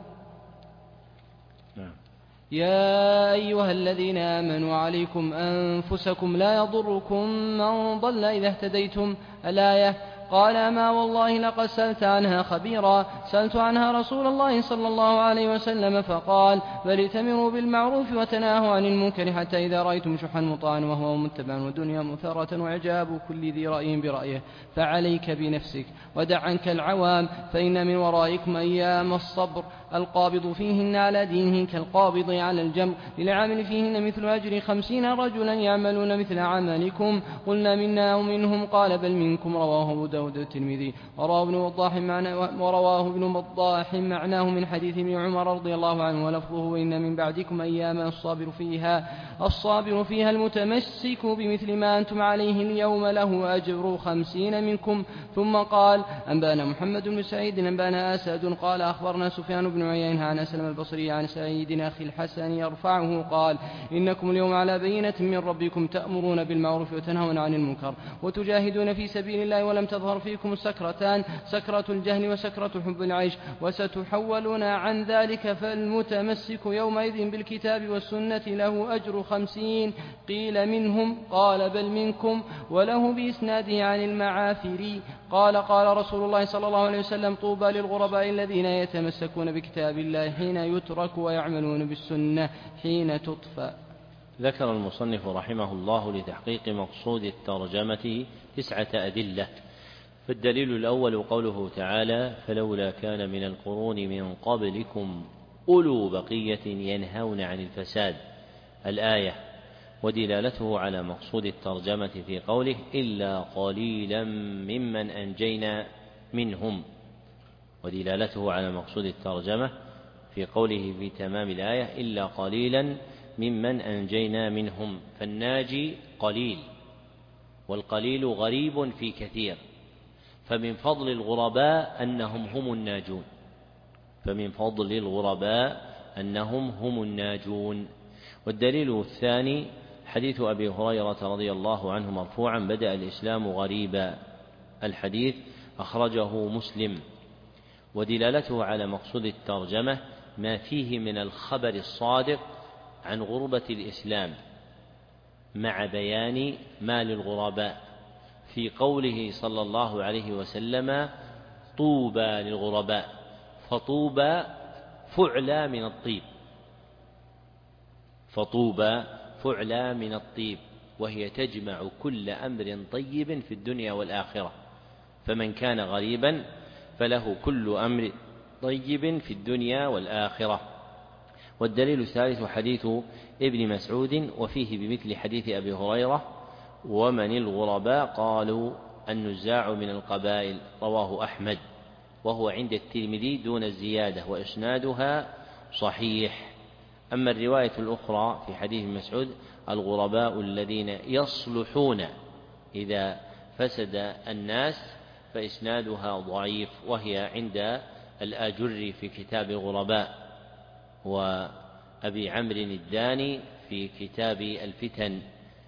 يا أيها الذين آمنوا عليكم أنفسكم لا يضركم من ضل إذا اهتديتم؟ الآية. قال: ما والله لقد سألت عنها خبيرا، سألت عنها رسول الله صلى الله عليه وسلم فقال: بل ائتمروا بالمعروف وتناهوا عن المنكر حتى إذا رأيتم شحا مطاعا وهو متبعا ودنيا مثارة وإعجاب كل ذي رأي برأيه فعليك بنفسك ودع عنك العوام، فإن من ورائكم أيام الصبر القابض فيهن على دينه كالقابض على الجمر، للعامل فيهن مثل أجر خمسين رجلا يعملون مثل عملكم. قلنا: منا ومنهم؟ قال: بل منكم. رواه أبو داود الترمذي. ورواه ابن وضاح معناه ورواه ابن وضاح معناه من حديث ابن عمر رضي الله عنه ولفظه: إن من بعدكم أياما الصابر فيها الصابر فيها المتمسك بمثل ما أنتم عليه اليوم له أجر خمسين منكم. ثم قال: أنبانا محمد بن سعيد أنبانا أسد قال: أخبرنا سفيان بن عيينة عن أسلم البصري عن سعيد أخي الحسن يرفعه قال: إنكم اليوم على بينة من ربكم تأمرون بالمعروف وتنهون عن المنكر وتجاهدون في سبيل الله ولم تظهر فيكم السكرتان، سكرة الجهل وسكرة حب العيش، وستحولون عن ذلك، فالمتمسك يومئذ بالكتاب والسنة له أجر خمسين. قيل: منهم؟ قال: بل منكم. وله بإسناده عن المعافري قال: قال رسول الله صلى الله عليه وسلم: طوبى للغرباء الذين يتمسكون بكتاب الله حين يترك ويعملون بالسنة حين تطفى. ذكر المصنف رحمه الله لتحقيق مقصود الترجمة تسعة أدلة. فالدليل الأول قوله تعالى: فلولا كان من القرون من قبلكم أولو بقية ينهون عن الفساد. الآية. ودلالته على مقصود الترجمة في قوله: إلا قليلا ممن أنجينا منهم. ودلالته على مقصود الترجمة في قوله في تمام الآية: إلا قليلا ممن أنجينا منهم. فالناجي قليل، والقليل غريب في كثير، فمن فضل الغرباء أنهم هم الناجون فمن فضل الغرباء أنهم هم الناجون. والدليل الثاني حديث أبي هريرة رضي الله عنه مرفوعا: بدأ الإسلام غريبا. الحديث أخرجه مسلم. ودلالته على مقصود الترجمة ما فيه من الخبر الصادق عن غربة الإسلام مع بيان ما للغرباء في قوله صلى الله عليه وسلم: طوبى للغرباء. فطوبى فعلى من الطيب فطوبى فعلى من الطيب وهي تجمع كل أمر طيب في الدنيا والآخرة، فمن كان غريبا فله كل أمر طيب في الدنيا والآخرة. والدليل الثالث حديث ابن مسعود وفيه بمثل حديث أبي هريرة: ومن الغرباء؟ قالوا النزاع من القبائل، رواه أحمد، وهو عند الترمذي دون الزيادة، وإسنادها صحيح. أما الرواية الأخرى في حديث مسعود الغرباء الذين يصلحون إذا فسد الناس فإسنادها ضعيف، وهي عند الآجري في كتاب الغرباء، وأبي عمرو الداني في كتاب الفتن.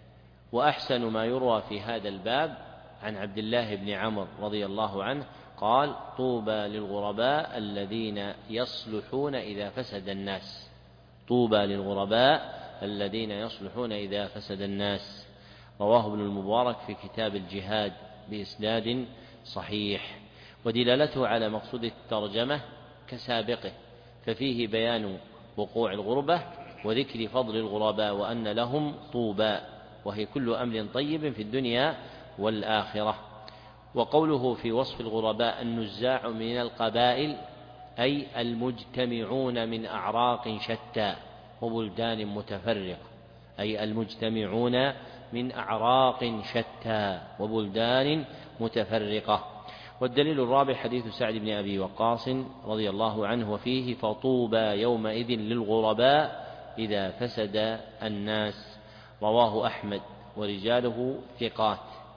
وأحسن ما يروى في هذا الباب عن عبد الله بن عمرو رضي الله عنه قال: طوبى للغرباء الذين يصلحون إذا فسد الناس. طوبى للغرباء الذين يصلحون إذا فسد الناس، رواه ابن المبارك في كتاب الجهاد بإسناد صحيح. ودلالته على مقصود الترجمة كسابقه، ففيه بيان وقوع الغربة وذكر فضل الغرباء وأن لهم طوبى، وهي كل أمر طيب في الدنيا والآخرة. وقوله في وصف الغرباء النزاع من القبائل أي المجتمعون من أعراق شتى وبلدان متفرقة، أي المجتمعون من أعراق شتى وبلدان متفرقة. والدليل الرابع حديث سعد بن أبي وقاص رضي الله عنه وفيه: فطوبى يومئذ للغرباء إذا فسد الناس، رواه أحمد ورجاله ثقات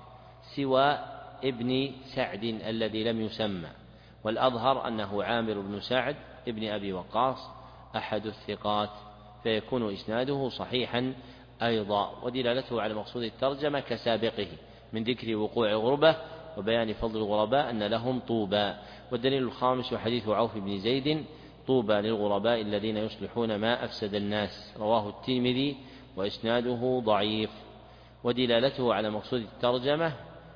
سوى ابن سعد الذي لم يسمى، والأظهر أنه عامر بن سعد ابن أبي وقاص أحد الثقات، فيكون إسناده صحيحا أيضا. ودلالته على مقصود الترجمة كسابقه من ذكر وقوع الغربة وبيان فضل الغرباء أن لهم طوبى. والدليل الخامس حديث عوف بن زيد: طوبى للغرباء الذين يصلحون ما أفسد الناس، رواه الترمذي وإسناده ضعيف. ودلالته على مقصود الترجمة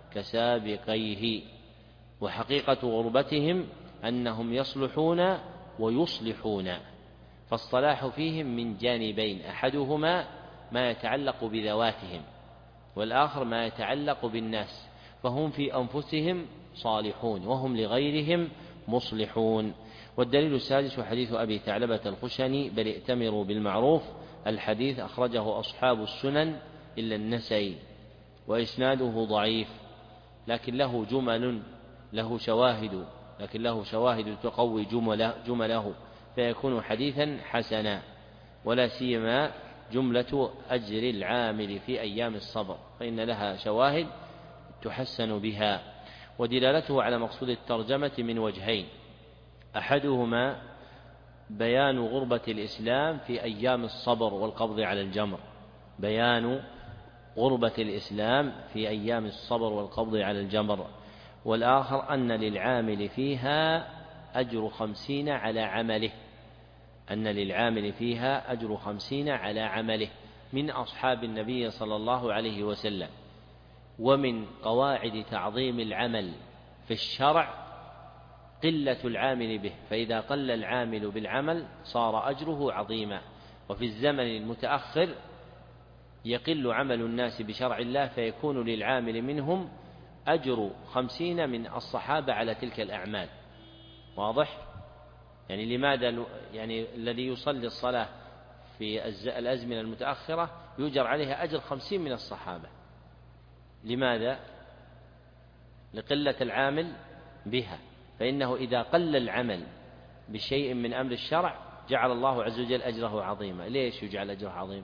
كسابقيه. وحقيقة غربتهم أنهم يصلحون ويصلحون، فالصلاح فيهم من جانبين: أحدهما ما يتعلق بذواتهم، والآخر ما يتعلق بالناس، فهم في أنفسهم صالحون وهم لغيرهم مصلحون. والدليل السادس حديث أبي ثعلبة الخشني: بل ائتمروا بالمعروف. الحديث أخرجه أصحاب السنن إلا النسائي، وإسناده ضعيف، لكن له جمل له شواهد لكن له شواهد تقوي جمله, جمله فيكون حديثا حسنا، ولا سيما جملة أجر العامل في أيام الصبر، فإن لها شواهد تحسن بها. ودلالته على مقصود الترجمة من وجهين: أحدهما بيان غربة الإسلام في أيام الصبر والقبض على الجمر، بيان غربة الإسلام في أيام الصبر والقبض على الجمر. والآخر أن للعامل فيها أجر خمسين على عمله أن للعامل فيها أجر خمسين على عمله من أصحاب النبي صلى الله عليه وسلم. ومن قواعد تعظيم العمل في الشرع قلة العامل به، فإذا قل العامل بالعمل صار أجره عظيما. وفي الزمن المتأخر يقل عمل الناس بشرع الله، فيكون للعامل منهم أجر خمسين من الصحابة على تلك الأعمال. واضح؟ يعني لماذا يعني الذي يصلي الصلاة في الأزمنة المتأخرة يؤجر عليها أجر خمسين من الصحابة؟ لماذا؟ لقلة العامل بها، فإنه إذا قل العمل بشيء من أمر الشرع جعل الله عز وجل أجره عظيما. ليش يجعل أجره عظيم؟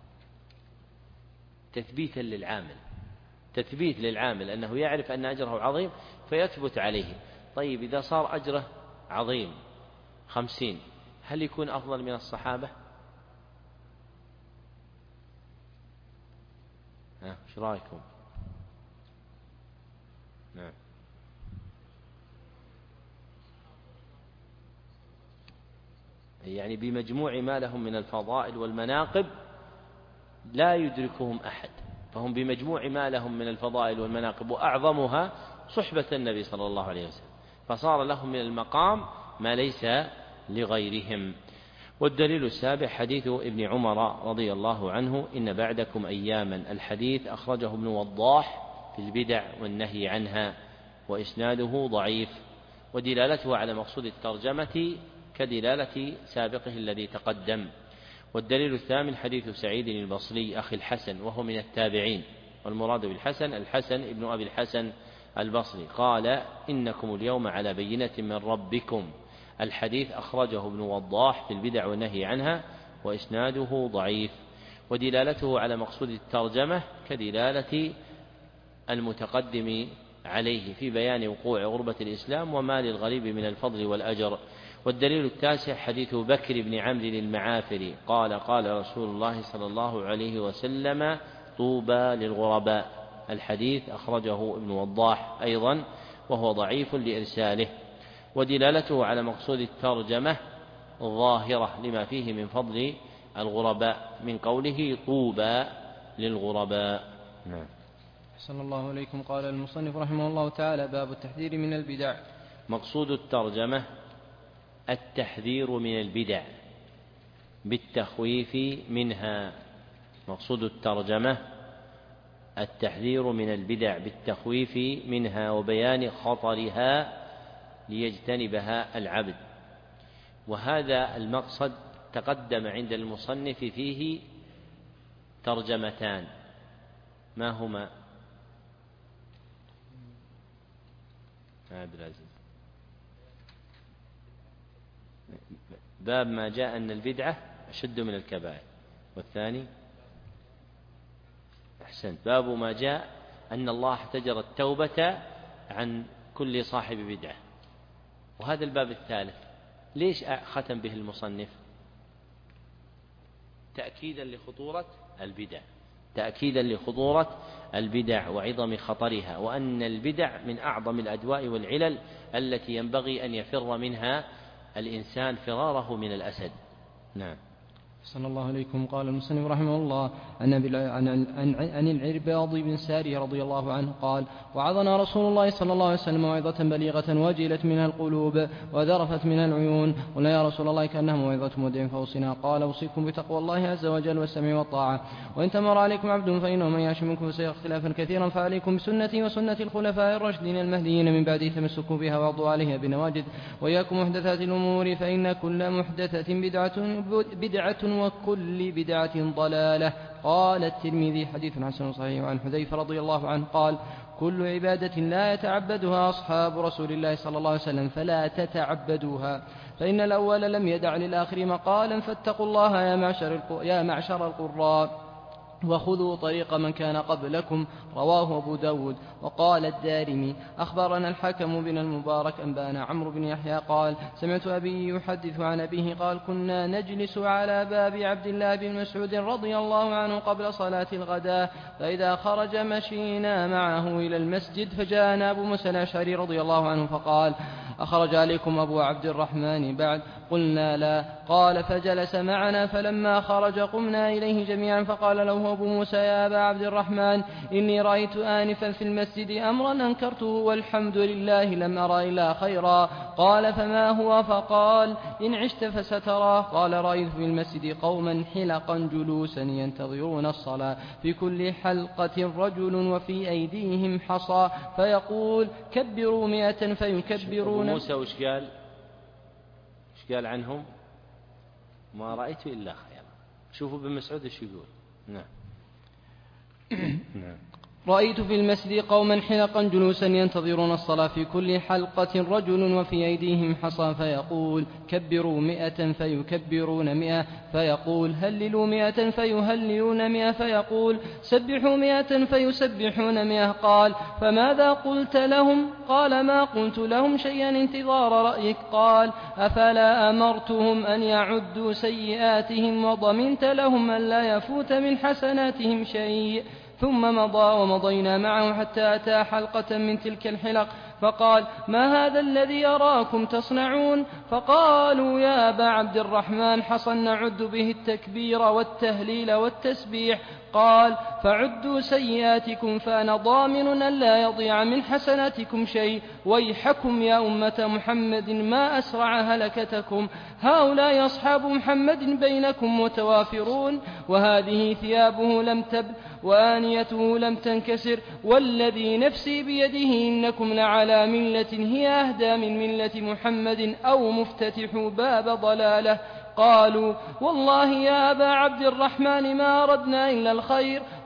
تثبيتا للعامل تثبيت للعامل أنه يعرف أن أجره عظيم فيثبت عليه. طيب إذا صار أجره عظيم خمسين، هل يكون أفضل من الصحابة؟ ها ايش رايكم؟ نعم. يعني بمجموع ما لهم من الفضائل والمناقب لا يدركهم أحد، فهم بمجموع ما لهم من الفضائل والمناقب، وأعظمها صحبة النبي صلى الله عليه وسلم، فصار لهم من المقام ما ليس لغيرهم. والدليل السابع حديث ابن عمر رضي الله عنه: إن بعدكم أياما. الحديث أخرجه ابن وضاح في البدع والنهي عنها، وإسناده ضعيف. ودلالته على مقصود الترجمة كدلالة سابقه الذي تقدم. والدليل الثامن حديث سعيد البصري أخي الحسن، وهو من التابعين، والمراد بالحسن الحسن ابن أبي الحسن البصري قال: إنكم اليوم على بينة من ربكم. الحديث أخرجه ابن وضاح في البدع والنهي عنها، وإسناده ضعيف، ودلالته على مقصود الترجمة كدلالة المتقدم عليه في بيان وقوع غربة الإسلام وما للغريب من الفضل والأجر. والدليل التاسع حديث بكر بن عمرو المعافري قال: قال رسول الله صلى الله عليه وسلم: طوبى للغرباء. الحديث أخرجه ابن وضاح أيضا وهو ضعيف لإرساله، ودلالته على مقصود الترجمة ظاهرة لما فيه من فضل الغرباء من قوله: طوبى للغرباء. نعم. أحسن الله إليكم. قال المصنف رحمه الله تعالى: باب التحذير من البدع. مقصود الترجمة التحذير من البدع بالتخويف منها. مقصود الترجمة التحذير من البدع بالتخويف منها وبيان خطرها ليجتنبها العبد. وهذا المقصد تقدم عند المصنف فيه ترجمتان، ما هما؟ عبد العزيز. باب ما جاء أن البدعة أشد من الكبائر، والثاني أحسنت باب ما جاء أن الله احتجر التوبة عن كل صاحب بدعة. وهذا الباب الثالث ليش ختم به المصنف؟ تأكيدا لخطورة البدع، تأكيدا لخطورة البدع وعظم خطرها، وأن البدع من أعظم الأدواء والعلل التي ينبغي أن يفر منها الإنسان فراره من الأسد. نعم. صلى الله عليكم. قال المصنف رحمه الله عن, عن, عن, عن العرباض بن ساري رضي الله عنه قال: وعظنا رسول الله صلى الله عليه وسلم موعظة بليغة وجلت منها القلوب وذرفت منها العيون. قلنا: يا رسول الله كأنها موعظة مودع فأوصنا. قال: أوصيكم بتقوى الله عز وجل والسمع والطاعة، وإن تمر عليكم عبد فإنه من يعش منكم فسيرى اختلافا كثيرا، فعليكم بسنتي وسنة الخلفاء الراشدين المهديين من بعدي، تمسكوا بها وعضوا عليها بنواجذ، وإياكم محدثات الأمور، فإن كل محدثة بدعة, بدعة وكل بدعة ضلالة. قال الترمذي: حديث حسن صحيح. عن حذيفة رضي الله عنه قال: كل عبادة لا يتعبدها أصحاب رسول الله صلى الله عليه وسلم فلا تتعبدوها، فإن الأول لم يدع للآخر مقالا، فاتقوا الله يا معشر, يا معشر القراء، وخذوا طريق من كان قبلكم. رواه أبو داود. وقال الدارمي: أخبرنا الحكم بن المبارك أنبانا عمرو بن يحيى قال: سمعت أبي يحدث عن أبيه قال: كنا نجلس على باب عبد الله بن مسعود رضي الله عنه قبل صلاة الغداء، فإذا خرج مشينا معه إلى المسجد، فجاءنا أبو موسى الأشعري رضي الله عنه فقال: أخرج عليكم أبو عبد الرحمن بعد؟ قلنا: لا. قال: فجلس معنا، فلما خرج قمنا إليه جميعا، فقال له أبو موسى: يا أبا عبد الرحمن، إني رأيت آنفا في المسجد أمرا أنكرته والحمد لله لم أرى إلا خيرا. قال: فما هو؟ فقال: إن عشت فستراه. قال: رأيت في المسجد قوما حلقا جلوسا ينتظرون الصلاة، في كل حلقة رجل وفي أيديهم حصى، فيقول: كبروا مئة فيكبرون. موسى وش قال؟ وش قال عنهم؟ ما رأيت إلا خيرا. شوفوا ابن مسعود وش يقول. نعم. نعم. رأيت في المسجد قوما حلقا جلوسا ينتظرون الصلاة، في كل حلقة رجل وفي أيديهم حصى، فيقول: كبروا مئة فيكبرون مئة، فيقول: هللوا مئة فيهللون مئة، فيقول: سبحوا مئة فيسبحون مئة. قال: فماذا قلت لهم؟ قال: ما قلت لهم شيئا انتظار رأيك. قال: أفلا أمرتهم أن يعدوا سيئاتهم وضمنت لهم أن لا يفوت من حسناتهم شيء؟ ثم مضى ومضينا معه حتى أتى حلقة من تلك الحلق، فقال: ما هذا الذي أراكم تصنعون؟ فقالوا: يا أبا عبد الرحمن، حصى نعد به التكبير والتهليل والتسبيح. قال: فعدوا سيئاتكم فأنا ضامن أن لا يضيع من حسناتكم شيء. ويحكم يا أمة محمد ما أسرع هلكتكم، هؤلاء أصحاب محمد بينكم متوافرون، وهذه ثيابه لم تبل وآنيته لم تنكسر، والذي نفسي بيده إنكم لعلى ملة هي أهدى من ملة محمد أو مفتتح باب ضلاله. قالوا: والله يا أبا عبد الرحمن ما أردنا إلا الخير.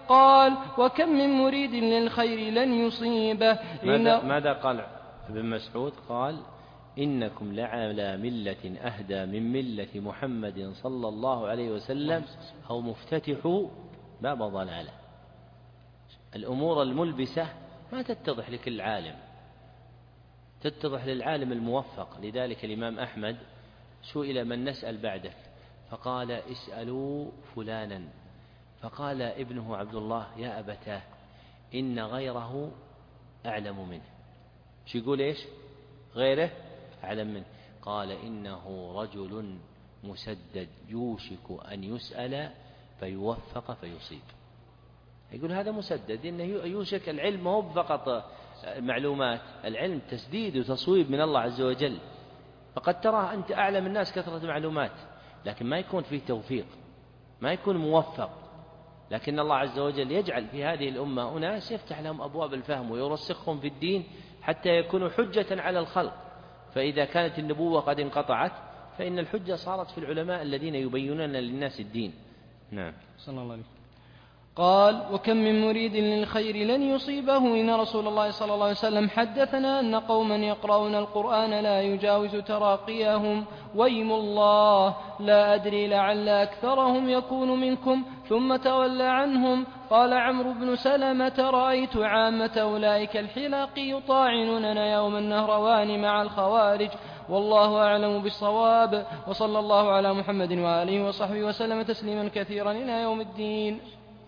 قال وكم من مريد للخير لن يصيبه. ماذا, ماذا قال ابن مسعود؟ قال إنكم لعلى ملة أهدى من ملة محمد صلى الله عليه وسلم أو مفتتح باب ضلالة. الأمور الملبسة ما تتضح لكل عالم، تتضح للعالم الموفق. لذلك الإمام أحمد سئل من نسأل بعدك، فقال اسألوا فلانا، فقال ابنه عبد الله يا أبتاه إن غيره أعلم منه. شو يقول إيش؟ غيره أعلم منه. قال إنه رجل مسدد يوشك أن يسأل فيوفق فيصيب. يقول هذا مسدد، إنه يوشك. العلم هو فقط معلومات، العلم تسديد وتصويب من الله عز وجل. فقد ترى أنت أعلم الناس كثرة معلومات، لكن ما يكون فيه توفيق، ما يكون موفق. لكن الله عز وجل يجعل في هذه الأمة أناس يفتح لهم أبواب الفهم ويرسخهم في الدين حتى يكونوا حجة على الخلق. فإذا كانت النبوة قد انقطعت فإن الحجة صارت في العلماء الذين يبينون للناس الدين. نعم. صلى الله عليه وسلم. قال وكم من مريد للخير لن يصيبه. إن رسول الله صلى الله عليه وسلم حدثنا أن قوما يقرؤون القرآن لا يجاوز تراقيهم، ويم الله لا أدري لعل أكثرهم يكون منكم، ثم تولى عنهم. قال عمرو بن سلمة رأيت عامة أولئك الحلاق يطاعنوننا يوم النهروان مع الخوارج، والله أعلم بالصواب. وصلى الله على محمد وآله وصحبه وسلم تسليما كثيرا إلى يوم الدين.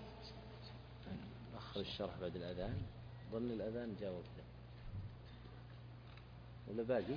أخر الشرح بعد الأذان، ظن الأذان جاء وقته ولا باقي؟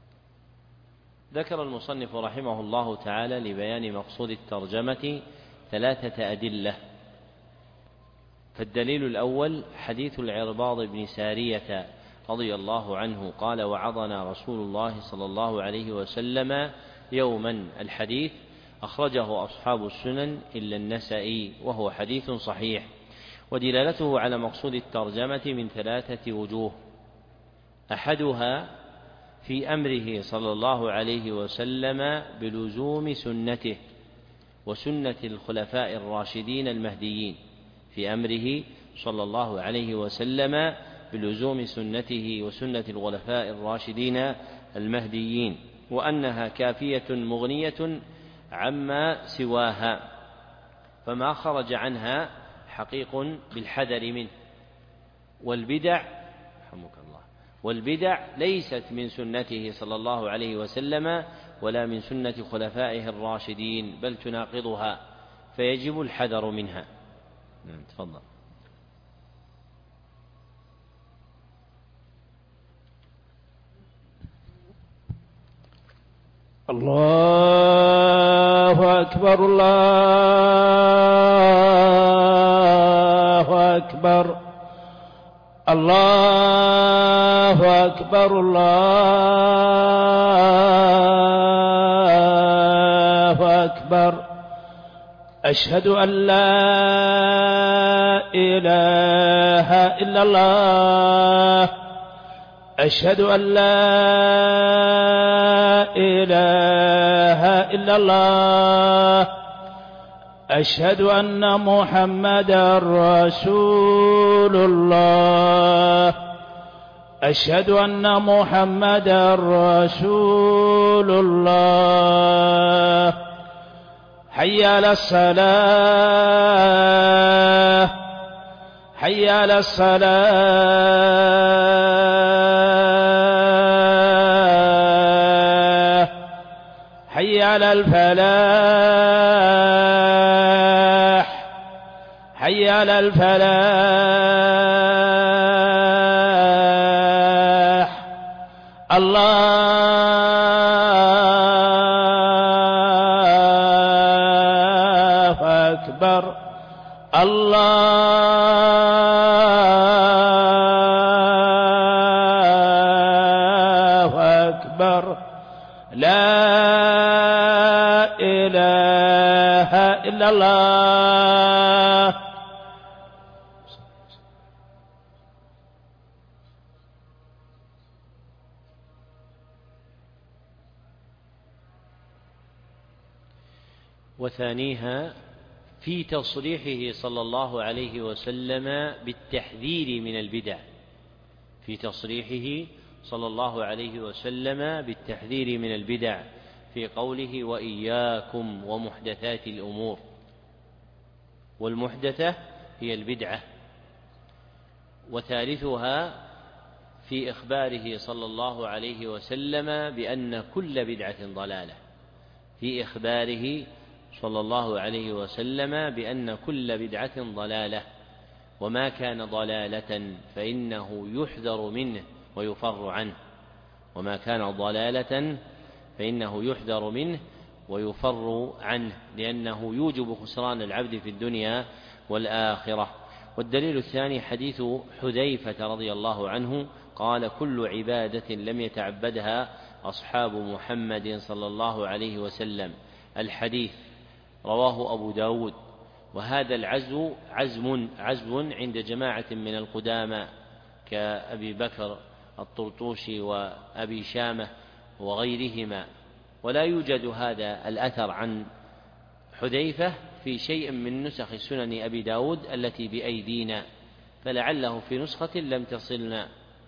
ذكر المصنف رحمه الله تعالى لبيان مقصود الترجمة ثلاثة أدلة. فالدليل الأول حديث العرباض بن سارية رضي الله عنه قال وعظنا رسول الله صلى الله عليه وسلم يوما. الحديث أخرجه أصحاب السنن إلا النسائي، وهو حديث صحيح. ودلالته على مقصود الترجمة من ثلاثة وجوه. أحدها في أمره صلى الله عليه وسلم بلزوم سنته وسنة الخلفاء الراشدين المهديين، في أمره صلى الله عليه وسلم بلزوم سنته وسنة الخلفاء الراشدين المهديين، وأنها كافية مغنية عما سواها، فما خرج عنها حقيق بالحذر منه. والبدع رحمك الله والبدع ليست من سنته صلى الله عليه وسلم ولا من سنة خلفائه الراشدين، بل تناقضها، فيجب الحذر منها. نعم تفضل. الله أكبر الله أكبر الله أكبر الله أكبر. أشهد أن لا إله إلا الله أشهد أن لا إله إلا الله أشهد أن محمدا رسول الله أشهد أن محمدا رسول الله. حي على الصلاة حي على الصلاة حي على الفلاح حي على الفلاح. الله أكبر الله أكبر. لا إله إلا الله. وثانيها في تصريحه صلى الله عليه وسلم بالتحذير من البدع، في تصريحه صلى الله عليه وسلم بالتحذير من البدع في قوله وإياكم ومحدثات الأمور، والمحدثة هي البدعة. وثالثها في إخباره صلى الله عليه وسلم بأن كل بدعة ضلالة، في إخباره صلى الله عليه وسلم بأن كل بدعة ضلالة، وما كان ضلالة فإنه يحذر منه ويفر عنه، وما كان ضلالة فإنه يحذر منه ويفر عنه، لأنه يوجب خسران العبد في الدنيا والآخرة. والدليل الثاني حديث حذيفة رضي الله عنه قال كل عبادة لم يتعبدها أصحاب محمد صلى الله عليه وسلم. الحديث رواه أبو داود، وهذا العزو عزم عزو عند جماعة من القدامى كأبي بكر الطرطوشي وأبي شامة وغيرهما، ولا يوجد هذا الأثر عن حذيفة في شيء من نسخ سنن أبي داود التي بأيدينا، فلعله في نسخة لم تصلنا،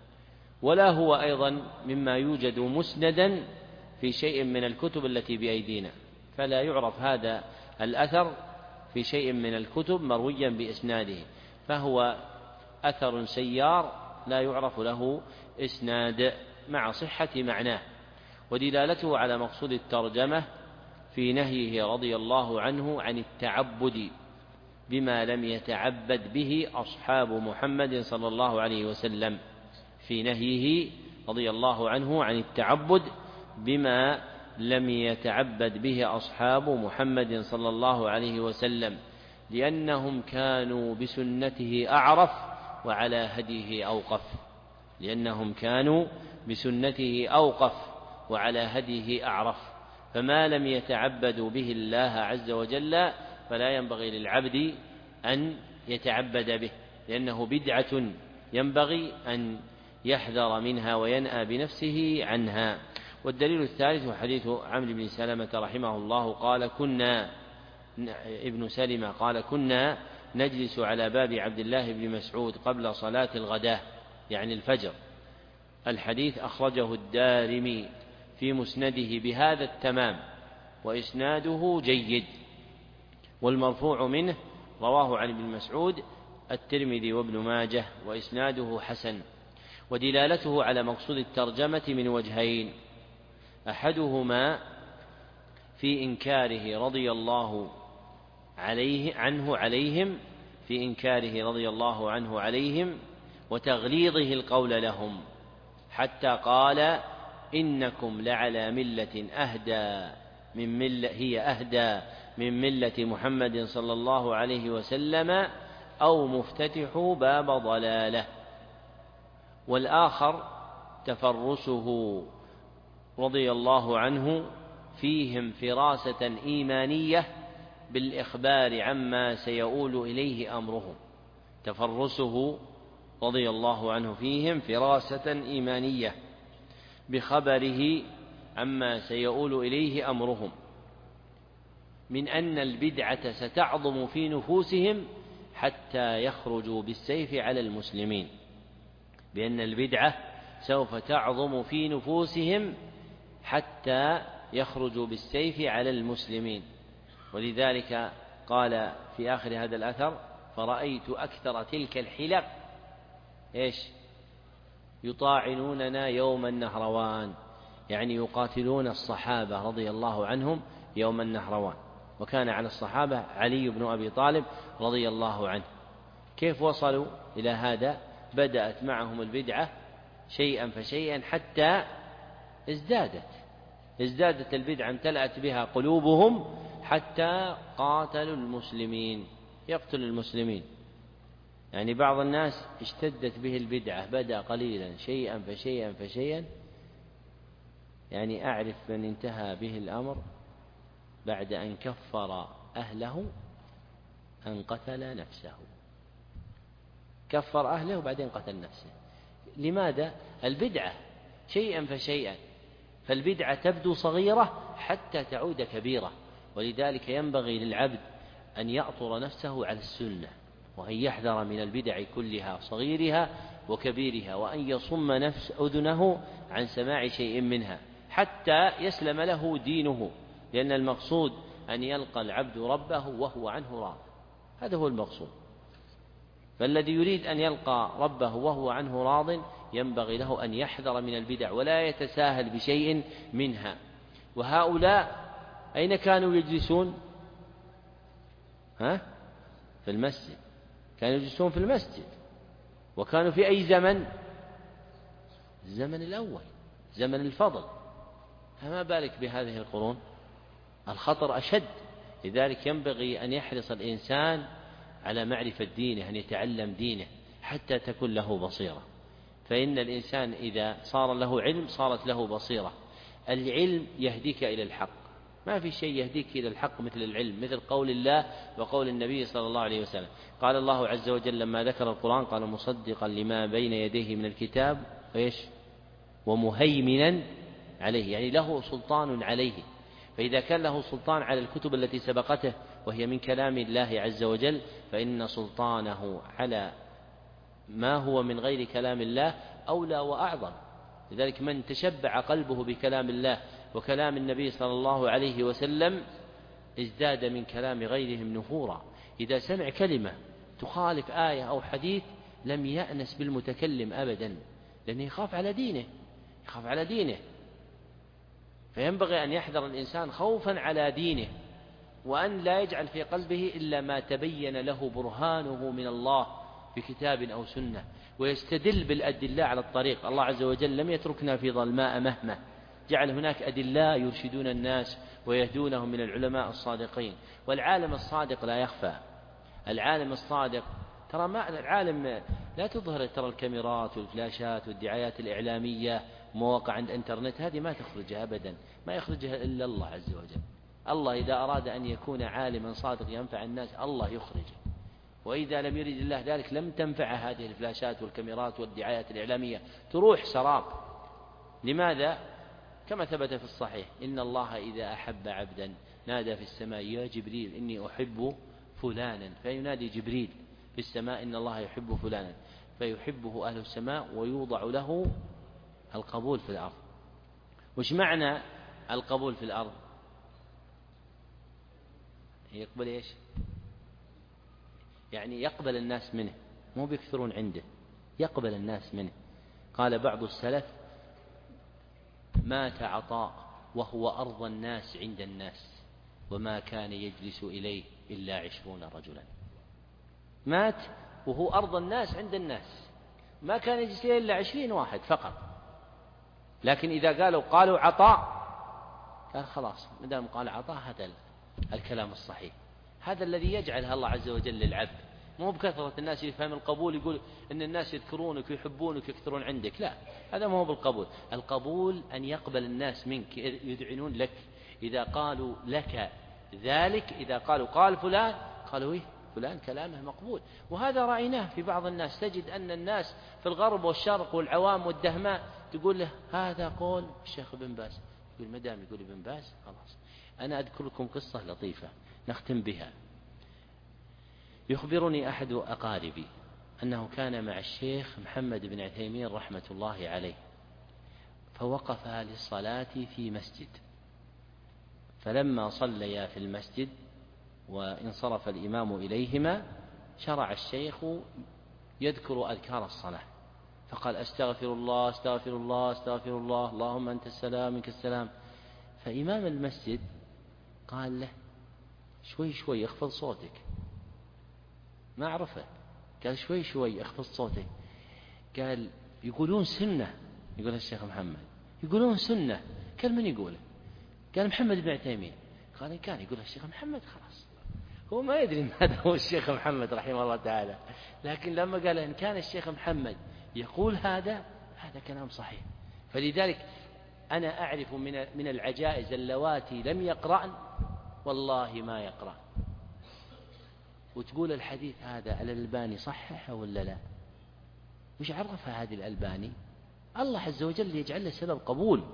ولا هو أيضا مما يوجد مسندا في شيء من الكتب التي بأيدينا، فلا يعرف هذا الأثر في شيء من الكتب مرويا بإسناده، فهو أثر سيار لا يعرف له إسناد مع صحة معناه. ودلالته على مقصود الترجمة في نهيه رضي الله عنه عن التعبد بما لم يتعبد به أصحاب محمد صلى الله عليه وسلم، في نهيه رضي الله عنه عن التعبد بما لم يتعبد به أصحاب محمد صلى الله عليه وسلم، لأنهم كانوا بسنته أعرف وعلى هديه أوقف، لأنهم كانوا بسنته أوقف وعلى هديه أعرف، فما لم يتعبدوا به الله عز وجل فلا ينبغي للعبد أن يتعبد به، لأنه بدعة ينبغي أن يحذر منها وينأى بنفسه عنها. والدليل الثالث حديث عمرو بن سلمة رحمه الله قال كنا ابن سلمة قال كنا نجلس على باب عبد الله بن مسعود قبل صلاة الغداة يعني الفجر. الحديث أخرجه الدارمي في مسنده بهذا التمام وإسناده جيد، والمرفوع منه رواه عن ابن مسعود الترمذي وابن ماجه وإسناده حسن. ودلالته على مقصود الترجمة من وجهين، أحدهما في إنكاره رضي الله عليه عنه عليهم في إنكاره رضي الله عنه عليهم وتغليظه القول لهم، حتى قال إنكم لعلى ملة أهدى من ملة هي أهدى من ملة محمد صلى الله عليه وسلم أو مفتتح باب ضلاله. والآخر تفرسه رضي الله عنه فيهم فراسة إيمانية بالإخبار عما سيؤول إليه أمرهم، تفرسه رضي الله عنه فيهم فراسة إيمانية بخبره عما سيؤول إليه أمرهم من أن البدعة ستعظم في نفوسهم حتى يخرجوا بالسيف على المسلمين، بأن البدعة سوف تعظم في نفوسهم حتى يخرجوا بالسيف على المسلمين. ولذلك قال في آخر هذا الأثر فرأيت أكثر تلك الحلق إيش يطاعنوننا يوم النهروان، يعني يقاتلون الصحابة رضي الله عنهم يوم النهروان، وكان على الصحابة علي بن أبي طالب رضي الله عنه. كيف وصلوا إلى هذا؟ بدأت معهم البدعة شيئا فشيئا حتى ازدادت ازدادت البدعة امتلأت بها قلوبهم حتى قاتلوا المسلمين، يقتل المسلمين. يعني بعض الناس اشتدت به البدعة، بدأ قليلا شيئا فشيئا فشيئا، يعني أعرف من انتهى به الأمر بعد أن كفر أهله أن قتل نفسه، كفر أهله وبعدين قتل نفسه. لماذا؟ البدعة شيئا فشيئا، فالبدعة تبدو صغيرة حتى تعود كبيرة. ولذلك ينبغي للعبد أن يأطر نفسه على السنة، وأن يحذر من البدع كلها صغيرها وكبيرها، وأن يصم نفس أذنه عن سماع شيء منها حتى يسلم له دينه، لأن المقصود أن يلقى العبد ربه وهو عنه راض، هذا هو المقصود. فالذي يريد أن يلقى ربه وهو عنه راض ينبغي له أن يحذر من البدع ولا يتساهل بشيء منها. وهؤلاء أين كانوا يجلسون؟ ها؟ في المسجد، كانوا يجلسون في المسجد. وكانوا في أي زمن؟ الزمن الأول، زمن الفضل، فما بالك بهذه القرون؟ الخطر أشد. لذلك ينبغي أن يحرص الإنسان على معرفة دينه، أن يتعلم دينه حتى تكون له بصيرة، فإن الإنسان إذا صار له علم صارت له بصيرة. العلم يهديك إلى الحق، ما في شيء يهديك إلى الحق مثل العلم، مثل قول الله وقول النبي صلى الله عليه وسلم. قال الله عز وجل لما ذكر القرآن قال مصدقا لما بين يديه من الكتاب وإيش؟ ومهيمنا عليه، يعني له سلطان عليه. فإذا كان له سلطان على الكتب التي سبقته وهي من كلام الله عز وجل، فإن سلطانه على ما هو من غير كلام الله أولى وأعظم. لذلك من تشبع قلبه بكلام الله وكلام النبي صلى الله عليه وسلم ازداد من كلام غيرهم نفورا. إذا سمع كلمة تخالف آية أو حديث لم يأنس بالمتكلم أبدا، لأنه يخاف على دينه، يخاف على دينه. فينبغي أن يحذر الإنسان خوفا على دينه، وأن لا يجعل في قلبه إلا ما تبين له برهانه من الله بكتاب أو سنة، ويستدل بالأدلة على الطريق. الله عز وجل لم يتركنا في ظلماء مهمة، جعل هناك أدلة يرشدون الناس ويهدونهم من العلماء الصادقين. والعالم الصادق لا يخفى، العالم الصادق ترى ما العالم لا تظهر، ترى الكاميرات والفلاشات والدعايات الإعلامية ومواقع عند الانترنت هذه ما تخرجها أبدا، ما يخرجها إلا الله عز وجل. الله إذا أراد أن يكون عالما صادق ينفع الناس الله يخرجه، وإذا لم يرد الله ذلك لم تنفع هذه الفلاشات والكاميرات والدعايات الإعلامية، تروح سراب. لماذا؟ كما ثبت في الصحيح إن الله إذا أحب عبدا نادى في السماء يا جبريل إني أحب فلانا، فينادي جبريل في السماء إن الله يحب فلانا، فيحبه أهل السماء ويوضع له القبول في الأرض. وش معنى القبول في الأرض؟ يقبل إيش؟ يعني يقبل الناس منه، مو بيكثرون عنده، يقبل الناس منه. قال بعض السلف مات عطاء وهو أرضى الناس عند الناس، وما كان يجلس إليه إلا عشرون رجلا. مات وهو أرضى الناس عند الناس، ما كان يجلس إليه إلا عشرين واحد فقط. لكن إذا قالوا قالوا عطاء قال خلاص مدام قال عطاء هذا الكلام الصحيح، هذا الذي يجعلها الله عز وجل للعبد، مو بكثرة الناس اللي يفهم القبول يقول إن الناس يذكرونك ويحبونك ويكثرون عندك، لا، هذا ما هو بالقبول. القبول أن يقبل الناس منك، يدعنون لك. إذا قالوا لك ذلك، إذا قالوا قال فلان قالوا إيه فلان كلامه مقبول. وهذا رأيناه في بعض الناس، تجد أن الناس في الغرب والشرق والعوام والدهماء تقول له هذا قول الشيخ ابن باز، يقول مدام يقول ابن باز خلاص. أنا أذكر لكم قصة لطيفة نختم بها. يخبرني أحد أقاربي أنه كان مع الشيخ محمد بن عثيمين رحمة الله عليه، فوقف للصلاة في مسجد، فلما صليا في المسجد وانصرف الإمام إليهما شرع الشيخ يذكر أذكار الصلاة، فقال أستغفر الله أستغفر الله أستغفر الله اللهم أنت السلام منك السلام. فإمام المسجد قال له شوي شوي اخفض صوتك، ما عرفه، قال شوي شوي اخفض صوتك. قال يقولون سنة، يقول الشيخ محمد يقولون سنة. قال من يقوله؟ قال محمد بن عثيمين. قال إن كان يقول الشيخ محمد خلاص، هو ما يدري ماذا هو الشيخ محمد رحمه الله تعالى، لكن لما قال إن كان الشيخ محمد يقول هذا هذا كلام صحيح. فلذلك أنا أعرف من من العجائز اللواتي لم يقرأن والله ما يقرأ، وتقول الحديث هذا الألباني صححه ولا لا؟ وش عرفها هذه الألباني؟ الله عز وجل يجعل له سبب قبول.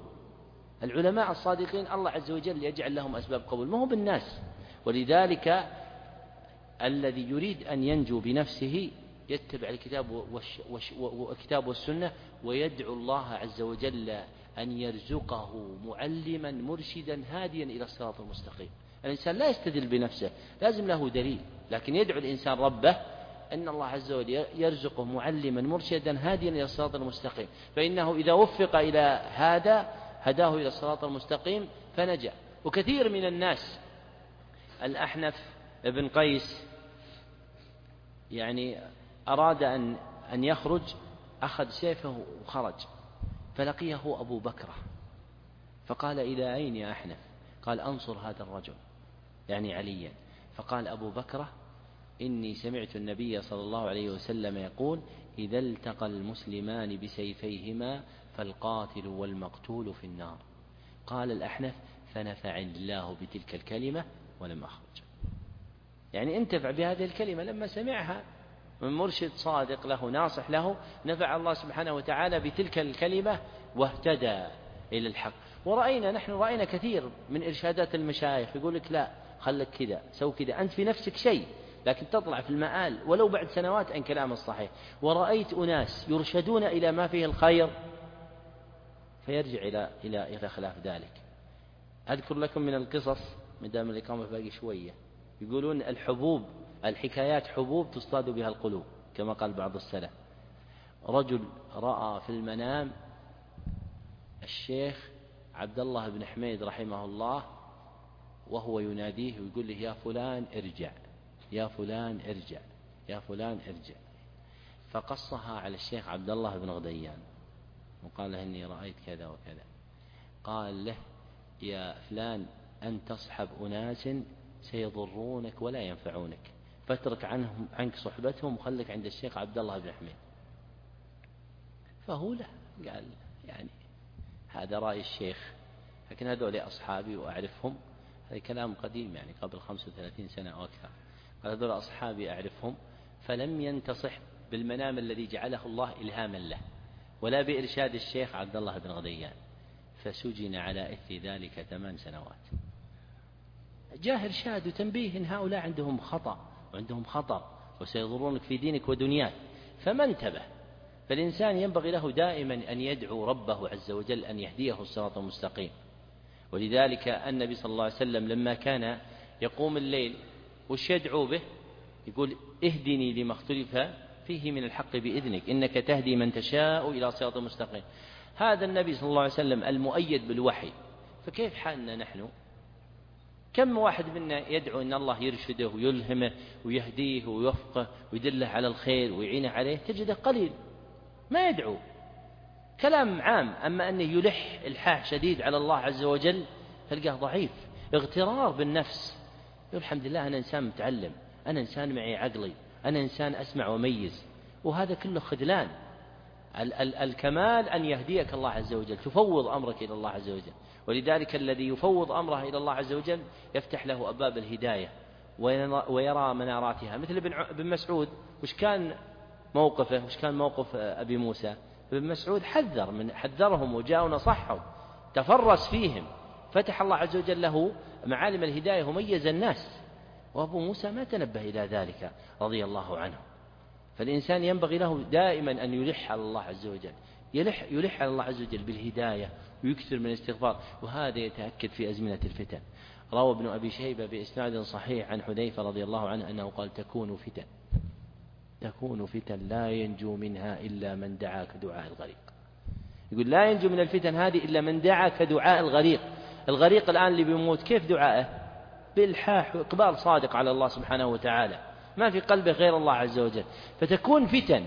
العلماء الصادقين الله عز وجل يجعل لهم أسباب قبول، ما هو بالناس. ولذلك الذي يريد أن ينجو بنفسه يتبع الكتاب والكتاب والسنة ويدعو الله عز وجل أن يرزقه معلما مرشدا هاديا إلى الصراط المستقيم. الإنسان لا يستدل بنفسه، لازم له دليل، لكن يدعو الإنسان ربه أن الله عز وجل يرزقه معلما مرشدا هاديا إلى الصراط المستقيم، فإنه إذا وفق إلى هذا هداه إلى الصراط المستقيم فنجا. وكثير من الناس، الأحنف ابن قيس يعني أراد أن أن يخرج، أخذ سيفه وخرج، فلقيه أبو بكرة فقال: إلى أين يا أحنف؟ قال: أنصر هذا الرجل، يعني عليا. فقال أبو بكرة: إني سمعت النبي صلى الله عليه وسلم يقول: إذا التقى المسلمان بسيفيهما فالقاتل والمقتول في النار. قال الأحنف: فنفعني الله بتلك الكلمة ولم أخرج. يعني انتفع بهذه الكلمة لما سمعها من مرشد صادق له ناصح له، نفع الله سبحانه وتعالى بتلك الكلمة واهتدى إلى الحق. ورأينا نحن رأينا كثير من إرشادات المشايخ يقول لك: لا، خلك كذا، سو كذا، أنت في نفسك شيء لكن تطلع في المآل ولو بعد سنوات عن كلام الصحيح. ورأيت أناس يرشدون إلى ما فيه الخير فيرجع إلى إلى إلى خلاف ذلك. أذكر لكم من القصص مدام الإقامة باقي شوية. يقولون الحبوب، الحكايات حبوب تصطاد بها القلوب كما قال بعض السلف. رجل رأى في المنام الشيخ عبد الله بن حميد رحمه الله وهو يناديه ويقول له: يا فلان ارجع، يا فلان ارجع، يا فلان ارجع. فقصها على الشيخ عبد الله بن غديان وقال له: إني رأيت كذا وكذا. قال له: يا فلان، أن تصحب أناس سيضرونك ولا ينفعونك، فاترك عنهم عنك صحبتهم وخلك عند الشيخ عبد الله بن حميد. فهو له قال: يعني هذا رأي الشيخ، لكن هذول أصحابي وأعرفهم. هذا كلام قديم يعني قبل خمسة وثلاثين سنة أو أكثر. قال: هذول أصحابي أعرفهم. فلم ينتصح بالمنام الذي جعله الله إلهاما له ولا بإرشاد الشيخ عبد الله بن غديان، فسجن على إثر ذلك ثمان سنوات. جاء إرشاد وتنبيه إن هؤلاء عندهم خطأ وعندهم خطر وسيضرونك في دينك ودنياك، فما انتبه. فالإنسان ينبغي له دائما أن يدعو ربه عز وجل أن يهديه الصراط المستقيم. ولذلك النبي صلى الله عليه وسلم لما كان يقوم الليل وش يدعو به؟ يقول: اهدني لما اختلف فيه من الحق بإذنك إنك تهدي من تشاء إلى صراط مستقيم. هذا النبي صلى الله عليه وسلم المؤيد بالوحي، فكيف حالنا نحن؟ كم واحد منا يدعو أن الله يرشده ويلهمه ويهديه ويوفقه ويدله على الخير ويعينه عليه، تجده قليل ما يدعو، كلام عام. أما أنه يلح إلحاح شديد على الله عز وجل تلقاه ضعيف، اغترار بالنفس. يقول: الحمد لله أنا إنسان متعلم، أنا إنسان معي عقلي، أنا إنسان أسمع وميز. وهذا كله خذلان. ال- ال- الكمال أن يهديك الله عز وجل، تفوض أمرك إلى الله عز وجل. ولذلك الذي يفوض أمره إلى الله عز وجل يفتح له أبواب الهداية ويرى مناراتها. مثل ابن مسعود، وش كان موقفه؟ وش كان موقف أبي موسى؟ ابن مسعود حذر من حذرهم وجاء ونصحهم، تفرس فيهم، فتح الله عز وجل له معالم الهداية وميز الناس. وأبو موسى ما تنبه إلى ذلك رضي الله عنه. فالإنسان ينبغي له دائما أن يلح على الله عز وجل، يلح, يلح على الله عز وجل بالهداية ويكثر من الاستغفار. وهذا يتأكد في أزمنة الفتن. روى ابن أبي شيبة بإسناد صحيح عن حذيفة رضي الله عنه أنه قال: تكون فتن تكون فتن لا ينجو منها إلا من دعا كدعاء الغريق. يقول: لا ينجو من الفتن هذه إلا من دعا كدعاء الغريق. الغريق الآن اللي بيموت كيف دعائه؟ بإلحاح وإقبال صادق على الله سبحانه وتعالى، ما في قلبه غير الله عز وجل. فتكون فتن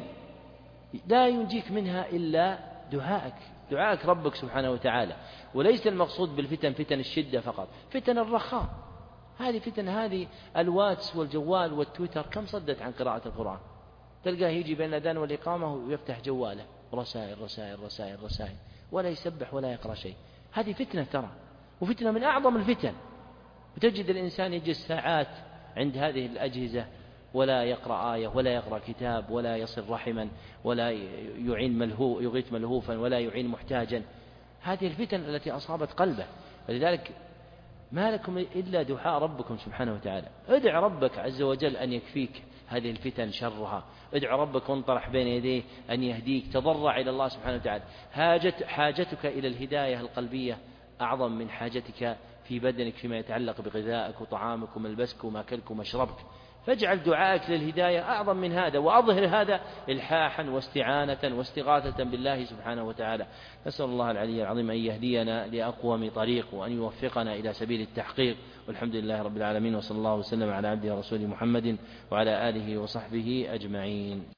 لا ينجيك منها إلا دعائك، دعائك ربك سبحانه وتعالى. وليس المقصود بالفتن فتن الشدة فقط، فتن الرخاء. هذه فتن، هذه الواتس والجوال والتويتر كم صدت عن قراءة القرآن. تلقاه يجي بين الأذان والإقامة ويفتح جواله، رسائل رسائل رسائل رسائل، ولا يسبح ولا يقرأ شيء. هذه فتنة ترى، وفتنة من أعظم الفتن. وتجد الإنسان يجلس ساعات عند هذه الأجهزة ولا يقرأ آية ولا يقرأ كتاب ولا يصل رحما ولا يعين ملهو يغيث ملهوفا ولا يعين محتاجا. هذه الفتن التي أصابت قلبه. ولذلك ما لكم إلا دعاء ربكم سبحانه وتعالى. ادع ربك عز وجل أن يكفيك هذه الفتن شرها، ادع ربك وانطرح بين يديه أن يهديك، تضرع إلى الله سبحانه وتعالى. حاجت حاجتك إلى الهداية القلبية أعظم من حاجتك في بدنك فيما يتعلق بغذائك وطعامك وملبسك وماكلك ومشربك، فاجعل دعائك للهداية أعظم من هذا، وأظهر هذا إلحاحا واستعانة واستغاثة بالله سبحانه وتعالى. نسأل الله العلي العظيم أن يهدينا لأقوم طريق وأن يوفقنا إلى سبيل التحقيق، والحمد لله رب العالمين، وصلى الله وسلم على عبده ورسوله محمد وعلى آله وصحبه أجمعين.